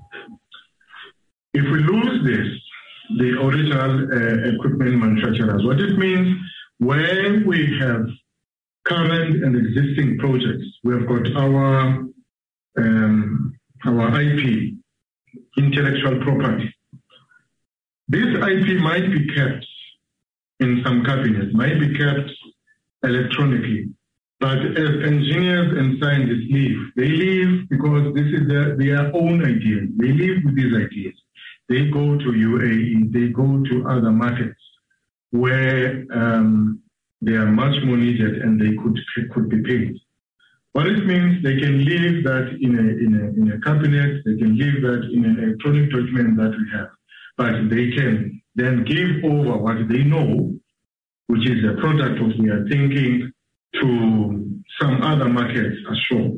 If we lose this, the original uh, equipment manufacturers, what it means, when we have current and existing projects, we have got our, um, our I P, intellectual property. This I P might be kept in some cabinets, might be kept electronically, but as engineers and scientists leave, they leave because this is their, their own ideas. They leave with these ideas. They go to U A E, they go to other markets where um, they are much more needed and they could could be paid. What it means, they can leave that in a, in a, in a cabinet, they can leave that in an electronic document that we have, but they can then give over what they know, which is a product of their thinking, to some other markets ashore.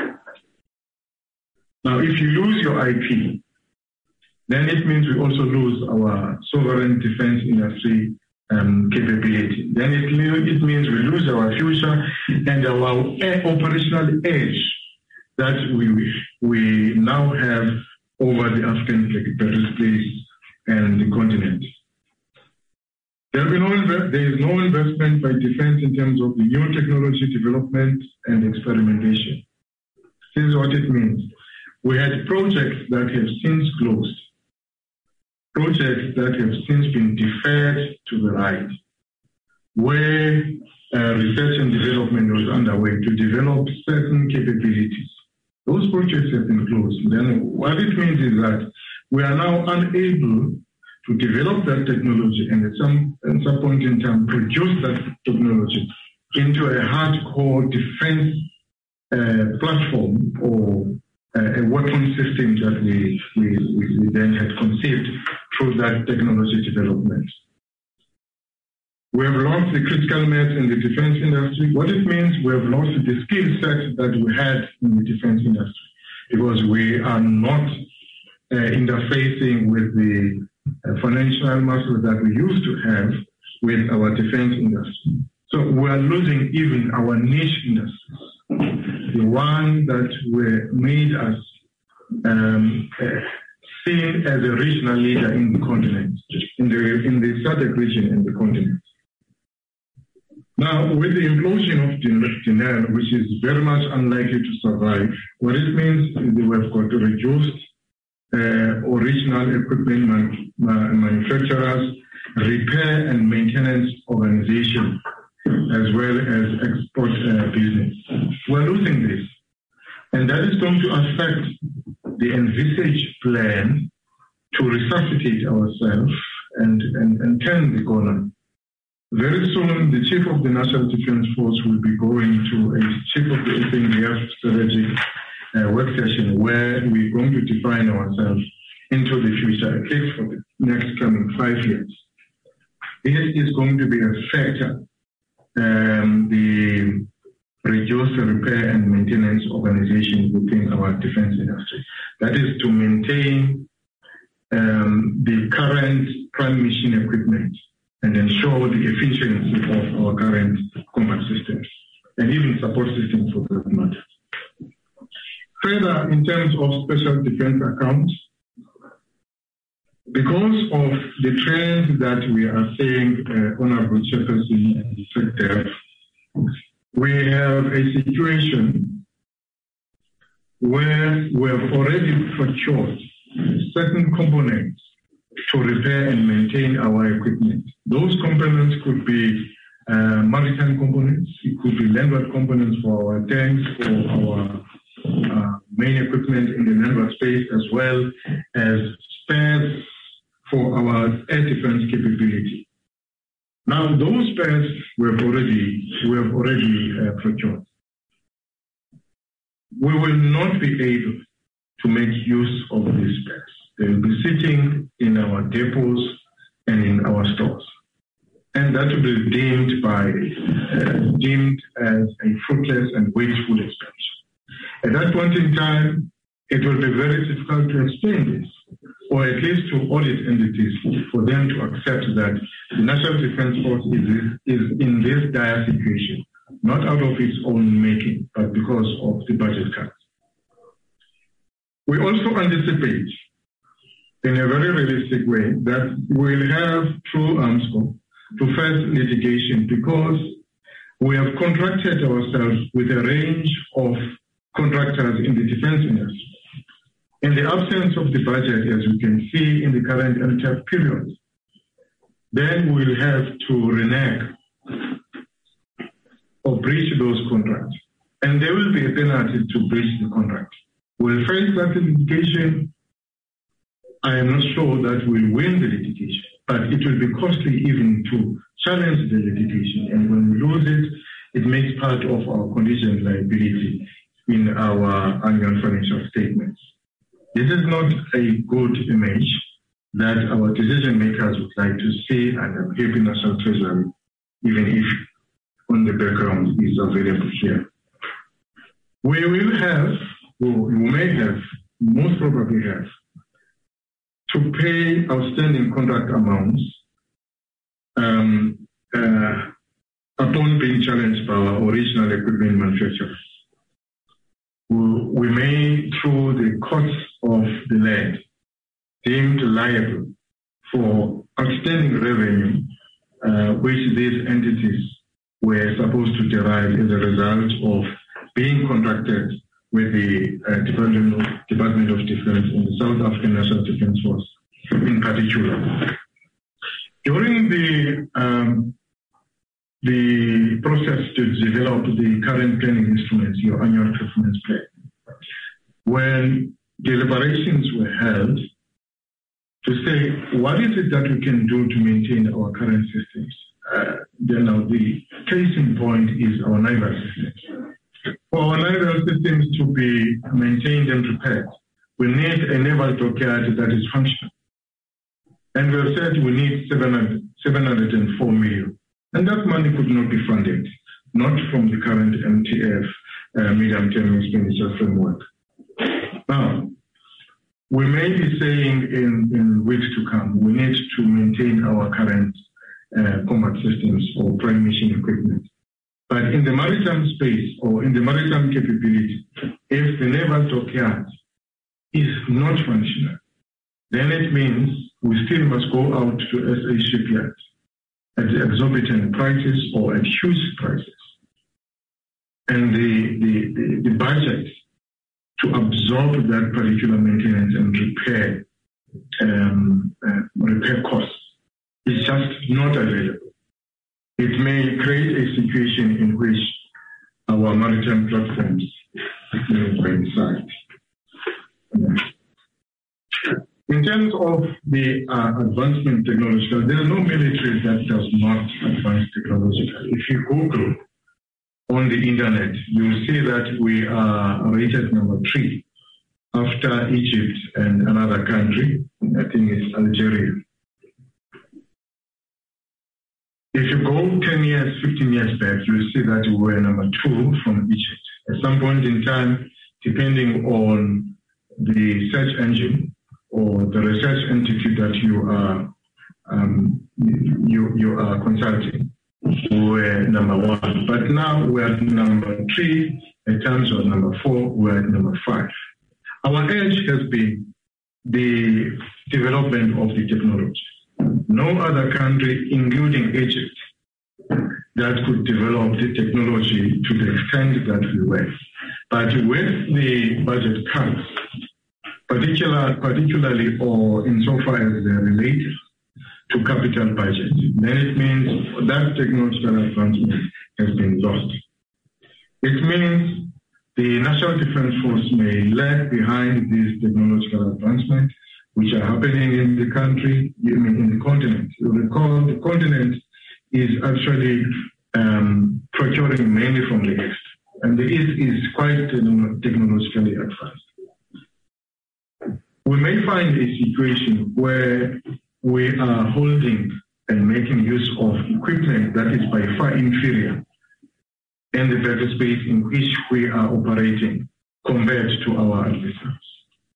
Now, if you lose your I P, then it means we also lose our sovereign defense industry um, capability. Then it, it means we lose our future and our operational edge that we, we now have over the African battlespace and the continent. There, be no, there is no investment by defense in terms of the new technology development and experimentation. This is what it means. We had projects that have since closed. projects that have since been deferred to the right, where uh, research and development was underway to develop certain capabilities. Those projects have been closed. Then what it means is that we are now unable to develop that technology and at some, at some point in time produce that technology into a hardcore defense uh, platform or uh, a weapon system that we, we, we then had conceived through that technology development. We have lost the critical mass in the defense industry. What it means, we have lost the skill set that we had in the defense industry because we are not uh, interfacing with the uh, financial muscle that we used to have with our defense industry. So we are losing even our niche industries, the one that were made us um, uh, seen as a regional leader in the continent, in the in the S A D C region in the continent. Now, with the implosion of Denel, which is very much unlikely to survive, what it means is that we've got reduced uh, original equipment man, man, manufacturers, repair and maintenance organization, as well as export uh, business. We're losing this. And that is going to affect the envisaged plan to resuscitate ourselves and, and, and turn the corner. Very soon, the Chief of the National Defense Force will be going to a Chief of the S N D F strategic uh, work session where we're going to define ourselves into the future, at least for the next coming five years. This is going to be a factor, um, the reduced repair and maintenance organization within our defense industry. That is to maintain um, the current prime mission equipment and ensure the efficiency of our current combat systems and even support systems for that matter. Further, in terms of special defense accounts, because of the trends that we are seeing, uh, Honorable Chairperson and Secretary, we have a situation where we have already procured certain components to repair and maintain our equipment. Those components could be uh, maritime components, it could be landward components for our tanks, for our uh, main equipment in the landward space, as well as spares for our air defense capability. Now, those spares we have already, we have already uh, procured. We will not be able to make use of these spares. They will be sitting in our depots and in our stores. And that will be deemed by uh, deemed as a fruitless and wasteful expenditure. At that point in time, it will be very difficult to explain this, or at least to audit entities for them to accept that the National Defense Force is, is in this dire situation, not out of its own making, but because of the budget cuts. We also anticipate in a very realistic way that we'll have through AMSCO to face litigation because we have contracted ourselves with a range of contractors in the defense industry. In the absence of the budget, as you can see in the current L T A P period, then we'll have to renege or breach those contracts. And there will be a penalty to breach the contract. We'll face that litigation. I am not sure that we'll win the litigation, but it will be costly even to challenge the litigation. And when we lose it, it makes part of our contingent liability in our annual financial statements. This is not a good image that our decision makers would like to see at the European National Treasury, even if on the background is available here. We will have, or we may have, most probably have, to pay outstanding contract amounts um, uh, upon being challenged by our original equipment manufacturers. We may, through the costs of the land, deemed liable for outstanding revenue, uh, which these entities were supposed to derive as a result of being contracted with the uh, Department, of, Department of Defense and the South African National Defense Force in particular. During the um, the process to develop the current planning instruments, your annual performance plan, when deliberations were held to say, what is it that we can do to maintain our current systems? Uh, then now the case in point is our naval systems. For our naval systems to be maintained and repaired, we need a naval dockyard that is functional. And we have said we need seven hundred four million. And that money could not be funded, not from the current M T F, uh, medium-term expenditure framework. Now, we may be saying in, in weeks to come, we need to maintain our current uh, combat systems or prime mission equipment. But in the maritime space or in the maritime capability, if the naval dockyard is not functional, then it means we still must go out to S A shipyards at exorbitant prices or at huge prices. And the, the, the, the budget to absorb that particular maintenance and repair um, uh, repair costs is just not available. It may create a situation in which our maritime platforms may coincide. In terms of the uh, advancement technological, there are no military that does not advance technologically. If you Google on the internet, you will see that we are rated number three after Egypt and another country, I think it's Algeria. If you go ten years, fifteen years back, you will see that we were number two from Egypt. At some point in time, depending on the search engine, or the research entity that you are um, you you are consulting, we're number one. But now we're at number three. In terms of number four, we're at number five. Our edge has been the development of the technology. No other country, including Egypt, that could develop the technology to the extent that we were. But with the budget cuts, Particular, particularly or insofar as they're related to capital budget, then it means that technological advancement has been lost. It means the National Defense Force may lag behind these technological advancements, which are happening in the country, I mean in the continent. You recall the continent is actually um, procuring mainly from the East, and the East is quite technologically advanced. We may find a situation where we are holding and making use of equipment that is by far inferior in the battle space in which we are operating compared to our adversaries.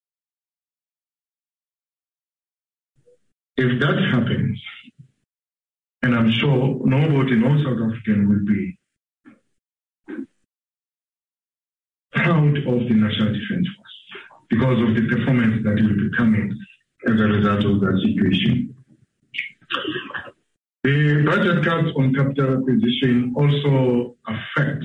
If that happens, and I'm sure nobody, no South African will be proud of the National Defense Force, because of the performance that will be coming as a result of that situation. The budget cuts on capital acquisition also affect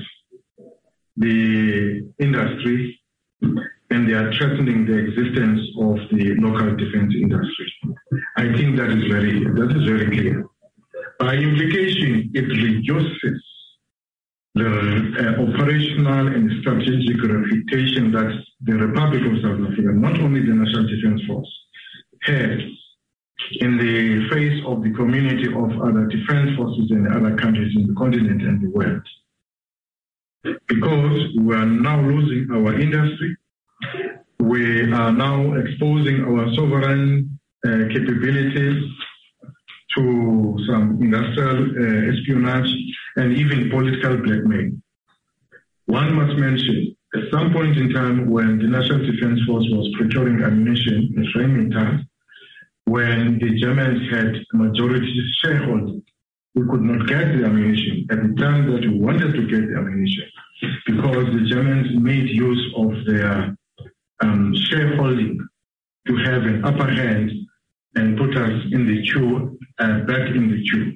the industry, and they are threatening the existence of the local defense industry. I think that is very, that is very clear. By implication, it reduces the uh, operational and strategic reputation that the Republic of South Africa, not only the National Defense Force, has in the face of the community of other defense forces in other countries in the continent and the world. Because we are now losing our industry, we are now exposing our sovereign uh, capabilities to some industrial uh, espionage and even political blackmail. One must mention, at some point in time when the National Defense Force was procuring ammunition in Rheinmetall, when the Germans had majority shareholding, we could not get the ammunition at the time that we wanted to get the ammunition, because the Germans made use of their um, shareholding to have an upper hand and put us in the queue, uh, back in the queue.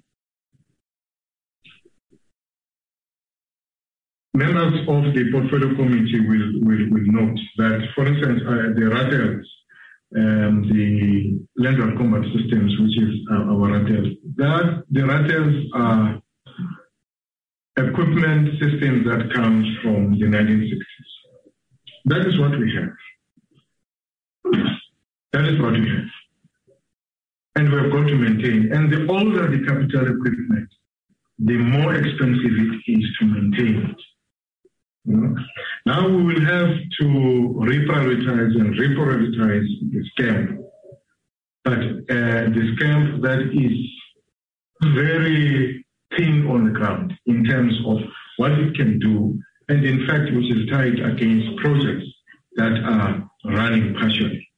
Members of the portfolio committee will, will, will note that, for instance, uh, the Rattles um, the landward combat systems, which is uh, our R A T E Ls. That, the R A T E Ls are equipment systems that comes from the nineteen sixties. That is what we have. That is what we have. And we have got to maintain. And the older the capital equipment, the more expensive it is to maintain it. You know? Now we will have to reprioritize and reprioritize the scam. But uh, the scam that is very thin on the ground in terms of what it can do, and in fact, which is tied against projects that are running partially.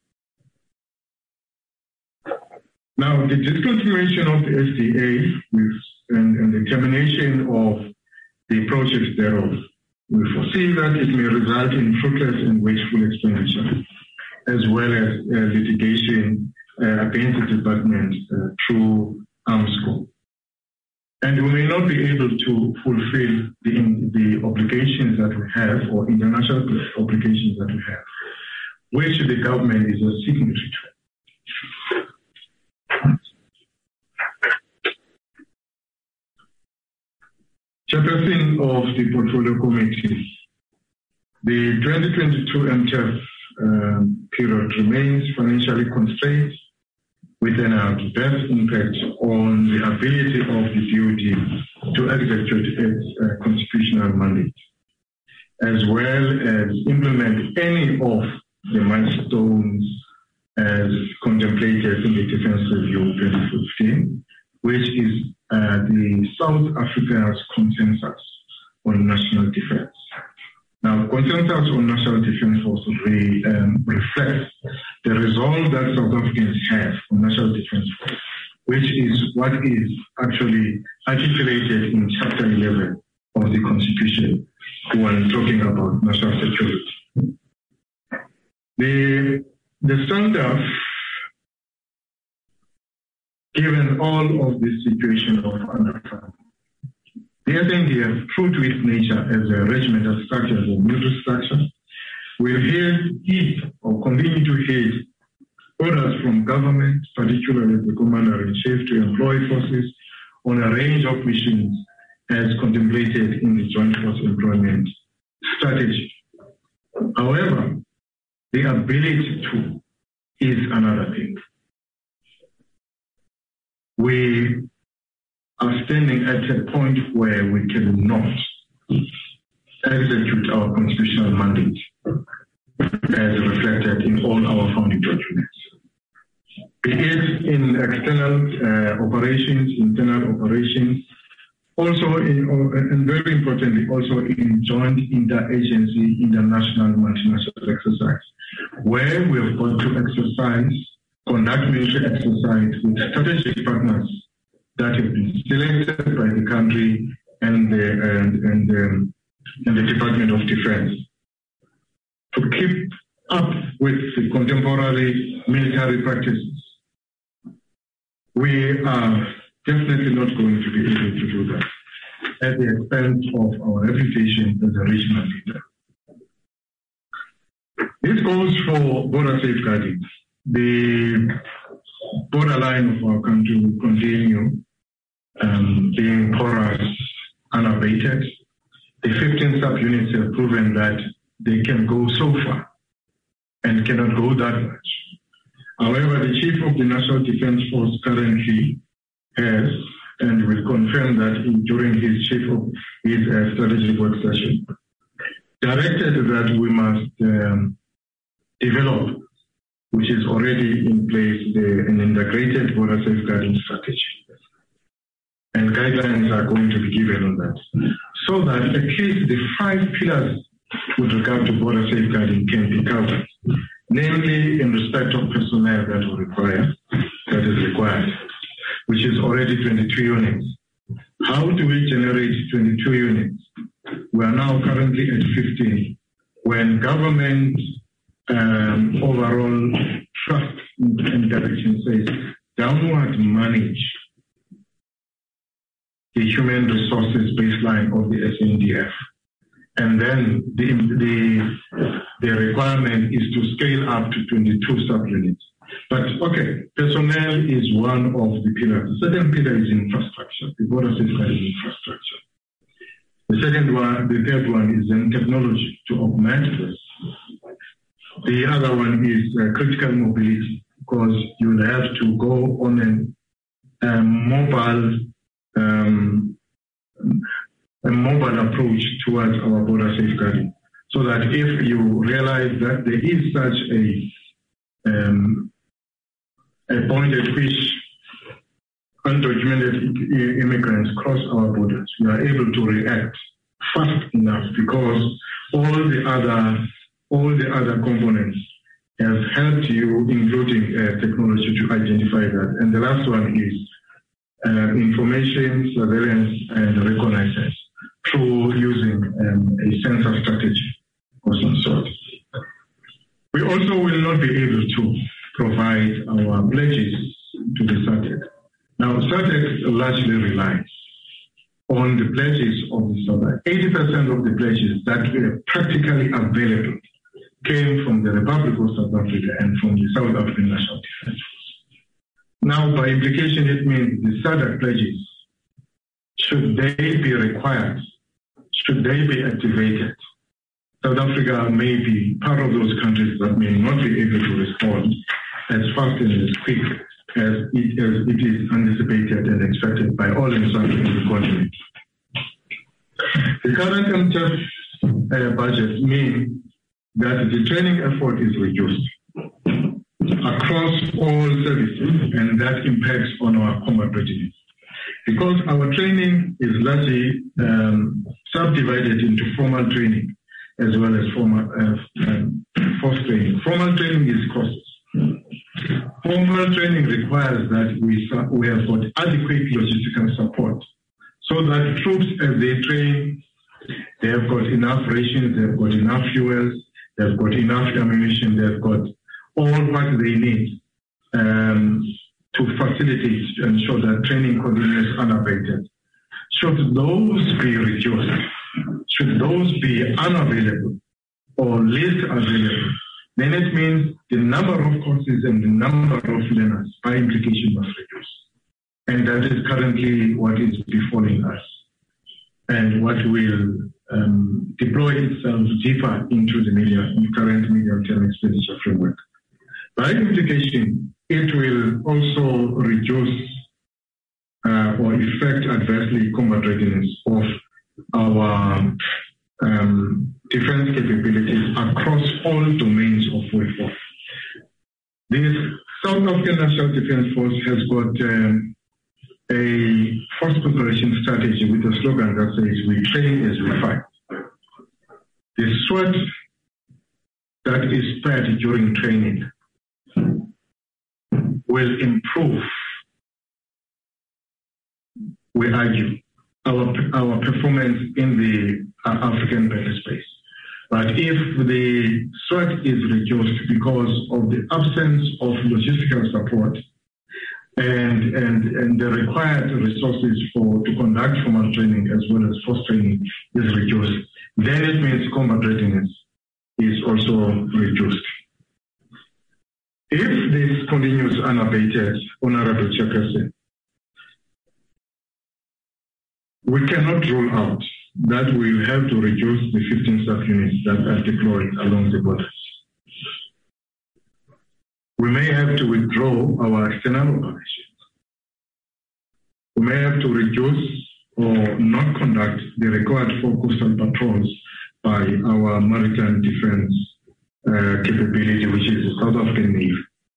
Now, the discontinuation of the S D A with, and, and the termination of the projects thereof, we foresee that it may result in fruitless and wasteful expenditure, as well as uh, litigation uh, against the department uh, through ARMSCO. And we may not be able to fulfill the, the obligations that we have, or international obligations that we have, which the government is a signatory to. Chairperson of the Portfolio Committee, the twenty twenty-two M T F um, period remains financially constrained, with an adverse impact on the ability of the D O D to execute its uh, constitutional mandate, as well as implement any of the milestones as contemplated in the Defence Review twenty fifteen, which is uh, the South Africa's consensus on national defence. Now, consensus on national defence also re, um, reflects the resolve that South Africans have on national defence force, which is what is actually articulated in Chapter eleven of the Constitution when talking about national security. The, the SANDF, given all of this situation of underfunding, the S N D F, true to its nature as a regimental structure, as a military structure, will heed or continue to heed orders from government, particularly the Commander-in-Chief, to employ forces on a range of missions as contemplated in the Joint Force Employment Strategy. However, the ability to is another thing. We are standing at a point where we cannot execute our constitutional mandate as reflected in all our founding documents. Be it in external uh, operations, internal operations, also in, and very importantly, also in joint interagency, international, multinational exercise, where we have got to exercise, conduct military exercise with strategic partners that have been selected by the country and the, and, and, um, and the Department of Defense to keep up with the contemporary military practices. We are definitely not going to be able to do that at the expense of our reputation as a regional leader. This goes for border safeguarding. The borderline of our country will continue um, being porous, unabated. The fifteen subunits have proven that they can go so far and cannot go that much. However, the Chief of the National Defence Force currently has, and will confirm that in, during his Chief of his uh, strategic work session, directed that we must um, develop, which is already in place, the, an integrated border safeguarding strategy. And guidelines are going to be given on that, so that at least the five pillars with regard to border safeguarding can be covered, namely in respect of personnel that will require, that is required, which is already twenty-two units. How do we generate twenty-two units? We are now currently at fifteen. When government um, overall trust and direction says downward manage the human resources baseline of the S N D F And then the, the, the requirement is to scale up to twenty-two subunits. But okay, personnel is one of the pillars. The second pillar is infrastructure, the border safeguarding infrastructure. The second one, the third one is in technology to augment this. The other one is uh, critical mobility, because you'll have to go on a, a mobile um, a mobile approach towards our border safeguarding, so that if you realize that there is such a um, a point at which undocumented immigrants cross our borders, we are able to react fast enough, because all the other all the other components have helped you, including uh, technology, to identify that. And the last one is uh, information, surveillance, and reconnaissance through using um, a sensor strategy of some sort. We also will not be able to provide our pledges to the SADC. Now, SADC largely relies on the pledges of the SADC. eighty percent of the pledges that were practically available came from the Republic of South Africa and from the South African National Defence Force. Now, by implication, it means the SADC pledges, should they be required, should they be activated, South Africa may be part of those countries that may not be able to respond as fast and as quick as it, as it is anticipated and expected by all in South Africa in the continent. The current M T E F uh, budget means that the training effort is reduced across all services, and that impacts on our combat readiness. Because our training is largely um, subdivided into formal training as well as formal uh, um, force training. Formal training is courses. Formal training requires that we, we have got adequate logistical support, so that troops, as they train, they have got enough rations, they have got enough fuels, they've got enough ammunition, they've got all what they need um, to facilitate and ensure that training continues unabated. Should those be reduced, should those be unavailable or least available, then it means the number of courses and the number of learners by implication must reduce. And that is currently what is befalling us, and what will um, deploy itself deeper into the medium, current medium-term expenditure framework. By implication, it will also reduce uh, or affect adversely combat readiness of our um, defense capabilities across all domains of warfare. The South African National Defense Force has got um, a force preparation strategy with a slogan that says, "We train as we fight." The sweat that is spared during training will improve, we argue, our, our performance in the uh, African battlespace. But if the sweat is reduced because of the absence of logistical support and, and, and the required resources for to conduct formal training as well as force training is reduced, then it means combat readiness is also reduced. If this continues unabated, Honorable Chairperson, we cannot rule out that we will have to reduce the fifteen subunits that are deployed along the borders. We may have to withdraw our external operations. We may have to reduce or not conduct the required four coastal patrols by our maritime defense uh, capability, which is the South African Navy.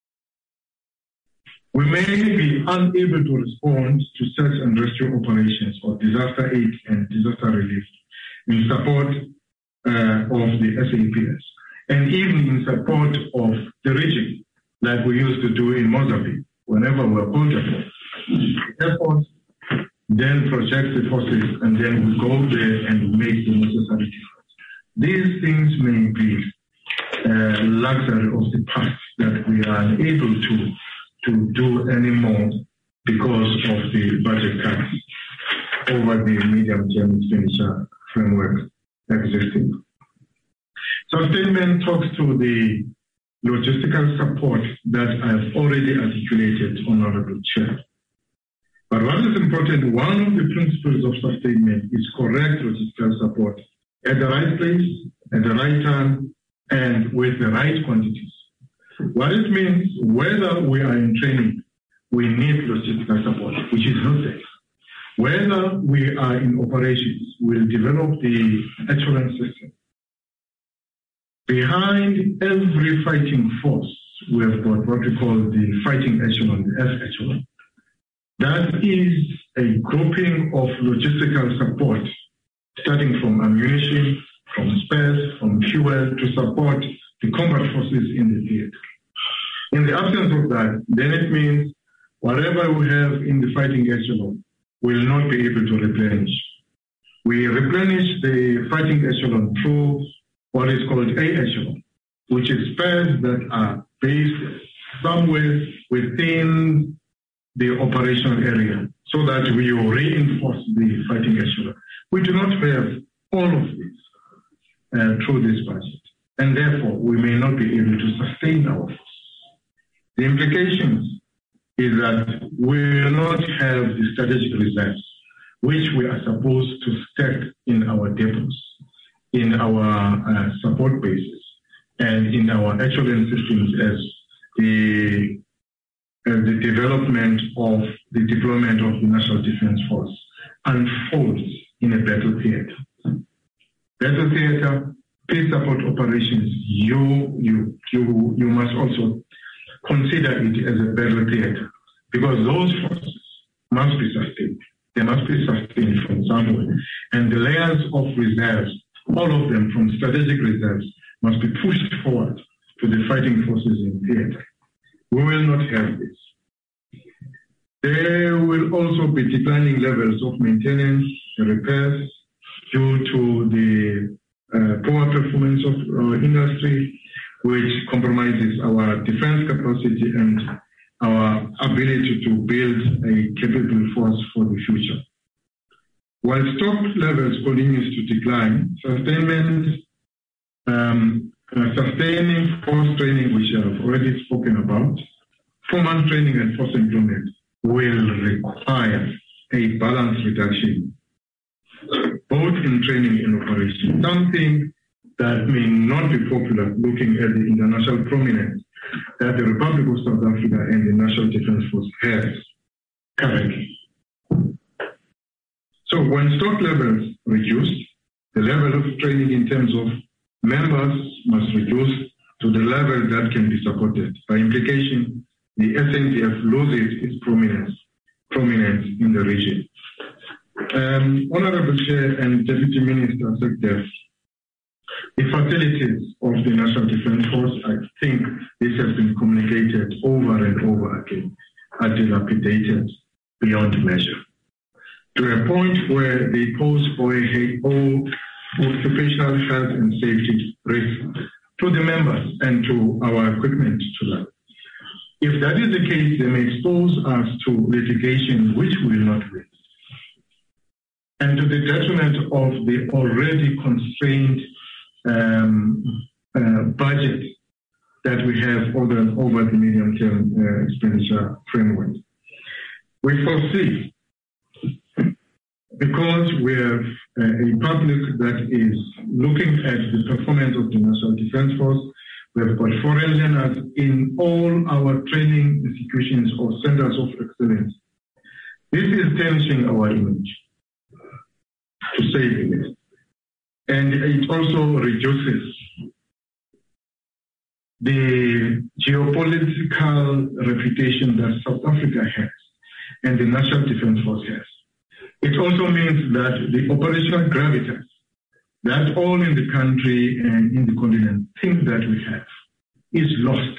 We may be unable to respond to search and rescue operations or disaster aid and disaster relief in support uh, of the S A P S, and even in support of the region, like we used to do in Mozambique, whenever we're called upon. Airports then project the forces, and then we go there and make the necessary difference. These things may be uh, luxury of the past that we are unable to to do anymore because of the budget cuts over the medium-term expenditure framework existing. Sustainment talks to the logistical support that I've already articulated, Honorable Chair. But what is important, one of the principles of sustainment is correct logistical support at the right place, at the right time, and with the right quantities. What it means, whether we are in training, we need logistical support, which is not there. Whether we are in operations, we'll develop the excellence system. Behind every fighting force, we have got what we call the fighting echelon, the F echelon. That is a grouping of logistical support, starting from ammunition, from spares, from fuel, to support the combat forces in the theater. In the absence of that, then it means whatever we have in the fighting echelon will not be able to replenish. We replenish the fighting echelon through what is called A echelon, which is spares that are based somewhere within the operational area, so that we reinforce the fighting echelon. We do not have all of this uh, through this budget, and therefore we may not be able to sustain our force. The implications is that we will not have the strategic reserves, which we are supposed to stack in our depots, in our uh, support bases, and in our excellence systems as the, as the development of the deployment of the National Defence Force unfolds in a battle theatre. Battle theatre, peace support operations, you, you, you, you must also consider it as a battle theatre, because those forces must be sustained. They must be sustained from somewhere. And the layers of reserves, all of them from strategic reserves, must be pushed forward to the fighting forces in theatre. We will not have this. There will also be declining levels of maintenance and repairs due to the uh, poor performance of our industry, which compromises our defense capacity and our ability to build a capable force for the future. While stock levels continues to decline, sustainment, um, uh, sustaining force training, which I have already spoken about, four-month training and force employment will require a balanced reduction, both in training and operation, something that may not be popular looking at the international prominence that the Republic of South Africa and the National Defence Force has currently. So when stock levels reduce, the level of training in terms of members must reduce to the level that can be supported. By implication, the S N D F loses its prominence, prominence in the region. Um, Honorable Chair and Deputy Minister SecDef, the facilities of the National Defence Force, I think this has been communicated over and over again, are dilapidated beyond measure, to a point where they pose for a whole occupational health and safety risk to the members and to our equipment to them. If that is the case, they may expose us to litigation which we will not win, and to the detriment of the already constrained um, uh, budget that we have over, over the medium-term uh, expenditure framework. We foresee, because we have uh, a public that is looking at the performance of the National Defence Force, we have got foreign learners in all our training institutions or centers of excellence. This is tarnishing our image, to say the least. And it also reduces the geopolitical reputation that South Africa has and the National Defence Force has. It also means that the operational gravitas that all in the country and in the continent think that we have is lost.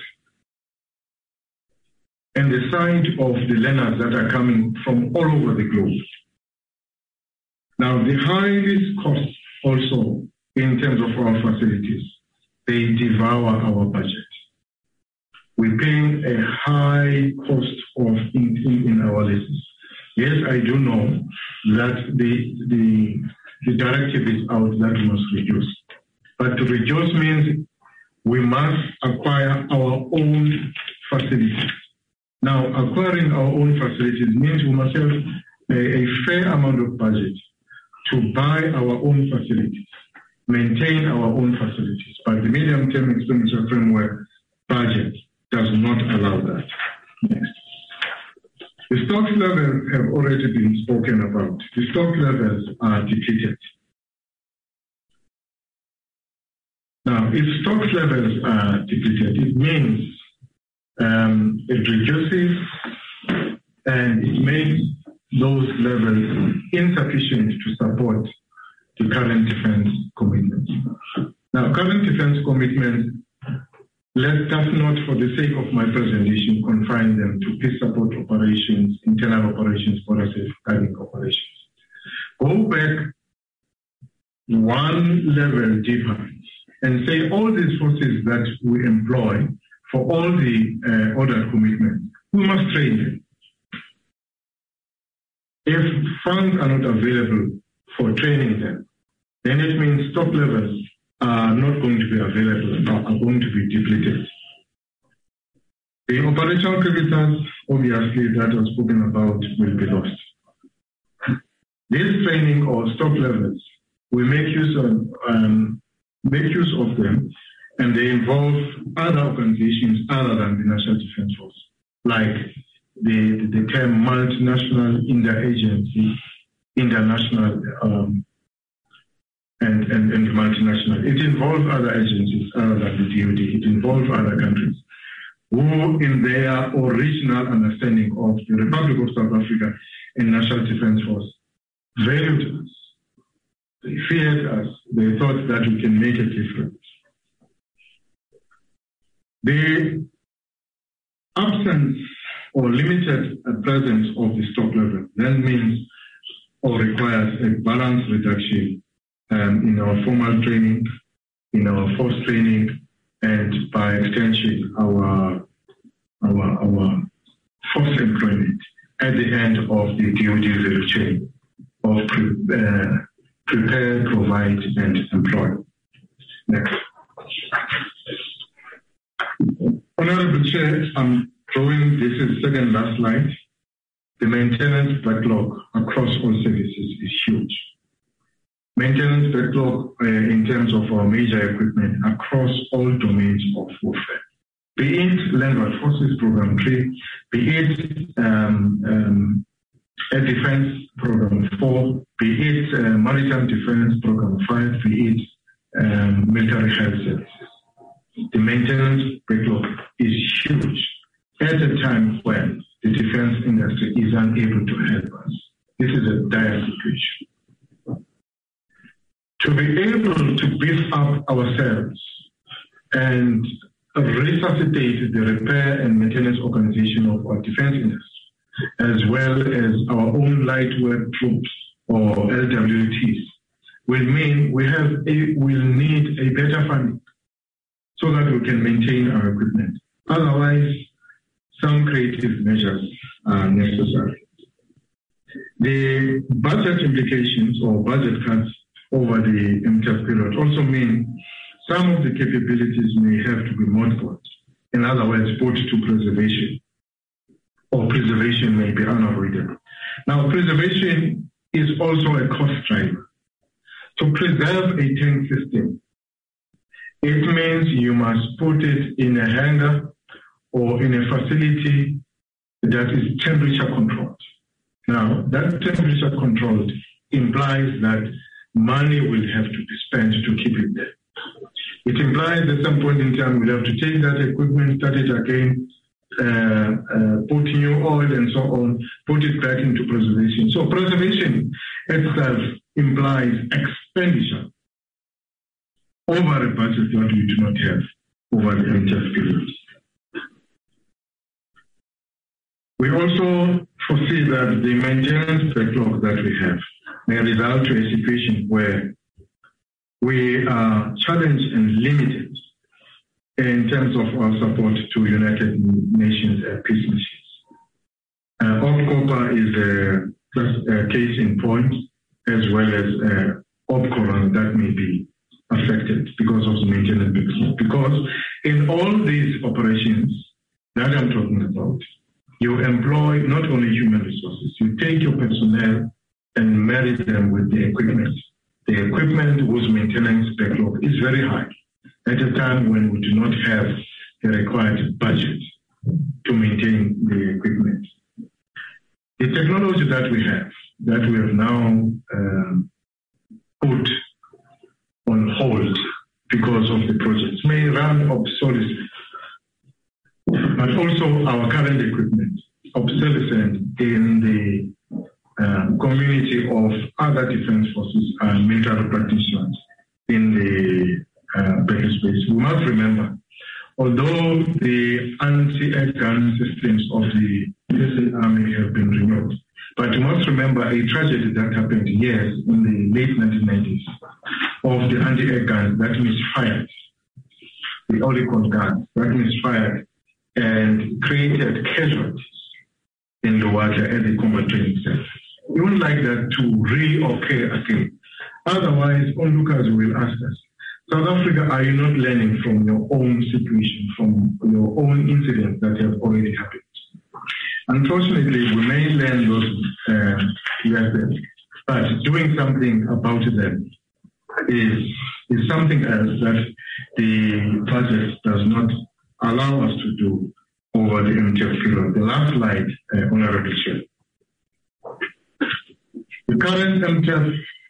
And the sight of the learners that are coming from all over the globe. Now, the highest costs also in terms of our facilities, they devour our budget. We're paying a high cost of in, in, in our leases. Yes, I do know that the, the the directive is out that we must reduce. But to reduce means we must acquire our own facilities. Now, acquiring our own facilities means we must have a, a fair amount of budget to buy our own facilities, maintain our own facilities. But the medium-term expenditure framework budget does not allow that. Next. The stock levels have already been spoken about. The stock levels are depleted. Now, if stock levels are depleted, it means um, it reduces and it makes those levels insufficient to support the current defense commitments. Now, current defense commitments, let us not, for the sake of my presentation, confine them to peace support operations, internal operations, border safeguarding operations. Go back one level deeper and say all these forces that we employ for all the uh, order commitments, we must train them. If funds are not available for training them, then it means stock levels are not going to be available, are going to be depleted. The operational criticals, obviously, that was spoken about will be lost. This training or stock levels, we make use of um, make use of them, and they involve other organizations other than the National Defense Force, like the, the term multinational interagency, international, um, and, and, and multinational. It involves other agencies other than the D O D. It involves other countries who, in their original understanding of the Republic of South Africa and National Defense Force, valued us. They feared us. They thought that we can make a difference. The absence or limited presence of the stock level then means or requires a balanced reduction um, in our formal training, in our force training, and by extension, our, our, our force employment at the end of the D O D value chain of pre, uh, prepare, provide, and employ. Next. Honorable Chair, I'm drawing, this is second last slide. The maintenance backlog across all services is huge. Maintenance backlog uh, in terms of our major equipment across all domains of warfare. Be it Land Forces Program three, be it um, um, Air Defense Program four, be it uh, Maritime Defense Program five, be it um, Military Health Services. The maintenance backlog is huge at a time when the defense industry is unable to help us. This is a dire situation. To be able to beef up ourselves and resuscitate the repair and maintenance organization of our defense industry, as well as our own light work troops or L W Ts, will mean we have a, will need a better funding so that we can maintain our equipment. Otherwise, some creative measures are necessary. The budget implications or budget cuts over the M T F period also mean some of the capabilities may have to be mothballed. In other words, put to preservation, or preservation may be unavoidable. Now, preservation is also a cost driver. To preserve a tank system, it means you must put it in a hangar or in a facility that is temperature controlled. Now, that temperature controlled implies that money will have to be spent to keep it there. It implies at some point in time we'll have to take that equipment, start it again, uh, uh, put new oil and so on, put it back into preservation. So preservation itself implies expenditure over a budget that we do not have over the M T F period. We also foresee that the maintenance backlog that we have may result to a situation where we are challenged and limited in terms of our support to United Nations uh, peace missions. Uh, OPCOPA is a, a case in point, as well as uh, of Corona that may be affected because of the maintenance. Because in all these operations that I'm talking about, you employ not only human resources, you take your personnel and marry them with the equipment. The equipment whose maintenance backlog is very high at a time when we do not have the required budget to maintain the equipment. The technology that we have, that we have now um, put on hold because of the projects, may run obsolescent, but also our current equipment, obsolescent in the uh, community of other defense forces and military practitioners in the uh, battle space. We must remember, although the anti-air gun systems of the U S A Army have been renewed, but you must remember a tragedy that happened years in the late nineteen nineties of the anti-air guns that misfired, the Olicon guns that misfired and created casualties in the water at the combat training center. We would like that to reoccur again. Otherwise, onlookers will ask us, South Africa, are you not learning from your own situation, from your own incidents that have already happened? Unfortunately, we may learn those uh, lessons, but doing something about them is, is something else that the budget does not allow us to do over the M T F period. The last slide, uh, Honorable Chair. The current M T F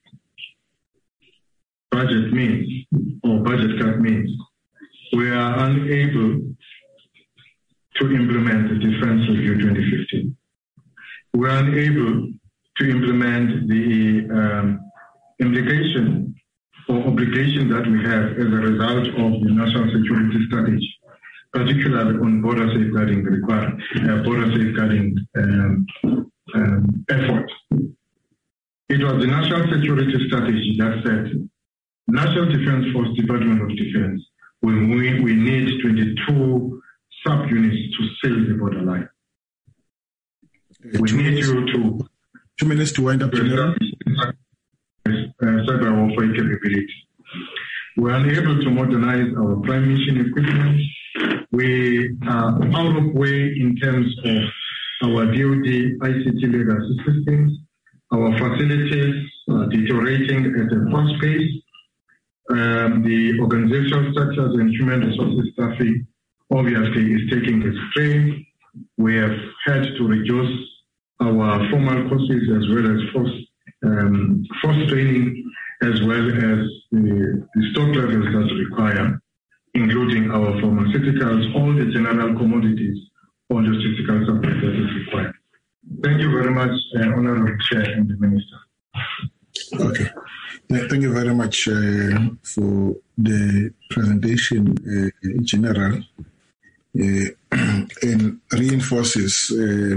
budget means, or budget cut means, we are unable to implement the Defense Review twenty fifteen. We are unable to implement the um, implication or obligation that we have as a result of the national security strategy, particularly on border safeguarding requirement, uh, border safeguarding um, um, effort. It was the national security strategy that said, National Defense Force, Department of Defense, we, we, we need twenty-two subunits to seal the borderline. Uh, we need minutes, you to... Two minutes to wind up. General. Cyber warfare capability. We are unable to modernize our prime mission equipment. We are out of way in terms of our D O D I C T legacy systems. Our facilities are deteriorating at a fast pace. Um, the organizational structures and human resources staffing obviously is taking a strain. We have had to reduce our formal courses as well as force, um, force training, as well as the, the stock levels that require, including our pharmaceuticals, all the general commodities or logistical supply that is required. Thank you very much, uh, Honorable Chair and the Minister. Okay. Thank you very much uh, for the presentation, uh, General. Uh, and reinforces uh,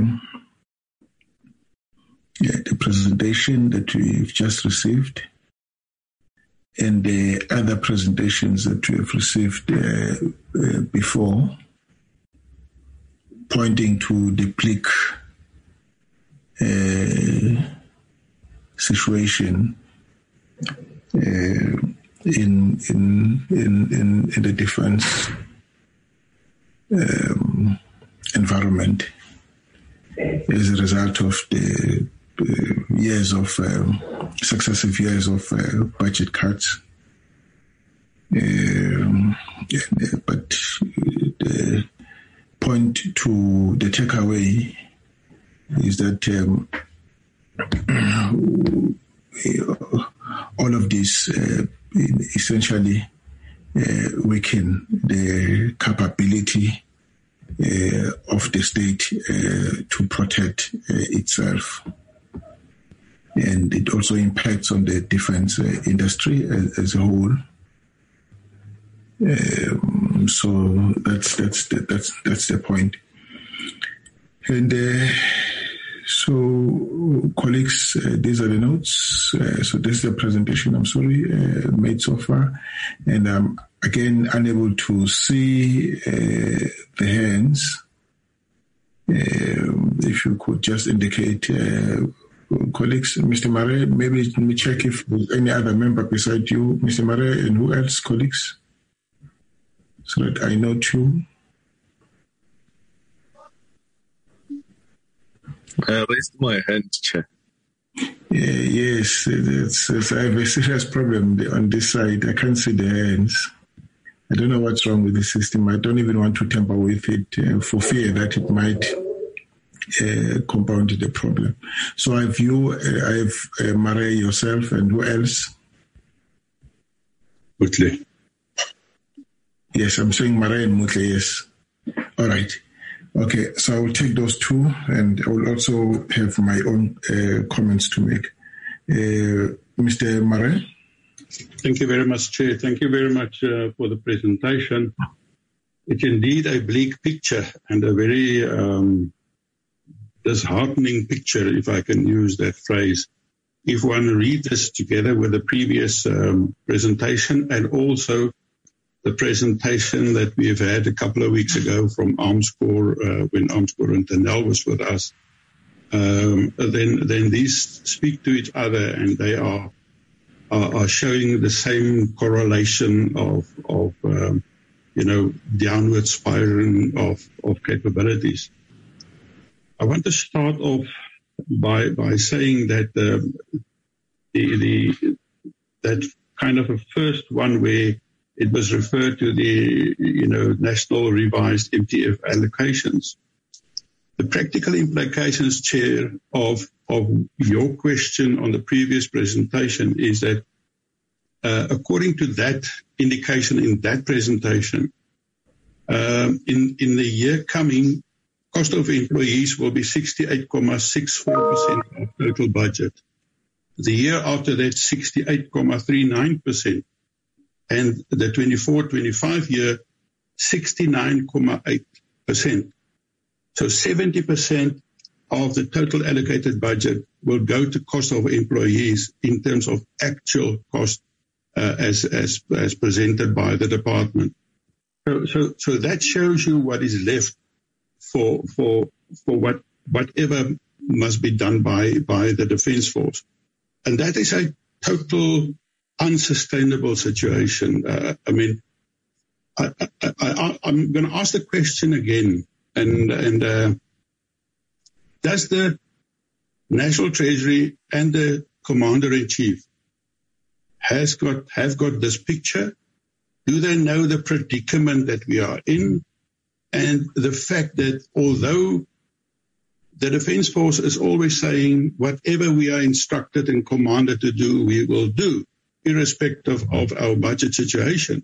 yeah, the presentation that we've just received and the other presentations that we have received uh, uh, before, pointing to the bleak uh, situation uh, in, in in in in the defense um, environment as a result of the uh, years of um, successive years of uh, budget cuts. Um, but the point to the takeaway is that um, all of this uh, essentially uh, weaken the capability uh, of the state uh, to protect uh, itself. And it also impacts on the defense uh, industry as, as a whole. Um, so that's that's the, that's that's the point. And uh, so, colleagues, uh, these are the notes. Uh, so this is the presentation. I'm sorry uh, made so far, and I'm again unable to see uh, the hands. Uh, if you could just indicate uh, colleagues. Mister Mare, maybe let me check if there's any other member beside you, Mister Mare, and who else, colleagues? So that I know too. I raised my hand, Chair. Yeah, yes, it's, it's, I have a serious problem on this side. I can't see the hands. I don't know what's wrong with the system. I don't even want to tamper with it uh, for fear that it might uh, compound the problem. So I have you, uh, I have uh, Mare, yourself, and who else? Mutle. Yes, I'm saying Mare and Mutle, yes. All right. Okay, so I will take those two, and I will also have my own uh, comments to make. Uh, Mister Mare? Thank you very much, Chair. Thank you very much uh, for the presentation. It's indeed a bleak picture and a very um, disheartening picture, if I can use that phrase. If one reads this together with the previous um, presentation and also the presentation that we have had a couple of weeks ago from Armscor, uh, when Armscor and Tanel was with us, um, then, then these speak to each other, and they are Are, are showing the same correlation of, of um, you know, downward spiraling of, of capabilities. I want to start off by by saying that um, the the that kind of a first one where it was referred to the you know national revised M T F allocations. The practical implications, Chair, of of your question on the previous presentation is that uh, according to that indication in that presentation, um, in, in the year coming, cost of employees will be sixty-eight point six four percent of total budget. The year after that, sixty-eight point three nine percent. And the twenty-four twenty-five year, sixty-nine point eight percent. So seventy percent of the total allocated budget will go to cost of employees in terms of actual cost uh, as, as, as presented by the department. So, so, so that shows you what is left for, for, for what, whatever must be done by, by the Defence Force. And that is a total unsustainable situation. Uh, I mean, I, I, I, I'm going to ask the question again. And, and uh, does the National Treasury and the Commander-in-Chief has got have got this picture? Do they know the predicament that we are in? And the fact that although the Defence Force is always saying whatever we are instructed and commanded to do, we will do, irrespective of our budget situation.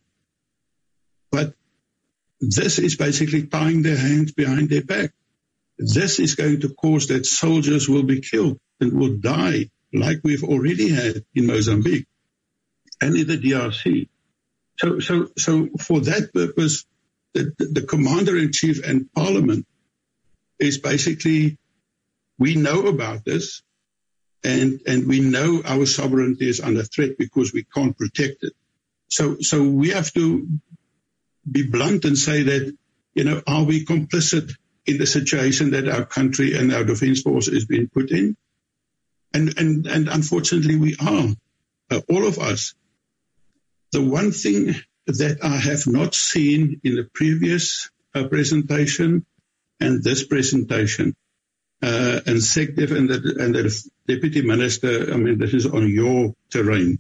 But this is basically tying their hands behind their back. This is going to cause that soldiers will be killed and will die like we've already had in Mozambique and in the D R C. So, so, so for that purpose, the, the Commander-in-Chief and Parliament is basically, we know about this and, and we know our sovereignty is under threat because we can't protect it. So, so we have to be blunt and say that, you know, are we complicit in the situation that our country and our Defence Force is being put in? And, and, and unfortunately we are, uh, all of us. The one thing that I have not seen in the previous uh, presentation and this presentation, uh, and SecDef and the, and the Deputy Minister, I mean, this is on your terrain.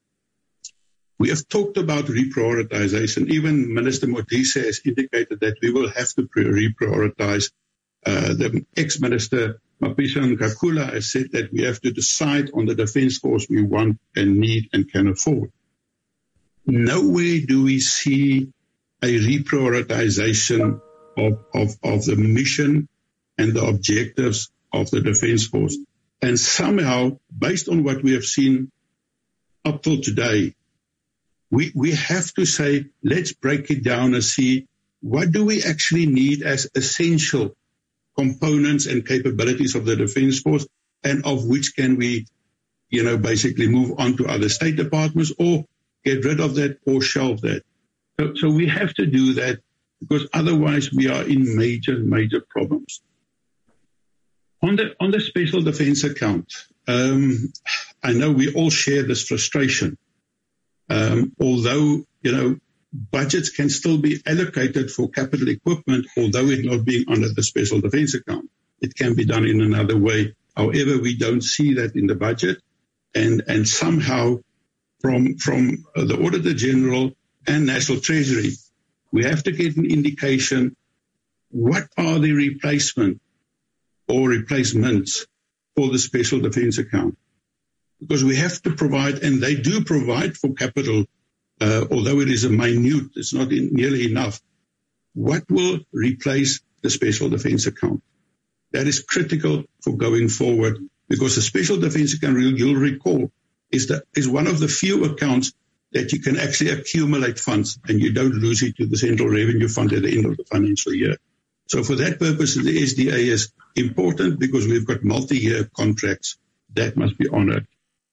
We have talked about reprioritization. Even Minister Modise has indicated that we will have to reprioritize. Uh, the ex-minister Mapisa Nkakula has said that we have to decide on the Defence Force we want and need and can afford. Nowhere do we see a reprioritization of, of, of the mission and the objectives of the Defence Force. And somehow, based on what we have seen up till today, We, we have to say, let's break it down and see what do we actually need as essential components and capabilities of the Defence Force, and of which can we, you know, basically move on to other state departments or get rid of that or shelve that. So, so we have to do that because otherwise we are in major, major problems. On the, on the special defence account, um, I know we all share this frustration. Um, although, you know, budgets can still be allocated for capital equipment, although it's not being under the special defense account. It can be done in another way. However, we don't see that in the budget. And, and somehow from, from the Auditor General and National Treasury, we have to get an indication what are the replacement or replacements for the special defense account. Because we have to provide, and they do provide for capital, uh, although it is a minute, it's not in, nearly enough. What will replace the special defense account? That is critical for going forward, because the special defense account, you'll recall, is, the, is one of the few accounts that you can actually accumulate funds and you don't lose it to the Central Revenue Fund at the end of the financial year. So for that purpose, the S D A is important because we've got multi-year contracts that must be honored.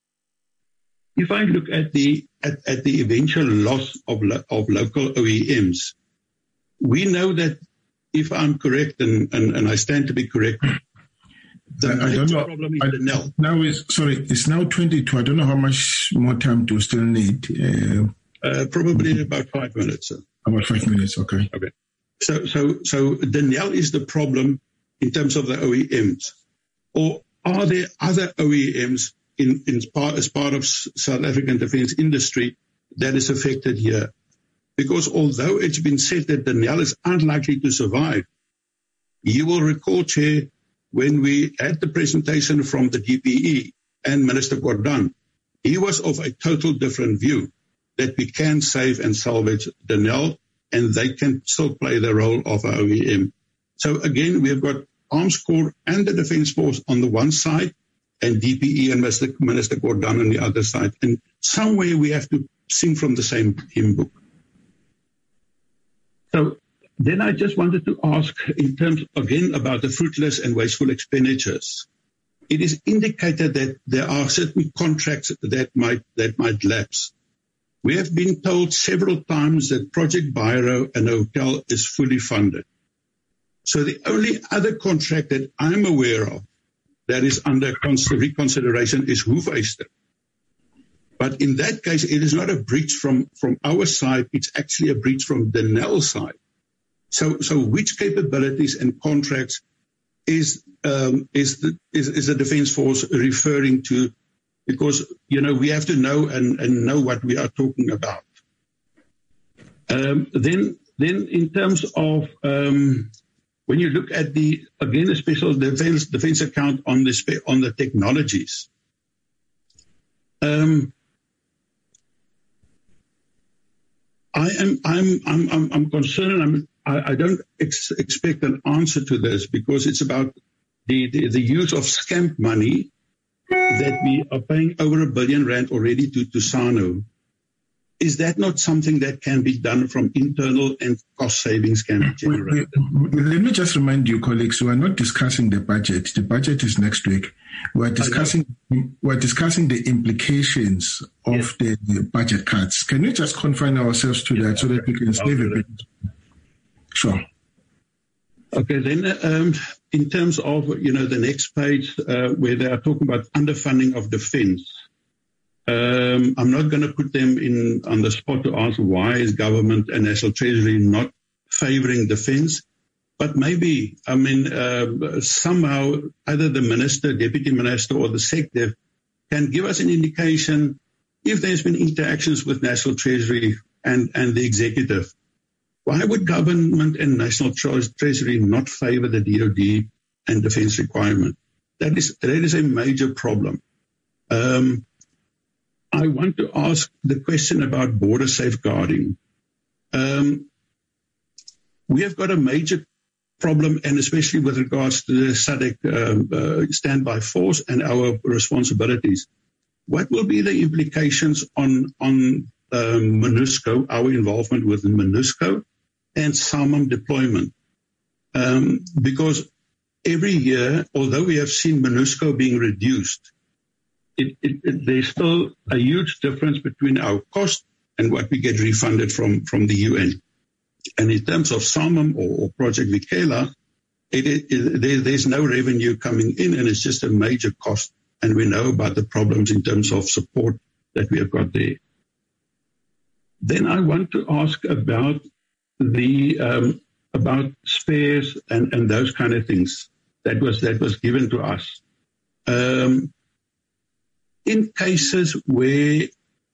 If I look at the at, at the eventual loss of lo, of local O E Ms, we know that, if I'm correct, and, and, and I stand to be correct, the I, I don't know. problem is I, the N E L. Now is sorry, it's now twenty-two. I don't know how much more time do we still need. Uh, uh, probably about five minutes. Sir. About five minutes. Okay. Okay. So so so the N E L is the problem in terms of the O E Ms, or are there other O E Ms in, in part, as part of South African defence industry that is affected here? Because although it's been said that the N E L is unlikely to survive, you will recall, Chair, when we had the presentation from the D P E and Minister Gordhan, he was of a total different view, that we can save and salvage the N E L and they can still play the role of our O E M. So again, we have got Arms Corps and the Defence Force on the one side and D P E and Minister, Minister Gordhan on the other side. And somewhere we have to sing from the same hymn book. So then I just wanted to ask in terms, again, about the fruitless and wasteful expenditures. It is indicated that there are certain contracts that might, that might lapse. We have been told several times that Project Biro and Hotel is fully funded. So the only other contract that I'm aware of that is under reconsideration is Hoefyster. But in that case, it is not a breach from, from our side. It's actually a breach from the N E L side. So, so which capabilities and contracts is, um, is the, is, is the Defence Force referring to? Because, you know, we have to know and, and know what we are talking about. Um, then, then in terms of, um, when you look at the, again, the special defense, defense account on the, spe- on the technologies, um, I am, I'm, I'm, I'm, I'm concerned. I'm, I, I don't ex- expect an answer to this because it's about the, the, the use of scam money that we are paying over a billion rand already to, to SANO. Is that not something that can be done from internal and cost savings can be generated? Wait, wait, let me just remind you, colleagues, we are not discussing the budget. The budget is next week. We are discussing we are discussing the implications of yes. the, the budget cuts. Can we just confine ourselves to that so that we can save a bit? Sure. Okay, then um, in terms of, you know, the next page uh, where they are talking about underfunding of defence, um, I'm not going to put them in on the spot to ask why is government and National Treasury not favouring defence, but maybe, I mean, uh, somehow either the minister, deputy minister or the SecDef can give us an indication if there's been interactions with National Treasury and, and the executive. Why would government and National Treasury not favour the D O D and defence requirement? That is, that is a major problem. Um, I want to ask the question about border safeguarding. Um, we have got a major problem, and especially with regards to the S A D C uh, uh, standby force and our responsibilities. What will be the implications on, on um, MONUSCO, our involvement with MONUSCO, and SAMAM deployment? Um, because every year, although we have seen MONUSCO being reduced, it, it, it, there's still a huge difference between our cost and what we get refunded from, from the U N. And in terms of SAMAM or, or Project Vikela, it, it, it, there, there's no revenue coming in, and it's just a major cost and we know about the problems in terms of support that we have got there. Then I want to ask about the um, about spares and, and those kind of things that was that was given to us. Um, in cases where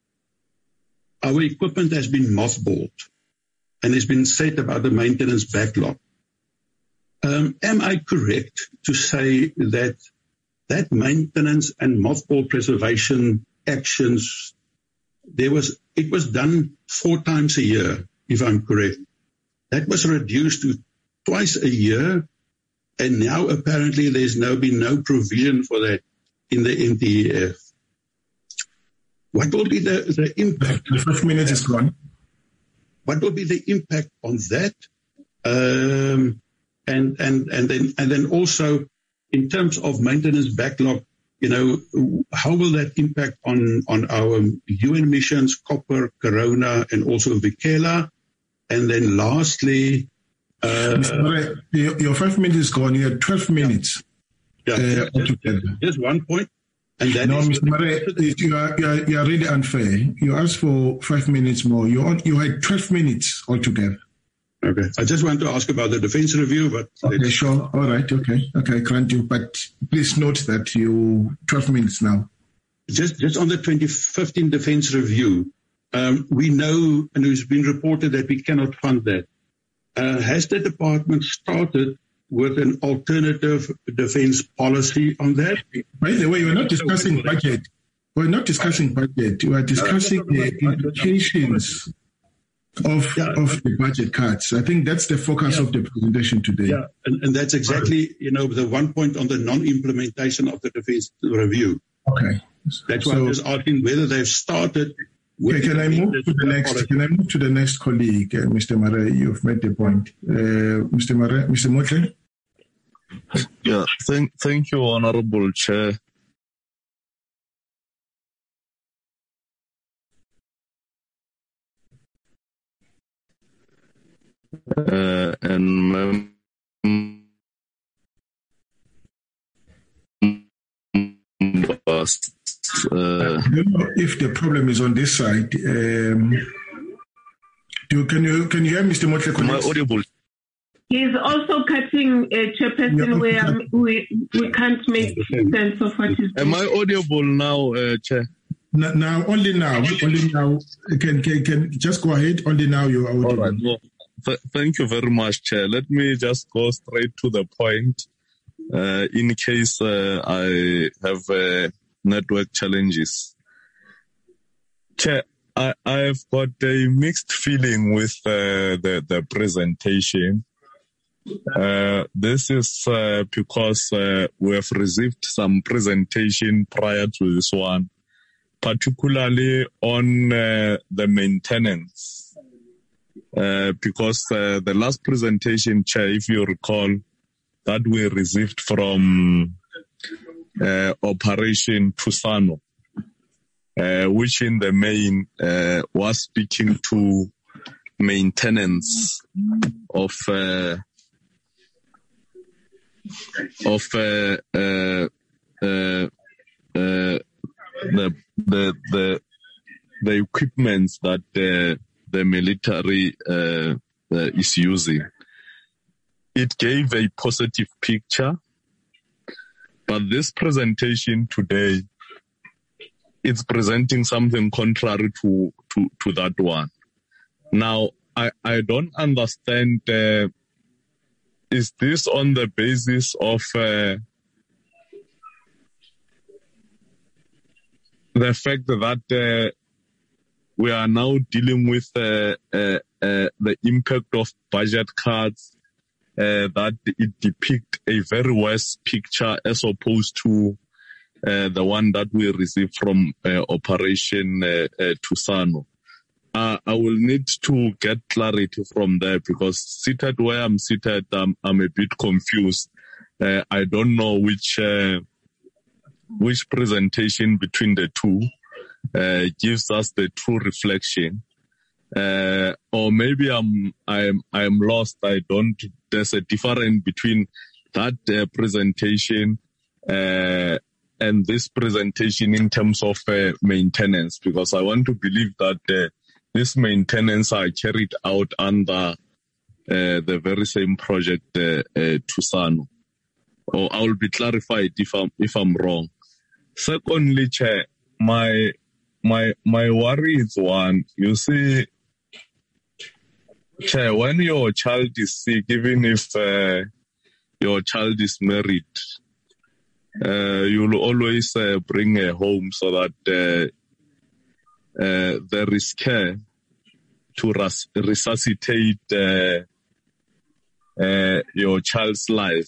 our equipment has been mothballed and has been set about the maintenance backlog, um, am I correct to say that that maintenance and mothball preservation actions, there was it was done four times a year, if I'm correct? That was reduced to twice a year, and now apparently there's no been no provision for that in the N T E F. What will be the, the impact? The first minute is gone. What will be the impact on that? Um, and and and then and then also in terms of maintenance backlog, you know, how will that impact on on our U N missions, Copper, Corona, and also Vikela? And then lastly, uh, Mister Murray, your, your five minutes is gone. You have twelve minutes. Yeah, uh, just, just one point. And that no, is Mister Murray, you are, you, are, you are really unfair. You asked for five minutes more. You on, you had twelve minutes altogether. Okay. I just want to ask about the defense review, but okay, sure. All right. Okay. Okay. Grant you, but please note that you twelve minutes now. Just just on the twenty fifteen defense review. Um, we know, and it's been reported that we cannot fund that. Uh, has the department started with an alternative defense policy on that? By the way, we're not discussing budget. We're not discussing budget. We are discussing the implications of, yeah. of the budget cuts. I think that's the focus yeah. of the presentation today. Yeah, and, and that's exactly, you know, the one point on the non-implementation of the defense review. Okay. That's why so, I'm just asking whether they've started. Okay, can I move to the next? Policy. Can I move to the next colleague, uh, Mister Murray? You've made the point, uh, Mister Murray, Mister Motley. Yeah, thank, thank you, Honourable Chair. Uh, and members. Uh, I don't know if the problem is on this side. Um, do can you can you hear Mister Motley? Am I audible? He's also cutting a chairperson yeah, where okay. we we can't make sense of what he's doing. Am I audible now, uh, Chair? Now, now, only now, only now. Can can can just go ahead. Only now you are audible. All right. Well, th- thank you very much, Chair. Let me just go straight to the point. Uh, in case uh, I have uh, network challenges. Chair, I, I've got a mixed feeling with uh, the, the presentation. Uh, this is uh, because uh, we have received some presentation prior to this one, particularly on uh, the maintenance. Uh, because uh, the last presentation, Chair, if you recall, that we received from uh, Operation Thusano, uh, which in the main uh, was speaking to maintenance of uh, of uh, uh, uh, uh, the the the the equipment that uh, the military uh, uh, is using. It gave a positive picture, but this presentation today, it's presenting something contrary to, to, to that one. Now, I, I don't understand, uh, is this on the basis of uh, the fact that uh, we are now dealing with uh, uh, uh, the impact of budget cuts, Uh, that it depict a very worse picture as opposed to uh, the one that we received from uh, Operation uh, uh, Thusano. Uh, I will need to get clarity from there because seated where I'm seated, I'm, I'm a bit confused. Uh, I don't know which uh, which presentation between the two uh, gives us the true reflection. Uh, or maybe I'm, I'm, I'm lost. I don't, there's a difference between that uh, presentation, uh, and this presentation in terms of uh, maintenance, because I want to believe that uh, this maintenance are carried out under uh, the very same project, uh, uh, Thusano. Or I will be clarified if I'm if I'm wrong. Secondly, Chair, my my my worry is one. You see, Chair, when your child is sick, even if uh, your child is married, uh, you'll always uh, bring her home so that uh, uh, there is care to res- resuscitate uh, uh, your child's life.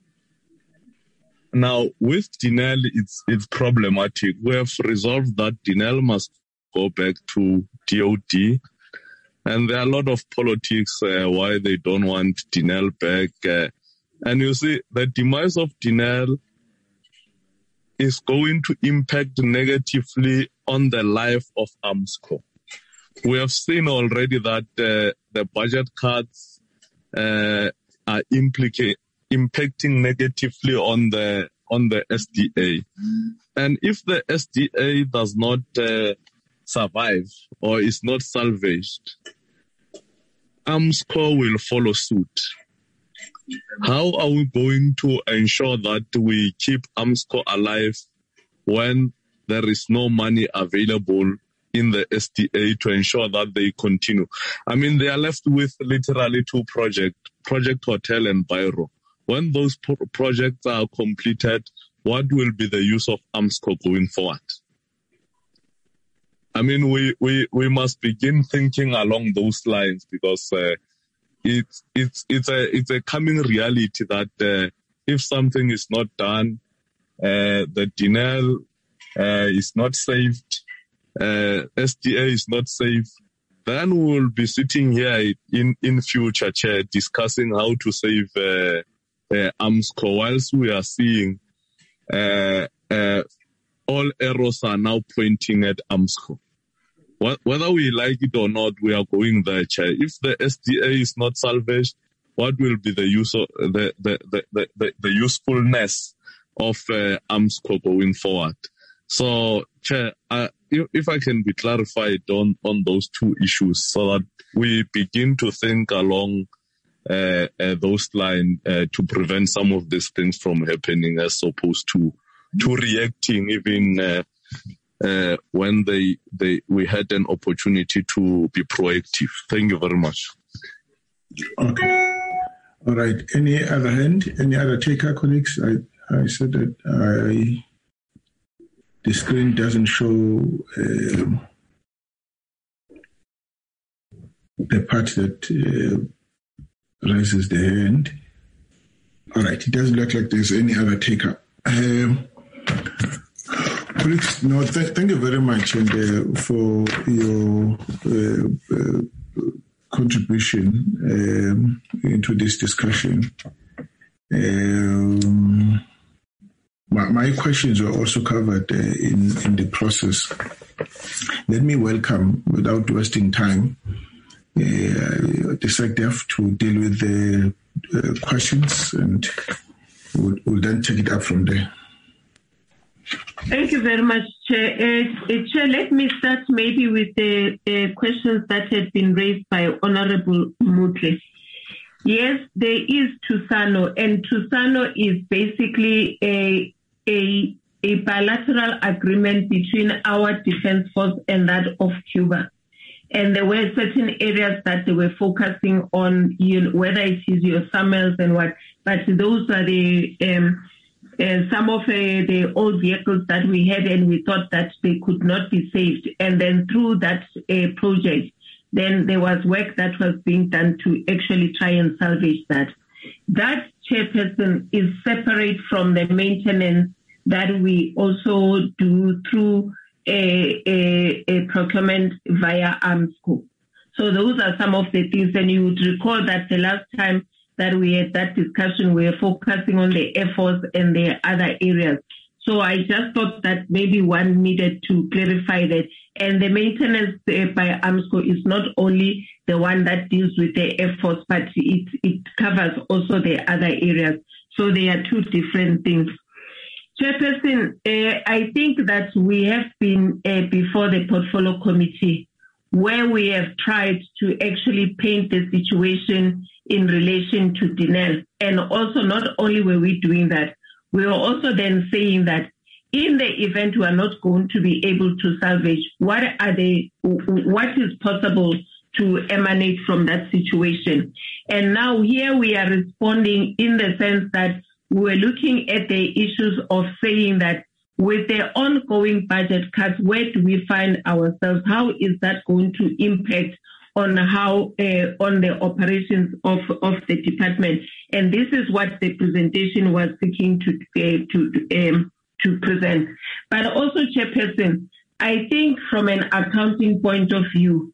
Now, with Denel, it's it's problematic. We have resolved that Denel must go back to D O D. And there are a lot of politics uh, why they don't want Denel back. Uh, and you see, the demise of Denel is going to impact negatively on the life of Armscor. We have seen already that uh, the budget cuts uh, are implica- impacting negatively on the on the S D A. And if the S D A does not uh, survive or is not salvaged, Armscor will follow suit. How are we going to ensure that we keep Armscor alive when there is no money available in the S D A to ensure that they continue? I mean, they are left with literally two projects, Project Hotel and Biro. When those pro- projects are completed, what will be the use of Armscor going forward? I mean, we, we, we must begin thinking along those lines, because uh, it's it's it's a it's a coming reality that uh, if something is not done, uh, the Denel uh, is not saved, uh, S D A is not safe, then we will be sitting here in in future, Chair, discussing how to save uh, uh, Armscor, whilst we are seeing uh, uh, all arrows are now pointing at Armscor. Whether we like it or not, we are going there, Chair. If the S D A is not salvaged, what will be the use of the the the the, the, the usefulness of uh, Armscor going forward? So, Chair, uh, if, if I can be clarified on on those two issues, so that we begin to think along uh, uh, those lines uh, to prevent some of these things from happening, as opposed to to reacting even. Uh, Uh, when they, they, we had an opportunity to be proactive. Thank you very much. Okay. All right. Any other hand? Any other taker, colleagues? I, I said that I, the screen doesn't show um, the part that uh, raises the hand. All right. It doesn't look like there's any other taker. Um, Colleagues, no, th- thank you very much and, uh, for your uh, uh, contribution um, into this discussion. Um, my, my questions were also covered uh, in, in the process. Let me welcome, without wasting time, uh, the SecDef to deal with the uh, questions, and we'll, we'll then take it up from there. Thank you very much, Chair. Uh, uh, Chair, let me start maybe with the uh, questions that had been raised by Honorable Mutle. Yes, there is Thusano, and Thusano is basically a, a, a bilateral agreement between our defense force and that of Cuba. And there were certain areas that they were focusing on, you know, whether it is your summers and what, but those are the... Um, Uh, some of uh, the old vehicles that we had, and we thought that they could not be saved. And then through that uh, project, then there was work that was being done to actually try and salvage that. That, Chairperson, is separate from the maintenance that we also do through a, a, a procurement via Armscor. So those are some of the things. And you would recall that the last time that we had that discussion, we were focusing on the Air Force and the other areas. So I just thought that maybe one needed to clarify that. And the maintenance uh, by Armscor is not only the one that deals with the Air Force, but it, it covers also the other areas. So they are two different things. Chairperson, uh, I think that we have been uh, before the Portfolio Committee, where we have tried to actually paint the situation in relation to Denel. And also, not only were we doing that, we were also then saying that in the event we are not going to be able to salvage, what are the, what is possible to emanate from that situation? And now here we are responding in the sense that we're looking at the issues of saying that with the ongoing budget cuts, where do we find ourselves? How is that going to impact on how uh, on the operations of, of the department? And this is what the presentation was seeking to uh, to um, to present. But also, Chairperson, I think from an accounting point of view,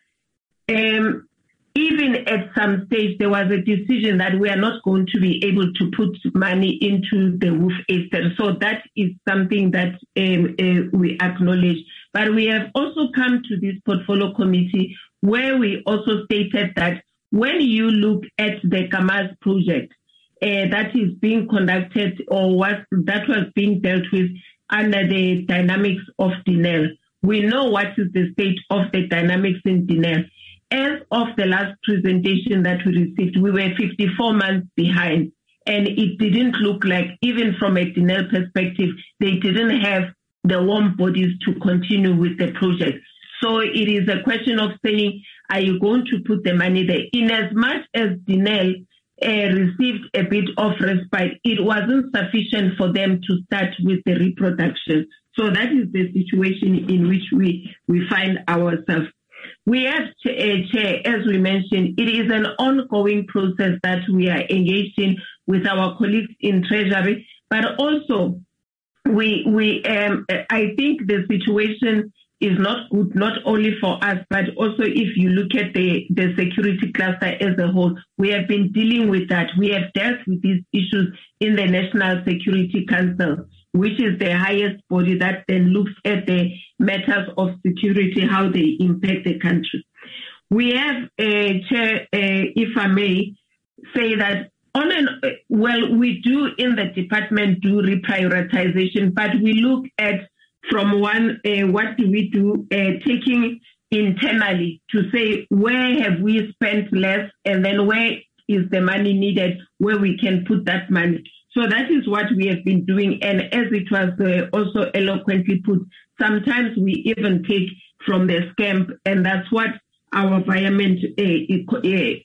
um, even at some stage, there was a decision that we are not going to be able to put money into the W O F Eastern. So that is something that um, uh, we acknowledge. But we have also come to this Portfolio Committee where we also stated that when you look at the Kamaz project uh, that is being conducted or what that was being dealt with under the dynamics of Denel, we know what is the state of the dynamics in Denel. As of the last presentation that we received, we were fifty-four months behind, and it didn't look like, even from a Denel perspective, they didn't have the warm bodies to continue with the project. So it is a question of saying, are you going to put the money there? In as much as Denel uh, received a bit of respite, it wasn't sufficient for them to start with the reproduction. So that is the situation in which we, we find ourselves. We have, uh, Chair, as we mentioned, it is an ongoing process that we are engaged in with our colleagues in Treasury, but also we, we, um, I think the situation is not good, not only for us, but also if you look at the, the security cluster as a whole. We have been dealing with that. We have dealt with these issues in the National Security Council, which is the highest body that then looks at the matters of security, how they impact the country. We have, uh, Chair, uh, if I may say that on an, well, we do in the department do reprioritization, but we look at from one, uh, what do we do, uh, taking internally to say where have we spent less and then where is the money needed, where we can put that money. So that is what we have been doing. And as it was uh, also eloquently put, sometimes we even take from the scamp, and that's what our environment uh,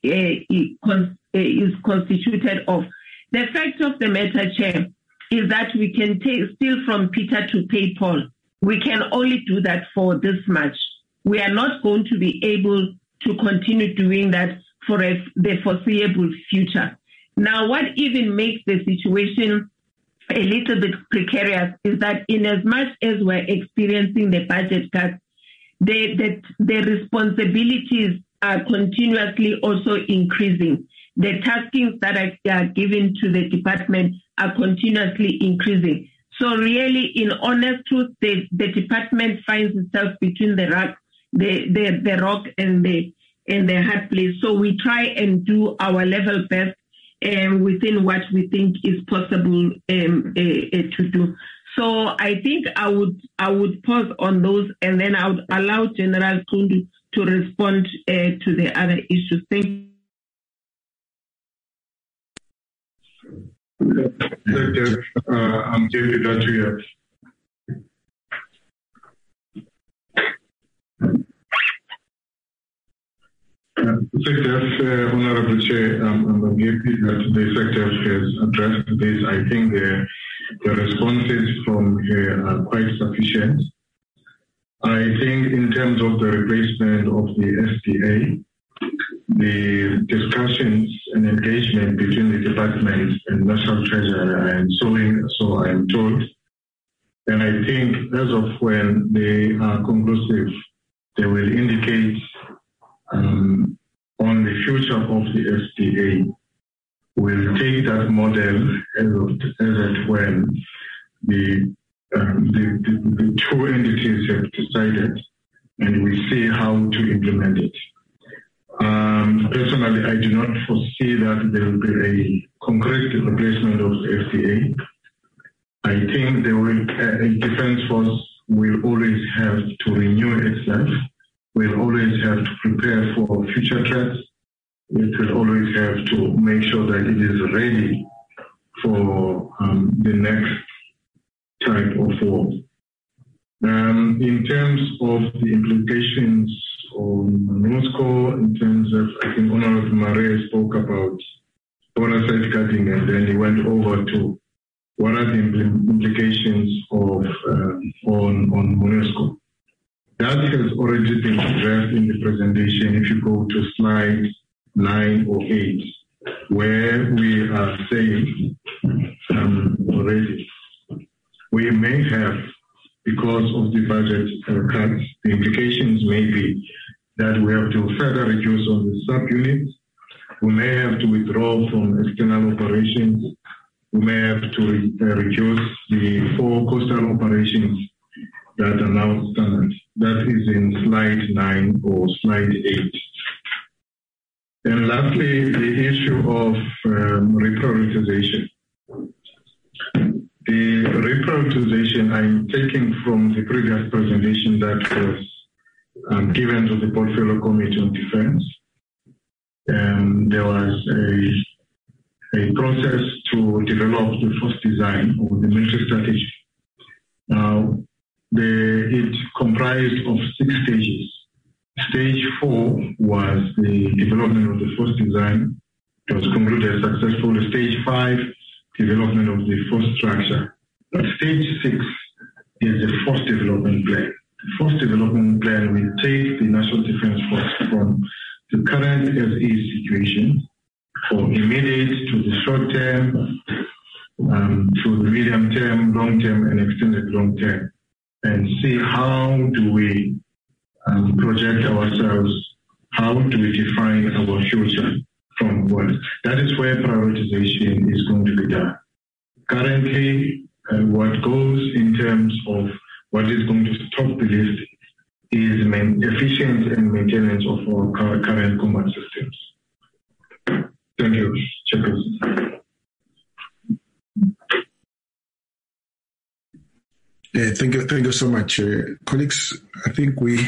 uh, uh, is constituted of. The fact of the matter, Chair, is that we can take, steal from Peter to pay Paul. We can only do that for this much. We are not going to be able to continue doing that for a, the foreseeable future. Now, what even makes the situation a little bit precarious is that in as much as we're experiencing the budget cuts, the, the, the responsibilities are continuously also increasing. The taskings that are, are given to the department are continuously increasing. So really, in honest truth, the, the department finds itself between the rock, the, the, the rock and the, and the hard place. So we try and do our level best um, within what we think is possible um, uh, uh, to do. So I think I would I would pause on those, and then I would allow General Kundu to respond uh, to the other issues. Thank you. Secretary, uh, I'm David Latria. Uh, Secretary, uh, Honorable Chair, um, I'm happy that the Secretary has addressed this. I think the, the responses from here are quite sufficient. I think in terms of the replacement of the S D A, the discussions and engagement between the department and National Treasury and so, in, so I'm told. And I think as of when they are conclusive, they will indicate um, on the future of the S D A. We'll take that model as of as at when the, um, the, the, the two entities have decided, and we see how to implement it. Um, personally, I do not foresee that there will be a concrete replacement of the S D A. I think there will, uh, a defense force will always have to renew itself, will always have to prepare for future threats. It will always have to make sure that it is ready for um, the next type of war. Um, in terms of the implications on MONUSCO, in terms of, I think Honorable Marais spoke about border safeguarding, and then he went over to what are the implications of uh, on, on MONUSCO. That has already been addressed in the presentation. If you go to slide nine or eight, where we are saying um, already, we may have, because of the budget uh, cuts, the implications may be that we have to further reduce on the subunits. We may have to withdraw from external operations. We may have to re- uh, reduce the four coastal operations that are now standard. That is in slide nine or slide eight. And lastly, the issue of um, reprioritization. The reprioritization I'm taking from the previous presentation that was um, given to the Portfolio Committee on Defense. Um, there was a, a process to develop the first design of the military strategy. Now, the, it comprised of six stages. Stage four was the development of the first design. It was concluded successfully. Stage five, development of the first structure. But stage six is the first development plan. The first development plan will take the National Defense Force from the current as is situation from immediate to the short term, um, to the medium term, long term, and extended long term, and see how do we um, project ourselves, how do we define our future from what. That is where prioritization is going to be done. Currently, uh, what goes in terms of what is going to stop the list is main, efficient and maintenance of our current combat systems. Thank you, Chairperson. Yeah, thank you, thank you so much, uh, colleagues. I think we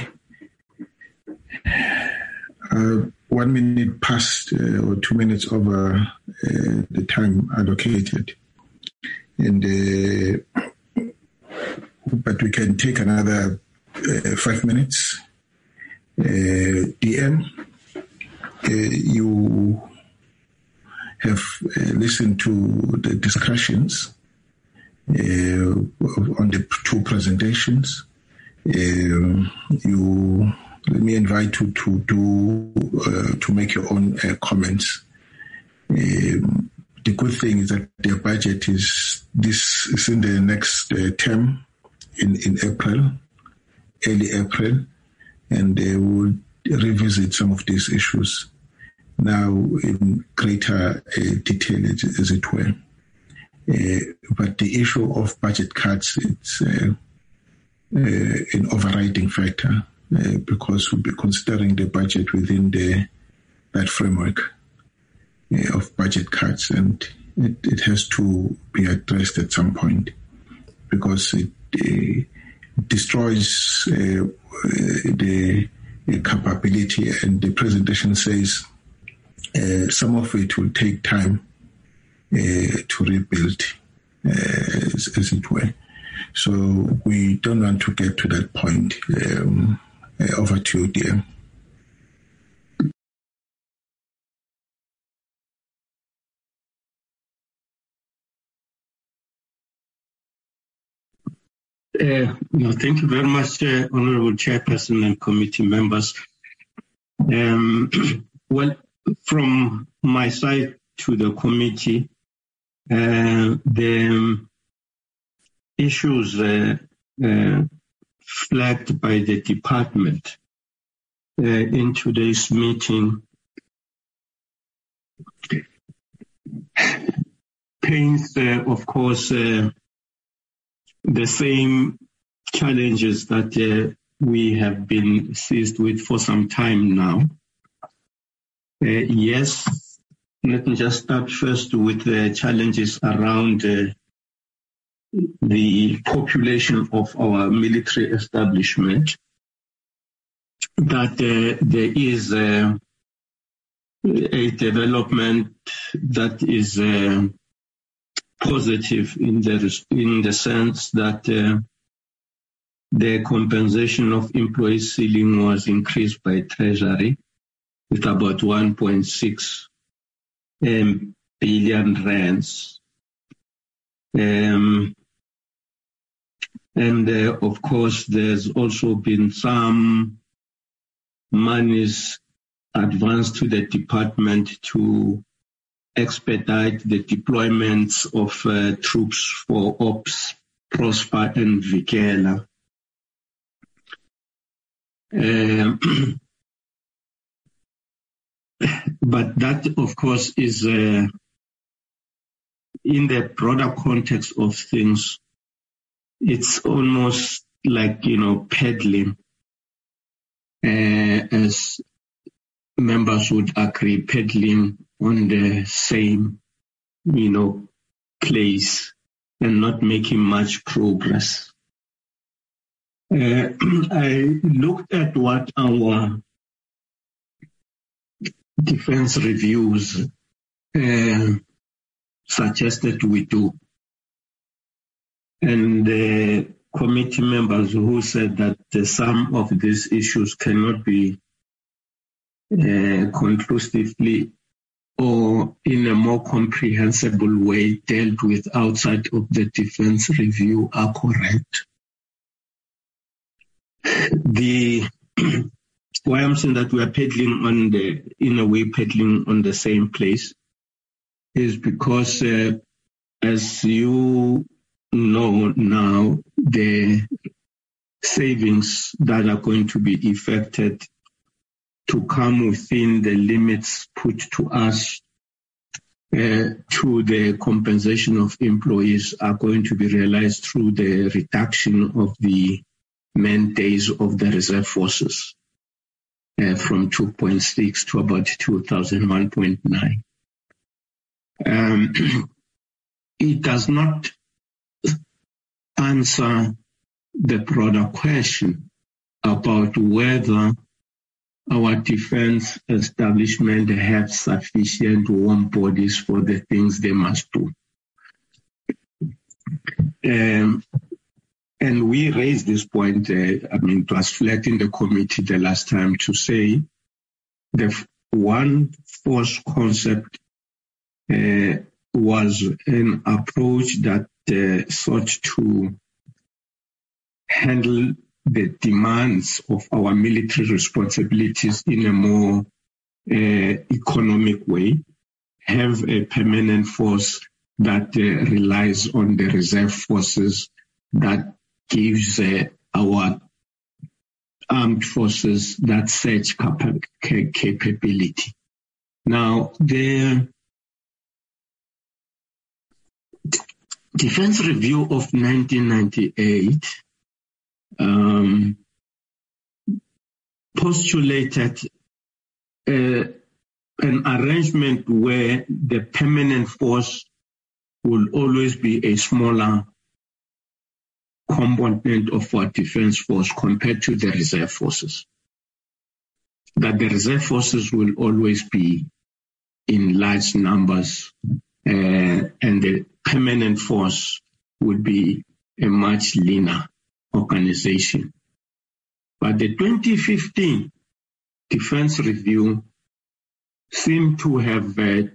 uh, one minute past uh, or two minutes over uh, the time allocated, and uh, but we can take another uh, five minutes. Uh, D M, uh, you have uh, listened to the discussions uh, on the two presentations. Um, you let me invite you to do uh, to make your own uh, comments. Um, the good thing is that their budget is this is in the next uh, term in in April, early April, and they will revisit some of these issues now in greater uh, detail, as it were. Uh, but the issue of budget cuts, it's uh, uh, an overriding factor uh, because we'll be considering the budget within the that framework uh, of budget cuts, and it, it has to be addressed at some point because it uh, destroys uh, the capability, and the presentation says uh, some of it will take time uh, to rebuild, uh, as, as it were. So we don't want to get to that point. Um, uh, over to you, dear. Uh, no, thank you very much, uh, Honorable Chairperson and committee members. Um, well, from my side to the committee, uh, the issues uh, uh, flagged by the department uh, in today's meeting paints, uh, of course, uh, the same challenges that uh, we have been seized with for some time now. Uh, yes, let me just start first with the challenges around uh, the population of our military establishment, that uh, there is uh, a development that is uh, positive in the in the sense that uh, the compensation of employee ceiling was increased by Treasury with about one point six um, billion rands. Um, and uh, of course, there's also been some monies advanced to the department to expedite the deployments of uh, troops for Ops, Prosper and Vikela. Um, but that, of course, is uh, in the broader context of things, it's almost like, you know, peddling, uh, as members would agree, peddling on the same, you know, place and not making much progress. Uh, I looked at what our defense reviews uh, suggested we do. And the committee members who said that uh, some of these issues cannot be uh, conclusively or in a more comprehensible way dealt with outside of the defense review are correct. The why I'm saying that we are peddling on the, in a way, peddling on the same place is because, uh, as you know now, the savings that are going to be effected to come within the limits put to us uh, to the compensation of employees are going to be realized through the reduction of the man days of the reserve forces uh, from two point six to about two thousand one point nine. Um, it does not answer the broader question about whether our defense establishment have sufficient warm bodies for the things they must do. Um, and we raised this point, uh, I mean, it was flagged in the committee the last time to say the one force concept uh, was an approach that uh, sought to handle the demands of our military responsibilities in a more uh, economic way, have a permanent force that uh, relies on the reserve forces, that gives uh, our armed forces that such capa- capability. Now, the Defense Review of nineteen ninety-eight um, postulated uh, an arrangement where the permanent force will always be a smaller component of our defense force compared to the reserve forces. That the reserve forces will always be in large numbers, uh, and the permanent force would be a much leaner organization. But the twenty fifteen Defense Review seemed to have uh,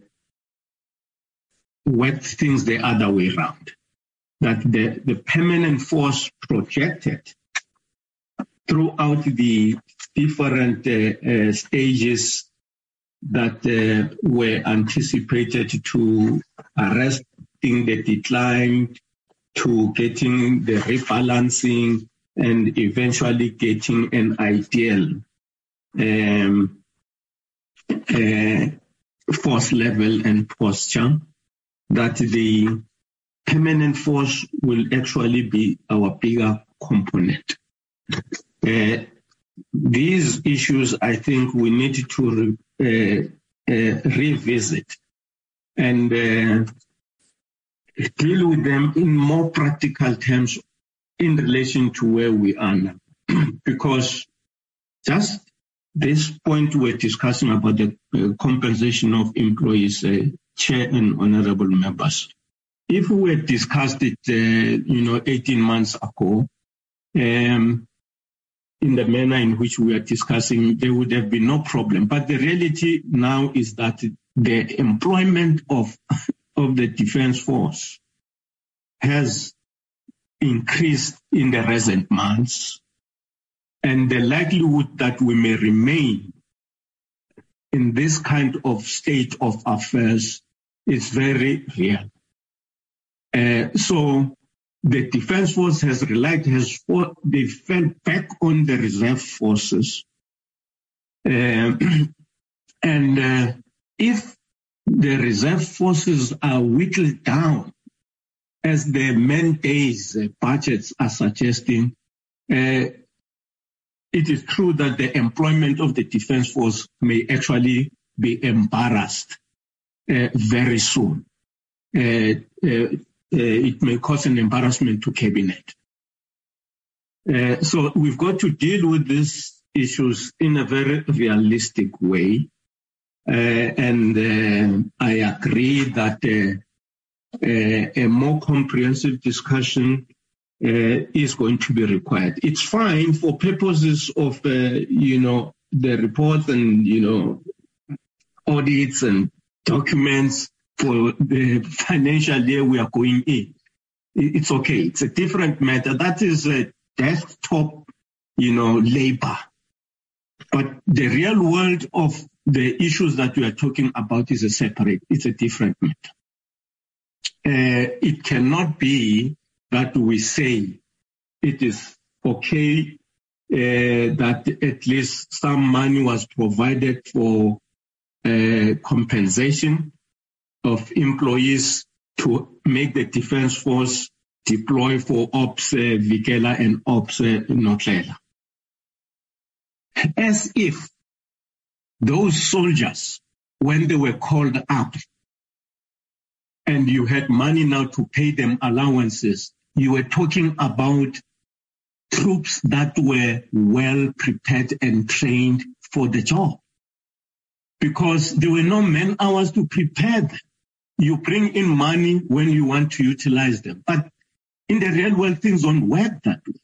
worked things the other way around. That the, the permanent force projected throughout the different uh, uh, stages that uh, were anticipated to arresting the decline, to getting the rebalancing, and eventually getting an ideal um, uh, force level and posture, that the permanent force will actually be our bigger component. Uh, these issues, I think we need to re, uh, uh, revisit. And uh, deal with them in more practical terms in relation to where we are now. Because just this point we're discussing about the uh, compensation of employees, uh, Chair and honorable members. If we had discussed it, uh, you know, eighteen months ago, um, in the manner in which we are discussing, there would have been no problem. But the reality now is that the employment of, of the Defence Force has increased in the recent months, and the likelihood that we may remain in this kind of state of affairs is very real. Uh, so the Defence Force has relied, has they fell back on the reserve forces. Uh, and uh, if the reserve forces are whittled down, as the man days uh, budgets are suggesting, uh, it is true that the employment of the Defence Force may actually be embarrassed uh, very soon. Uh, uh, Uh, it may cause an embarrassment to cabinet. Uh, so we've got to deal with these issues in a very realistic way. Uh, and uh, I agree that uh, uh, a more comprehensive discussion uh, is going to be required. It's fine for purposes of, uh, you know, the reports and, you know, audits and documents for the financial year we are going in. It's okay. It's a different matter. That is a desktop, you know, labor. But the real world of the issues that we are talking about is a separate, it's a different matter. Uh, it cannot be that we say it is okay uh, that at least some money was provided for uh, compensation of employees to make the Defence Force deploy for Ops uh, Vikela and Ops uh, Notlela. As if those soldiers, when they were called up and you had money now to pay them allowances, you were talking about troops that were well prepared and trained for the job. Because there were no man hours to prepare them. You bring in money when you want to utilize them. But in the real world, things don't work that way.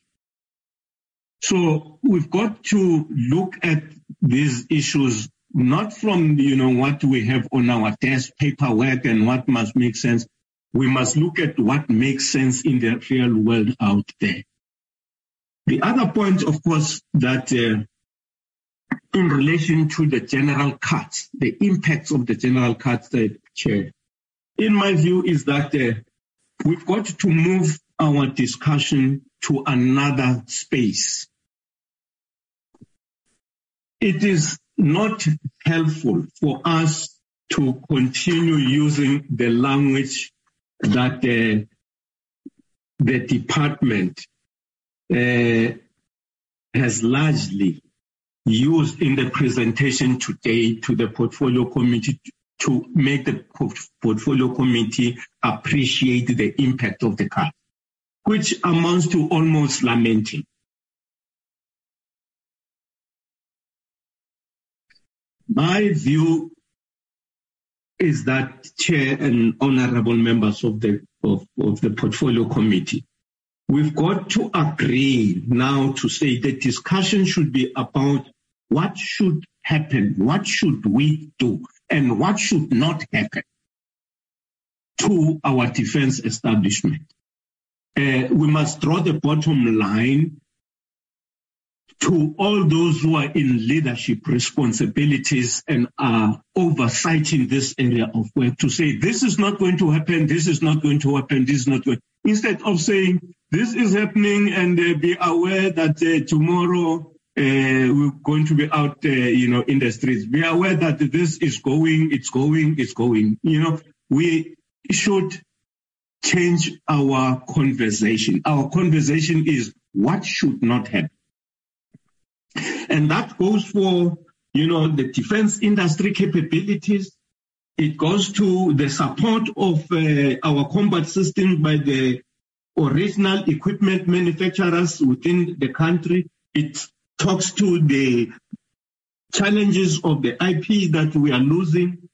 So we've got to look at these issues not from, you know, what we have on our desk, paperwork, and what must make sense. We must look at what makes sense in the real world out there. The other point, of course, that uh, in relation to the general cuts, the impacts of the general cuts, the Chair, in my view, is that uh, we've got to move our discussion to another space. It is not helpful for us to continue using the language that uh, the department uh, has largely used in the presentation today to the portfolio committee to make the portfolio committee appreciate the impact of the cut, which amounts to almost lamenting. My view is that, Chair and honorable members of the of, of the portfolio committee, we've got to agree now to say the discussion should be about what should happen, what should we do, and what should not happen to our defense establishment. Uh, we must draw the bottom line to all those who are in leadership responsibilities and are oversighting this area of work to say, this is not going to happen, this is not going to happen, this is not going, instead of saying, this is happening and uh, be aware that uh, tomorrow Uh, we're going to be out there, uh, you know, in the streets. Be aware that this is going, it's going, it's going. You know, we should change our conversation. Our conversation is what should not happen. And that goes for, you know, the defense industry capabilities. it goes to the support of uh, our combat system by the original equipment manufacturers within the country. It talks to the challenges of the I P that we are losing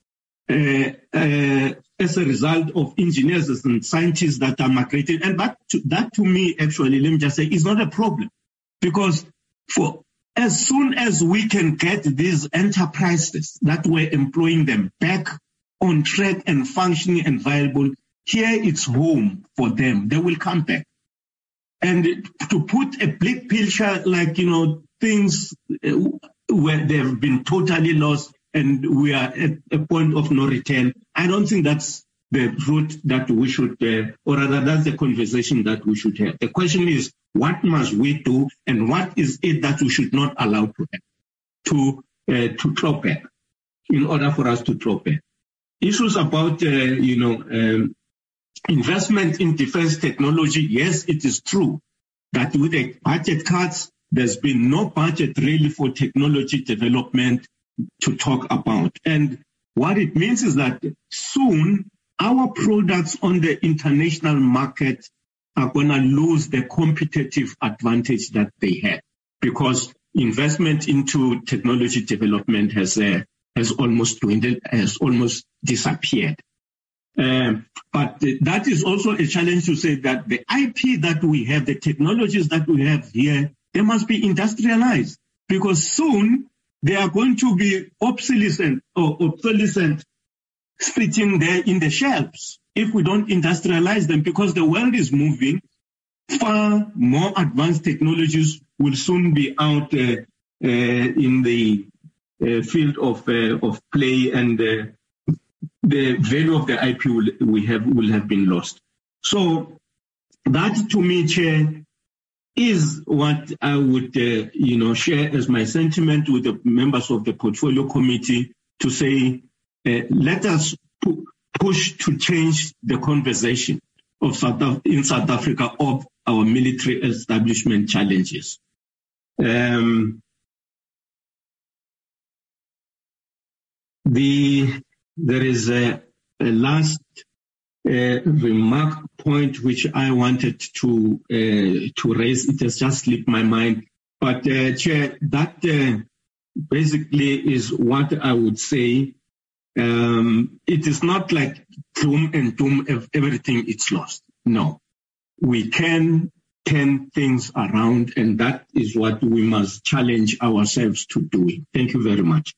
uh, uh, as a result of engineers and scientists that are migrating. And that to, that to me, actually, let me just say, is not a problem. Because for as soon as we can get these enterprises that were employing them back on track and functioning and viable, here it's home for them. They will come back. And to put a bleak picture like, you know, things where they've been totally lost and we are at a point of no return, I don't think that's the route that we should, uh, or rather that's the conversation that we should have. The question is, what must we do and what is it that we should not allow to happen, to, uh, to claw back in order for us to claw back? Issues about, uh, you know, um, investment in defense technology, yes, it is true that with the budget cuts, there's been no budget really for technology development to talk about. And what it means is that soon our products on the international market are going to lose the competitive advantage that they had because investment into technology development has uh, has almost dwindled, has almost disappeared. Um, but that is also a challenge to say that the I P that we have, the technologies that we have here, they must be industrialized because soon they are going to be obsolescent or obsolescent sitting there in the shelves if we don't industrialize them because the world is moving. Far more advanced technologies will soon be out uh, uh, in the uh, field of uh, of play and uh, the value of the I P will, we have will have been lost. So that to me, Chair, is what I would, uh, you know, share as my sentiment with the members of the Portfolio Committee to say, uh, let us pu- push to change the conversation of South Af- in South Africa of our military establishment challenges. Um, the there is a, a last uh, remark point which I wanted to uh, to raise. It has just slipped my mind, but uh, Chair, that uh, basically is what I would say. Um, it is not like gloom and doom, everything it's lost. No, we can turn things around, and that is what we must challenge ourselves to do. Thank you very much.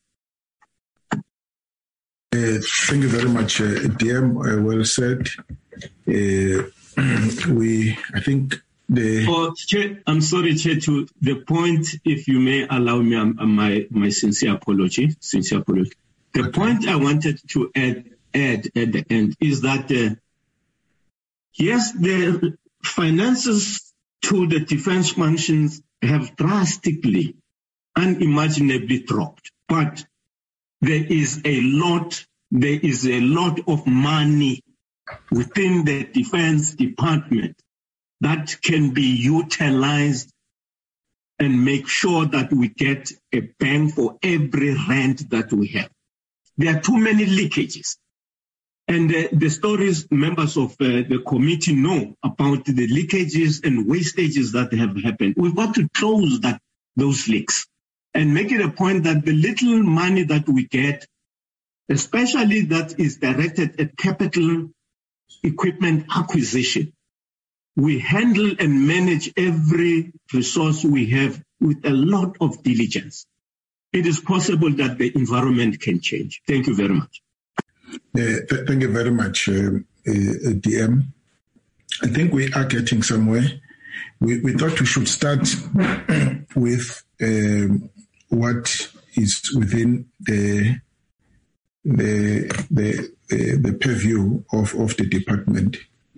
Uh, thank you very much, uh, D M. Uh, well said. Uh, we, I think the. Oh, Chair, I'm sorry, Chair. To the point, if you may allow me, um, my my sincere apology. Sincere apology. The okay. point I wanted to add, add at the end is that uh, yes, the finances to the defense functions have drastically, unimaginably dropped, but there is a lot, there is a lot of money within the Defense Department that can be utilized and make sure that we get a bang for every rand that we have. There are too many leakages. And uh, the stories members of uh, the committee know about the leakages and wastages that have happened. We've got to close that those leaks and make it a point that the little money that we get, especially that is directed at capital equipment acquisition, we handle and manage every resource we have with a lot of diligence. It is possible that the environment can change. Thank you very much. Uh, th- thank you very much, uh, uh, D M. I think we are getting somewhere. We, we thought we should start with um, what is within the the the, the, the purview of, of the department.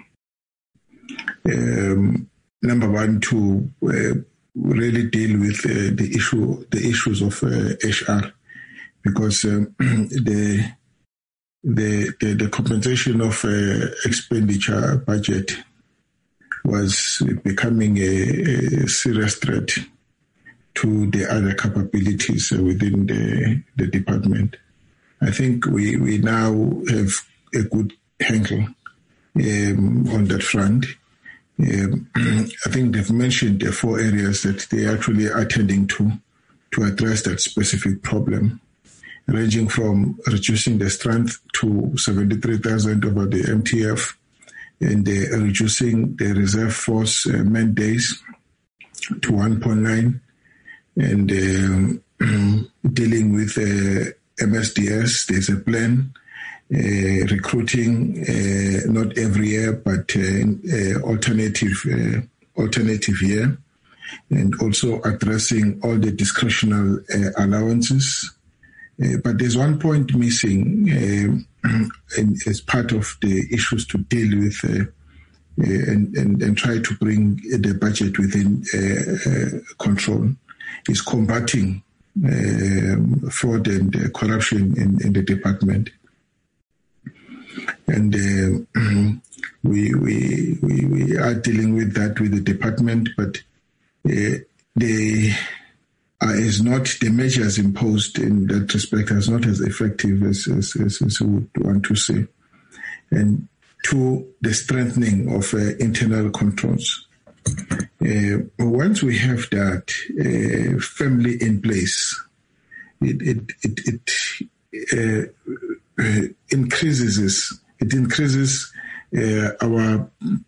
Um, number one, to uh, really deal with uh, the issue, the issues of uh, H R, because um, the The, the, the compensation of uh, expenditure budget was becoming a, a serious threat to the other capabilities uh, within the, the department. I think we, we now have a good handle um, on that front. Um, I think they've mentioned the four areas that they actually are attending to to address that specific problem, ranging from reducing the strength to seventy-three thousand over the M T F and uh, reducing the reserve force uh, man days to one point nine, and um, dealing with uh, M S D S. There's a plan. Uh, recruiting uh, not every year, but uh, uh, alternative uh, alternative year, and also addressing all the discretional uh, allowances. Uh, but there's one point missing uh, in, as part of the issues to deal with uh, uh, and, and, and try to bring the budget within uh, uh, control, is combating uh, fraud and uh, corruption in, in the department. And uh, we, we we we are dealing with that with the department, but uh, they are is not the measures imposed in that respect is not as effective as as, as, as we would want to say. And to the strengthening of uh, internal controls. Uh, once we have that uh, firmly in place, it it it, it uh, uh, increases it increases uh, our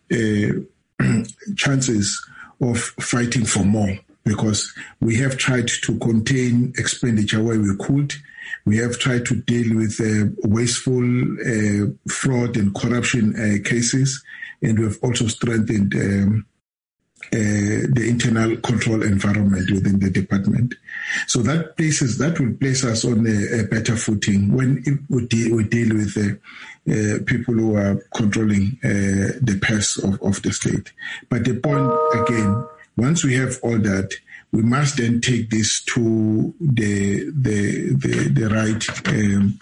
uh, chances of fighting for more, because we have tried to contain expenditure where we could. We have tried to deal with uh, wasteful uh, fraud and corruption uh, cases, and we have also strengthened um, uh, the internal control environment within the department. So that places that will place us on a, a better footing when it, we, deal, we deal with uh, uh, people who are controlling uh, the purse of, of the state. But the point again, once we have all that, we must then take this to the the the, the right, um,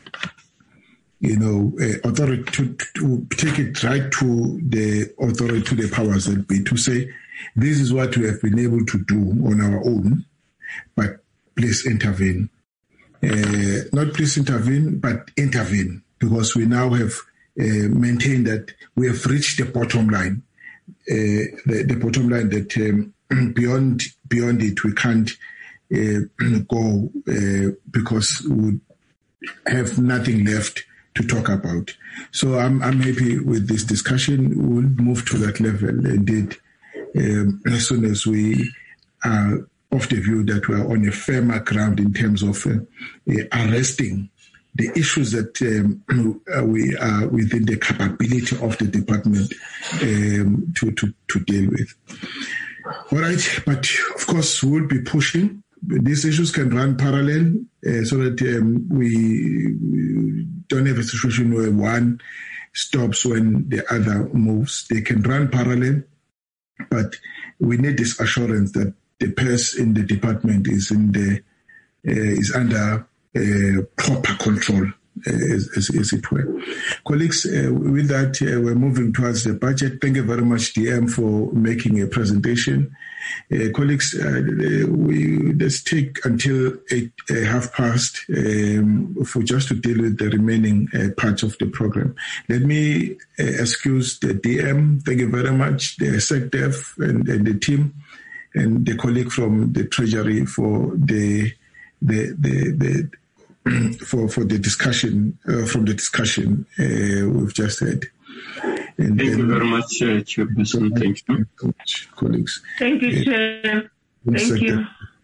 you know, uh, authority to, to take it right to the authority, to the powers that be, to say this is what we have been able to do on our own, but please intervene. Uh, not please intervene, but intervene, because we now have uh, maintained that we have reached the bottom line. Uh, the, the bottom line that um, beyond beyond it we can't uh, go uh, because we have nothing left to talk about. So I'm I'm happy with this discussion. We'll move to that level indeed um, as soon as we are of the view that we are on a firmer ground in terms of uh, uh, arresting the issues that um, we are within the capability of the department um, to, to, to deal with. All right, but of course we'll be pushing. These issues can run parallel uh, so that um, we, we don't have a situation where one stops when the other moves. They can run parallel, but we need this assurance that the purse in the department is in the uh, is under Uh, proper control, uh, as, as, as it were. Colleagues, uh, with that, uh, we're moving towards the budget. Thank you very much, D M, for making a presentation. Uh, colleagues, uh, we let's take until eight, uh, half past um, for just to deal with the remaining uh, parts of the program. Let me uh, excuse the D M. Thank you very much, the SecDef and, and the team, and the colleague from the Treasury for the the the, the for for the discussion uh, from the discussion uh, we've just had. And Thank then, you very much, uh, Chairperson. Thank you, colleagues. Thank you, Chair. Thank Thank you.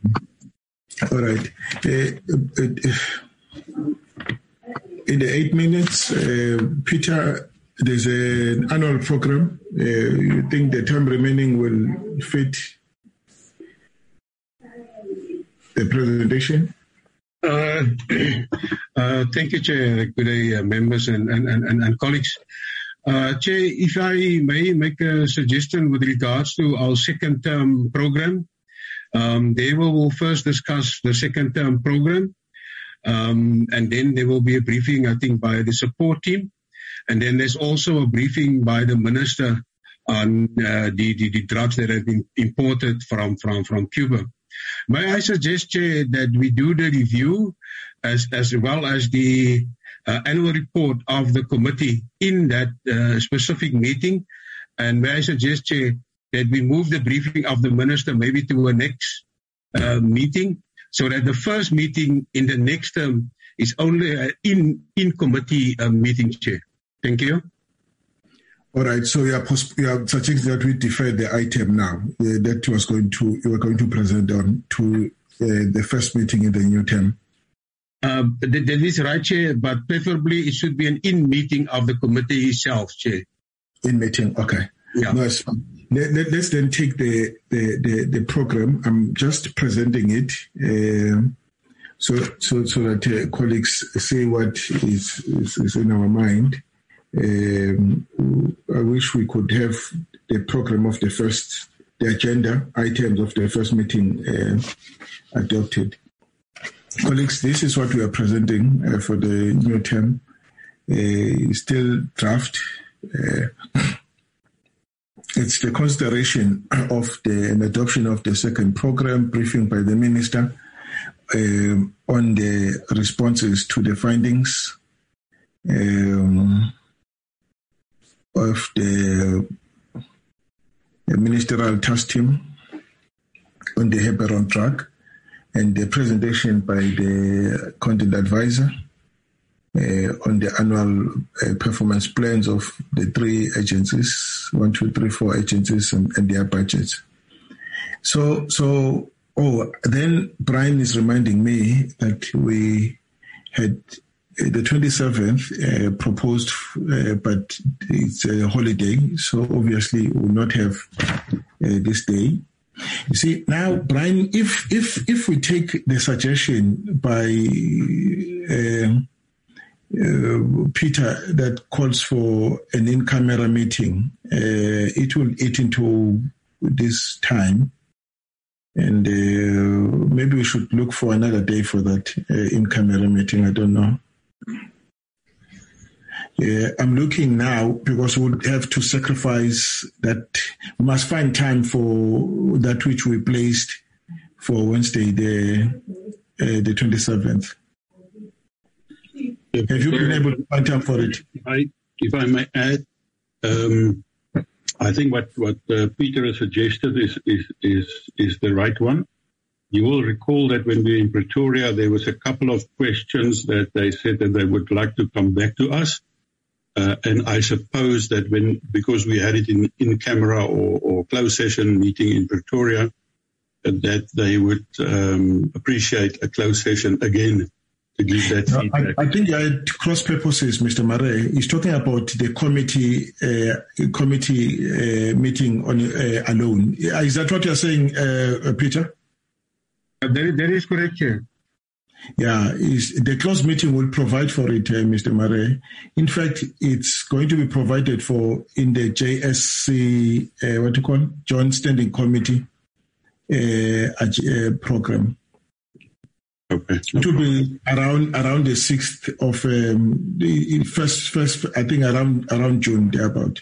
All right. Uh, uh, in the eight minutes, uh, Peter, there's an annual program. Uh, you think the time remaining will fit the presentation? Uh, uh, thank you, Chair. Good day, uh, members and, and, and, and colleagues. Uh, Chair, if I may make a suggestion with regards to our second term program, um, they will, will first discuss the second term program, um, and then there will be a briefing, I think, by the support team, and then there's also a briefing by the minister on uh, the, the the drugs that have been imported from from from Cuba. May I suggest, Chair, that we do the review as, as well as the uh, annual report of the committee in that uh, specific meeting. And may I suggest, Chair, that we move the briefing of the minister maybe to a next uh, meeting, so that the first meeting in the next term is only an in, in committee uh, meeting, Chair. Thank you. All right. So you are, post- you are suggesting that we defer the item now uh, that was going to you were going to present on to uh, the first meeting in the new term. Uh, that, that is right, Chair, but preferably it should be an in meeting of the committee itself, Chair. In meeting, okay. Yeah. No, let, let, let's then take the, the, the, the program. I'm just presenting it uh, so so so that uh, colleagues say what is, is, is in our mind. Um, I wish we could have the program of the first, the agenda items of the first meeting uh, adopted. Colleagues, this is what we are presenting uh, for the new term. Uh, still draft. Uh, it's the consideration of the and adoption of the second program, briefing by the minister uh, on the responses to the findings um, of the, the ministerial task team on the Heberon track, and the presentation by the content advisor uh, on the annual uh, performance plans of the three agencies, one, two, three, four agencies, and, and their budgets. So, so, oh, then Brian is reminding me that we had uh, the twenty-seventh uh, proposed, uh, but it's a holiday, so obviously we will not have uh, this day. You see, now, Brian, if if if we take the suggestion by uh, uh, Peter that calls for an in-camera meeting, uh, it will eat into this time, and uh, maybe we should look for another day for that uh, in-camera meeting. I don't know. Uh, I'm looking now because we would have to sacrifice that. We must find time for that which we placed for Wednesday, the uh, the twenty-seventh. Have you been able to find time for it? If I, if I may add, um, I think what what uh, Peter has suggested is is is is the right one. You will recall that when we were in Pretoria, there was a couple of questions that they said that they would like to come back to us. Uh, and I suppose that when, because we had it in, in camera or, or closed session meeting in Pretoria, uh, that they would um, appreciate a closed session again to give that no, feedback. I, I think I had cross purposes, Mister Murray. He's talking about the committee uh, committee uh, meeting on uh, alone. Is that what you're saying, uh, Peter? Uh, that, that is correct, Chair. Yeah, is the closed meeting will provide for it, uh, Mister Murray. In fact, it's going to be provided for in the J S C, uh, what do you call it? Joint Standing Committee uh, uh, program. Okay. It will be around around the sixth of um, the first first. I think around around June, thereabout.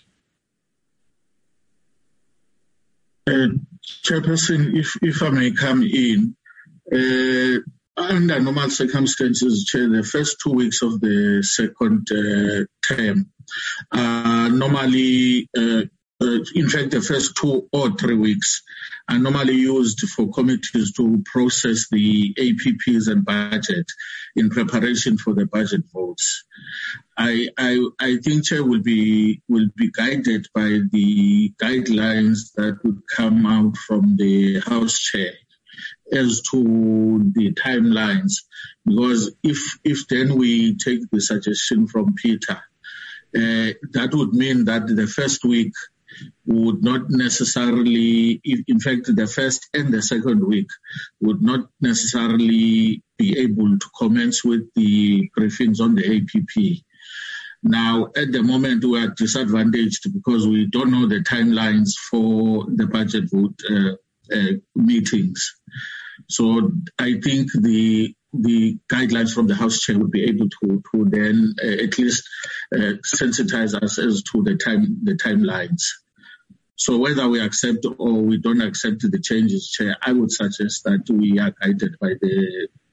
Uh, Chairperson, if if I may come in. Uh, Under normal circumstances, Chair, the first two weeks of the second uh, term, uh, normally, uh, uh, in fact, the first two or three weeks are normally used for committees to process the A P Ps and budget in preparation for the budget votes. I, I, I think Chair will be will be guided by the guidelines that would come out from the House Chair as to the timelines, because if if then we take the suggestion from Peter, uh, that would mean that the first week would not necessarily, in fact, the first and the second week would not necessarily be able to commence with the briefings on the A P P. Now, at the moment, we are disadvantaged because we don't know the timelines for the budget vote uh, uh, meetings. So I think the the guidelines from the House Chair would be able to to then uh, at least uh, sensitize us as to the time the timelines. So whether we accept or we don't accept the changes, Chair, I would suggest that we are guided by the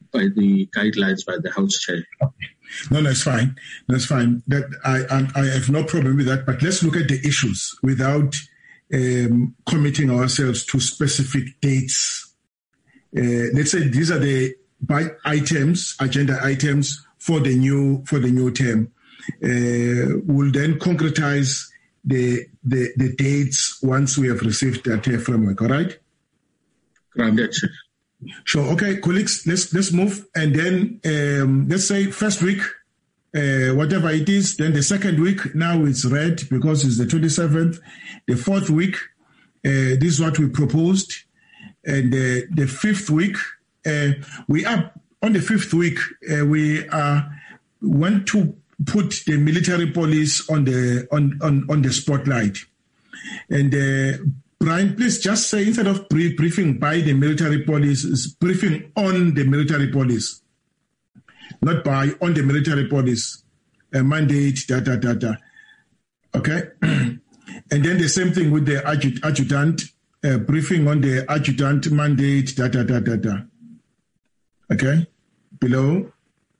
by the guidelines by the House Chair. No, that's fine. That's fine. That I, I I have no problem with that. But let's look at the issues without um, committing ourselves to specific dates. Uh, let's say these are the by items, agenda items for the new for the new term. Uh, we'll then concretize the, the the dates once we have received that uh, framework. All right. Granted. Sure. Okay, colleagues, let's let's move, and then um, let's say first week, uh, whatever it is. Then the second week, now it's red because it's the twenty-seventh. The fourth week, uh, this is what we proposed, and uh, the fifth week, uh, we are on the fifth week. Uh, we uh, want to put the military police on the on on, on the spotlight, and. Uh, Brian, please just say, instead of brief, briefing by the military police, it's briefing on the military police, not by, on the military police, a mandate, da, da, da, da. Okay? And then the same thing with the adjut- adjutant, uh, briefing on the adjutant mandate, da, da, da, da, da. Okay? Below.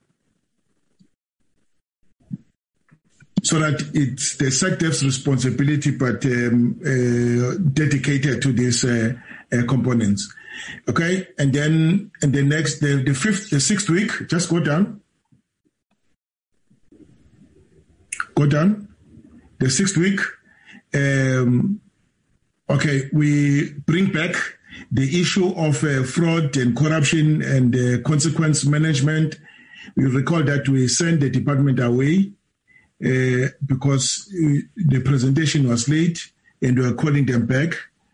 So that it's the SecDef's responsibility, but um, uh, dedicated to these uh, uh, components. Okay, and then and the next, the, the fifth, the sixth week, just go down. Go down. The sixth week. Um, okay, we bring back the issue of uh, fraud and corruption and uh, consequence management. We recall that we sent the department away. Uh, because uh, the presentation was late and we were calling them back.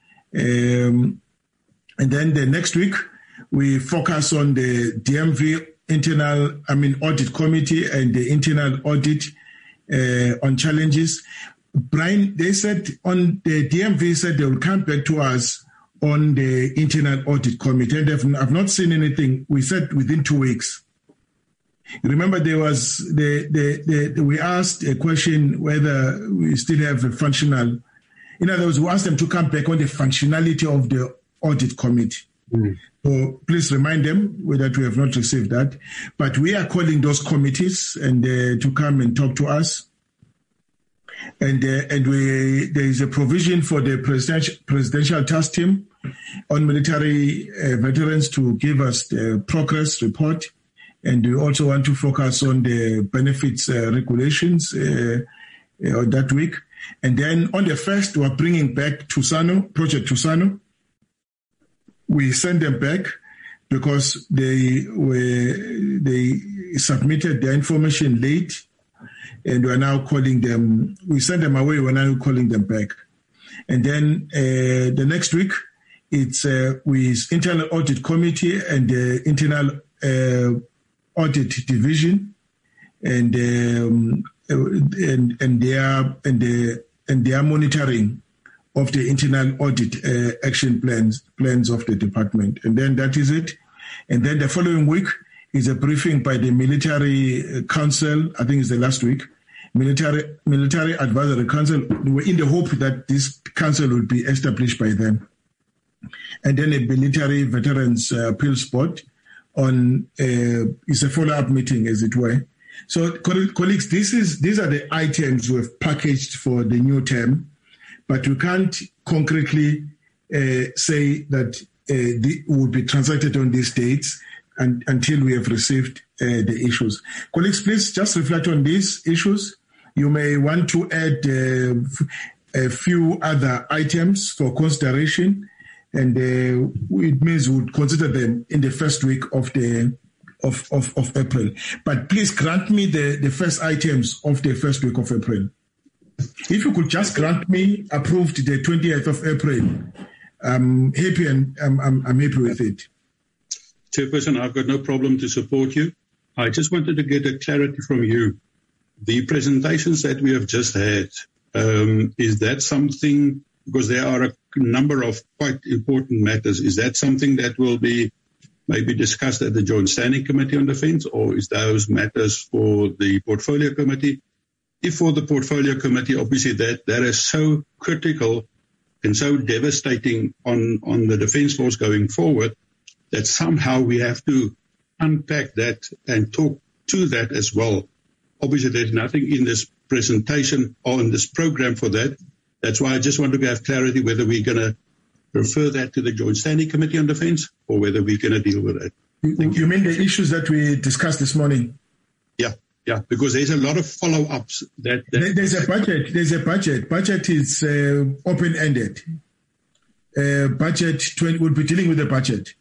Um, and then the next week, we focus on the D M V internal, I mean, audit committee and the internal audit uh, on challenges. Brian, they said on the D M V said they will come back to us on the internal audit committee. And I've not seen anything. We said within two weeks. Remember, there was the, the, the, the we asked a question whether we still have a functional. In other words, we asked them to come back on the functionality of the audit committee. Mm. So please remind them that we have not received that. But we are calling those committees and uh, to come and talk to us. And uh, and we there is a provision for the presidential presidential task team on military uh, veterans to give us the progress report. And we also want to focus on the benefits uh, regulations uh, uh, that week. And then on the first, we're bringing back Tusano, Project Tusano. We send them back because they were they submitted their information late, and we're now calling them. We send them away. We're now calling them back. And then uh, the next week, it's uh, with internal audit committee and the internal uh, audit division, and um, and and their and the and their monitoring of the internal audit uh, action plans plans of the department, and then that is it. And then the following week is a briefing by the military council. I think it's the last week. Military military advisory council. We're in the hope that this council will be established by then, and then a military veterans uh, appeals board. On uh, it's a follow-up meeting, as it were. So, co- colleagues, this is these are the items we've packaged for the new term, but we can't concretely uh, say that uh, they will be transacted on these dates and, until we have received uh, the issues. Colleagues, please just reflect on these issues. You may want to add uh, f- a few other items for consideration. And uh, it means we would consider them in the first week of the of, of, of April. But please grant me the, the first items of the first week of April. If you could just grant me approved the twentieth of April, I'm happy and I'm, I'm, I'm happy with it. Chairperson, I've got no problem to support you. I just wanted to get a clarity from you. The presentations that we have just had, um, is that something, because there are a number of quite important matters, is that something that will be maybe discussed at the Joint Standing Committee on Defence, or is those matters for the Portfolio Committee? If for the Portfolio Committee, obviously that, that is so critical and so devastating on, on the Defence Force going forward that somehow we have to unpack that and talk to that as well. Obviously, there's nothing in this presentation or in this program for that. That's why I just want to have clarity whether we're going to refer that to the Joint Standing Committee on Defence or whether we're going to deal with it. You, you mean the issues that we discussed this morning? Yeah, yeah, because there's a lot of follow-ups. That, that There's a budget. There's a budget. Budget is uh, open-ended. Uh, budget, twenty, we'll be dealing with the budget.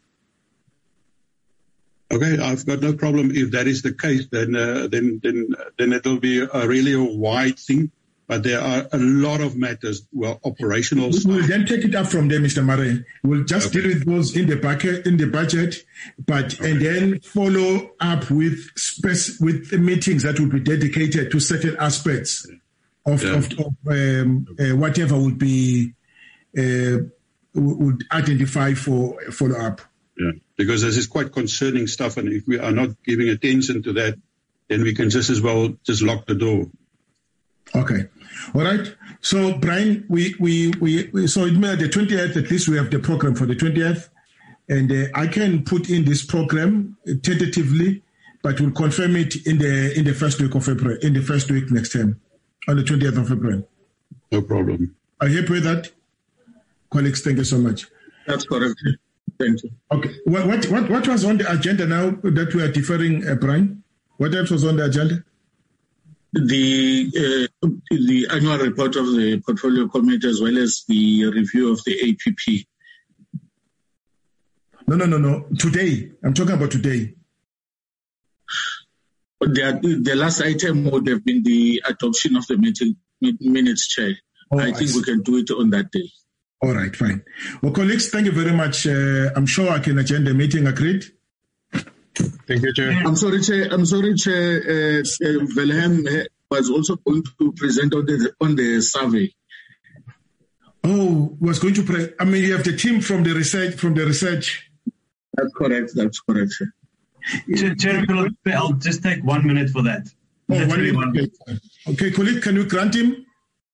Okay, I've got no problem if that is the case. Then, uh, then, then, then it'll be a really a wide thing. But there are a lot of matters, well, operational. We'll stuff. Then take it up from there, Mister Murray. We'll just okay. deal with those in the bucket, in the budget, but okay. and then follow up with spec- with the meetings that will be dedicated to certain aspects of yeah. of, of um, uh, whatever would be uh, would identify for follow up. Yeah, because this is quite concerning stuff, and if we are not giving attention to that, then we can just as well just lock the door. Okay. All right. So, Brian, we, we, we, we so it may the twentieth, at least we have the program for the twentieth. And uh, I can put in this program tentatively, but we'll confirm it in the in the first week of February, in the first week next time, on the twentieth of February. No problem. Are you happy with that? Colleagues, thank you so much. That's correct. Thank you. Okay. What, what, what, what was on the agenda now that we are deferring, uh, Brian? What else was on the agenda? The uh, the annual report of the Portfolio Committee as well as the review of the A P P. No, no, no, no. Today. I'm talking about today. The, the last item would have been the adoption of the meeting minutes, Chair. Oh, I think I we can do it on that day. All right, fine. Well, colleagues, thank you very much. Uh, I'm sure I can attend the meeting. Agreed? Thank you, Chair. I'm sorry, Chair. I'm sorry, Chair. Uh, uh, Wilhelm was also going to present on the on the survey. Oh, was going to pre- I mean, you have the team from the research from the research. That's correct. That's correct, Chair. Chair, Chair I'll just take one minute for that. Oh, one minute. One minute. Okay, colleague, can you grant him?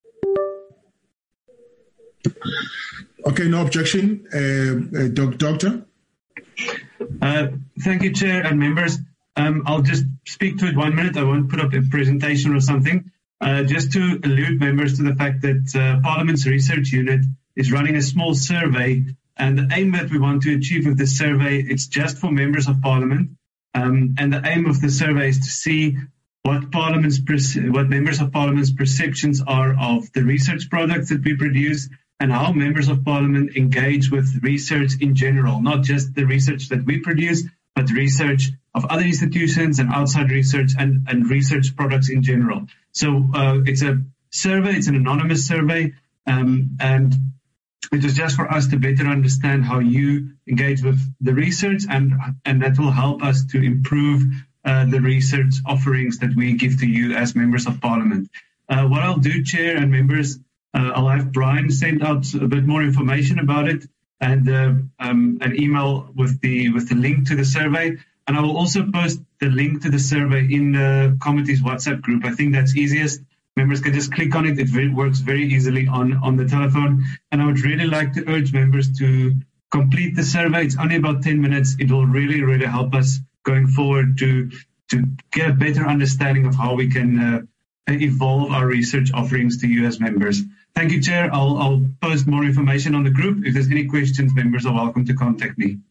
Okay, no objection. Uh, uh, doc, doctor. Uh, thank you, Chair and members. Um, I'll just speak to it one minute. I won't put up a presentation or something. Uh, just to allude members to the fact that uh, Parliament's research unit is running a small survey, and the aim that we want to achieve with this survey, it's just for members of Parliament. Um, and the aim of the survey is to see what Parliament's perce- what members of Parliament's perceptions are of the research products that we produce, and how members of Parliament engage with research in general, not just the research that we produce, but research of other institutions and outside research and, and research products in general. So uh, it's a survey, it's an anonymous survey, um, and it is just for us to better understand how you engage with the research, and, and that will help us to improve uh, the research offerings that we give to you as members of Parliament. Uh, what I'll do, Chair and members, Uh, I'll have Brian send out a bit more information about it, and uh, um, an email with the with the link to the survey. And I will also post the link to the survey in the committee's WhatsApp group. I think that's easiest. Members can just click on it. It very, works very easily on, on the telephone. And I would really like to urge members to complete the survey. It's only about ten minutes. It will really, really help us going forward to to get a better understanding of how we can uh, evolve our research offerings to you as members. Thank you, Chair. I'll, I'll post more information on the group. If there's any questions, members are welcome to contact me.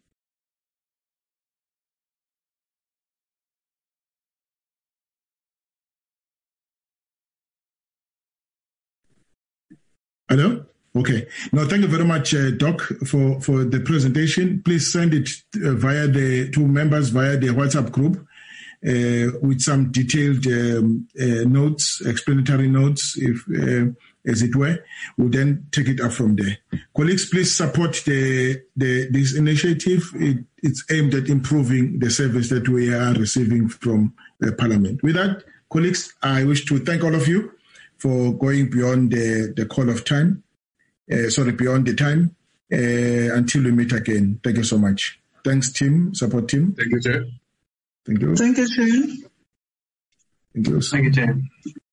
Hello? Okay. No, thank you very much, uh, Doc, for, for the presentation. Please send it uh, via the two members via the WhatsApp group uh, with some detailed um, uh, notes, explanatory notes, if uh, as it were. We'll then take it up from there. Colleagues, please support the, the this initiative. It, it's aimed at improving the service that we are receiving from uh, Parliament. With that, colleagues, I wish to thank all of you for going beyond the, the call of time, uh, sorry, beyond the time, uh, until we meet again. Thank you so much. Thanks, team, support team. Thank you, Chair. Thank you. Thank you, Chair. Thank you. Thank you, Chair.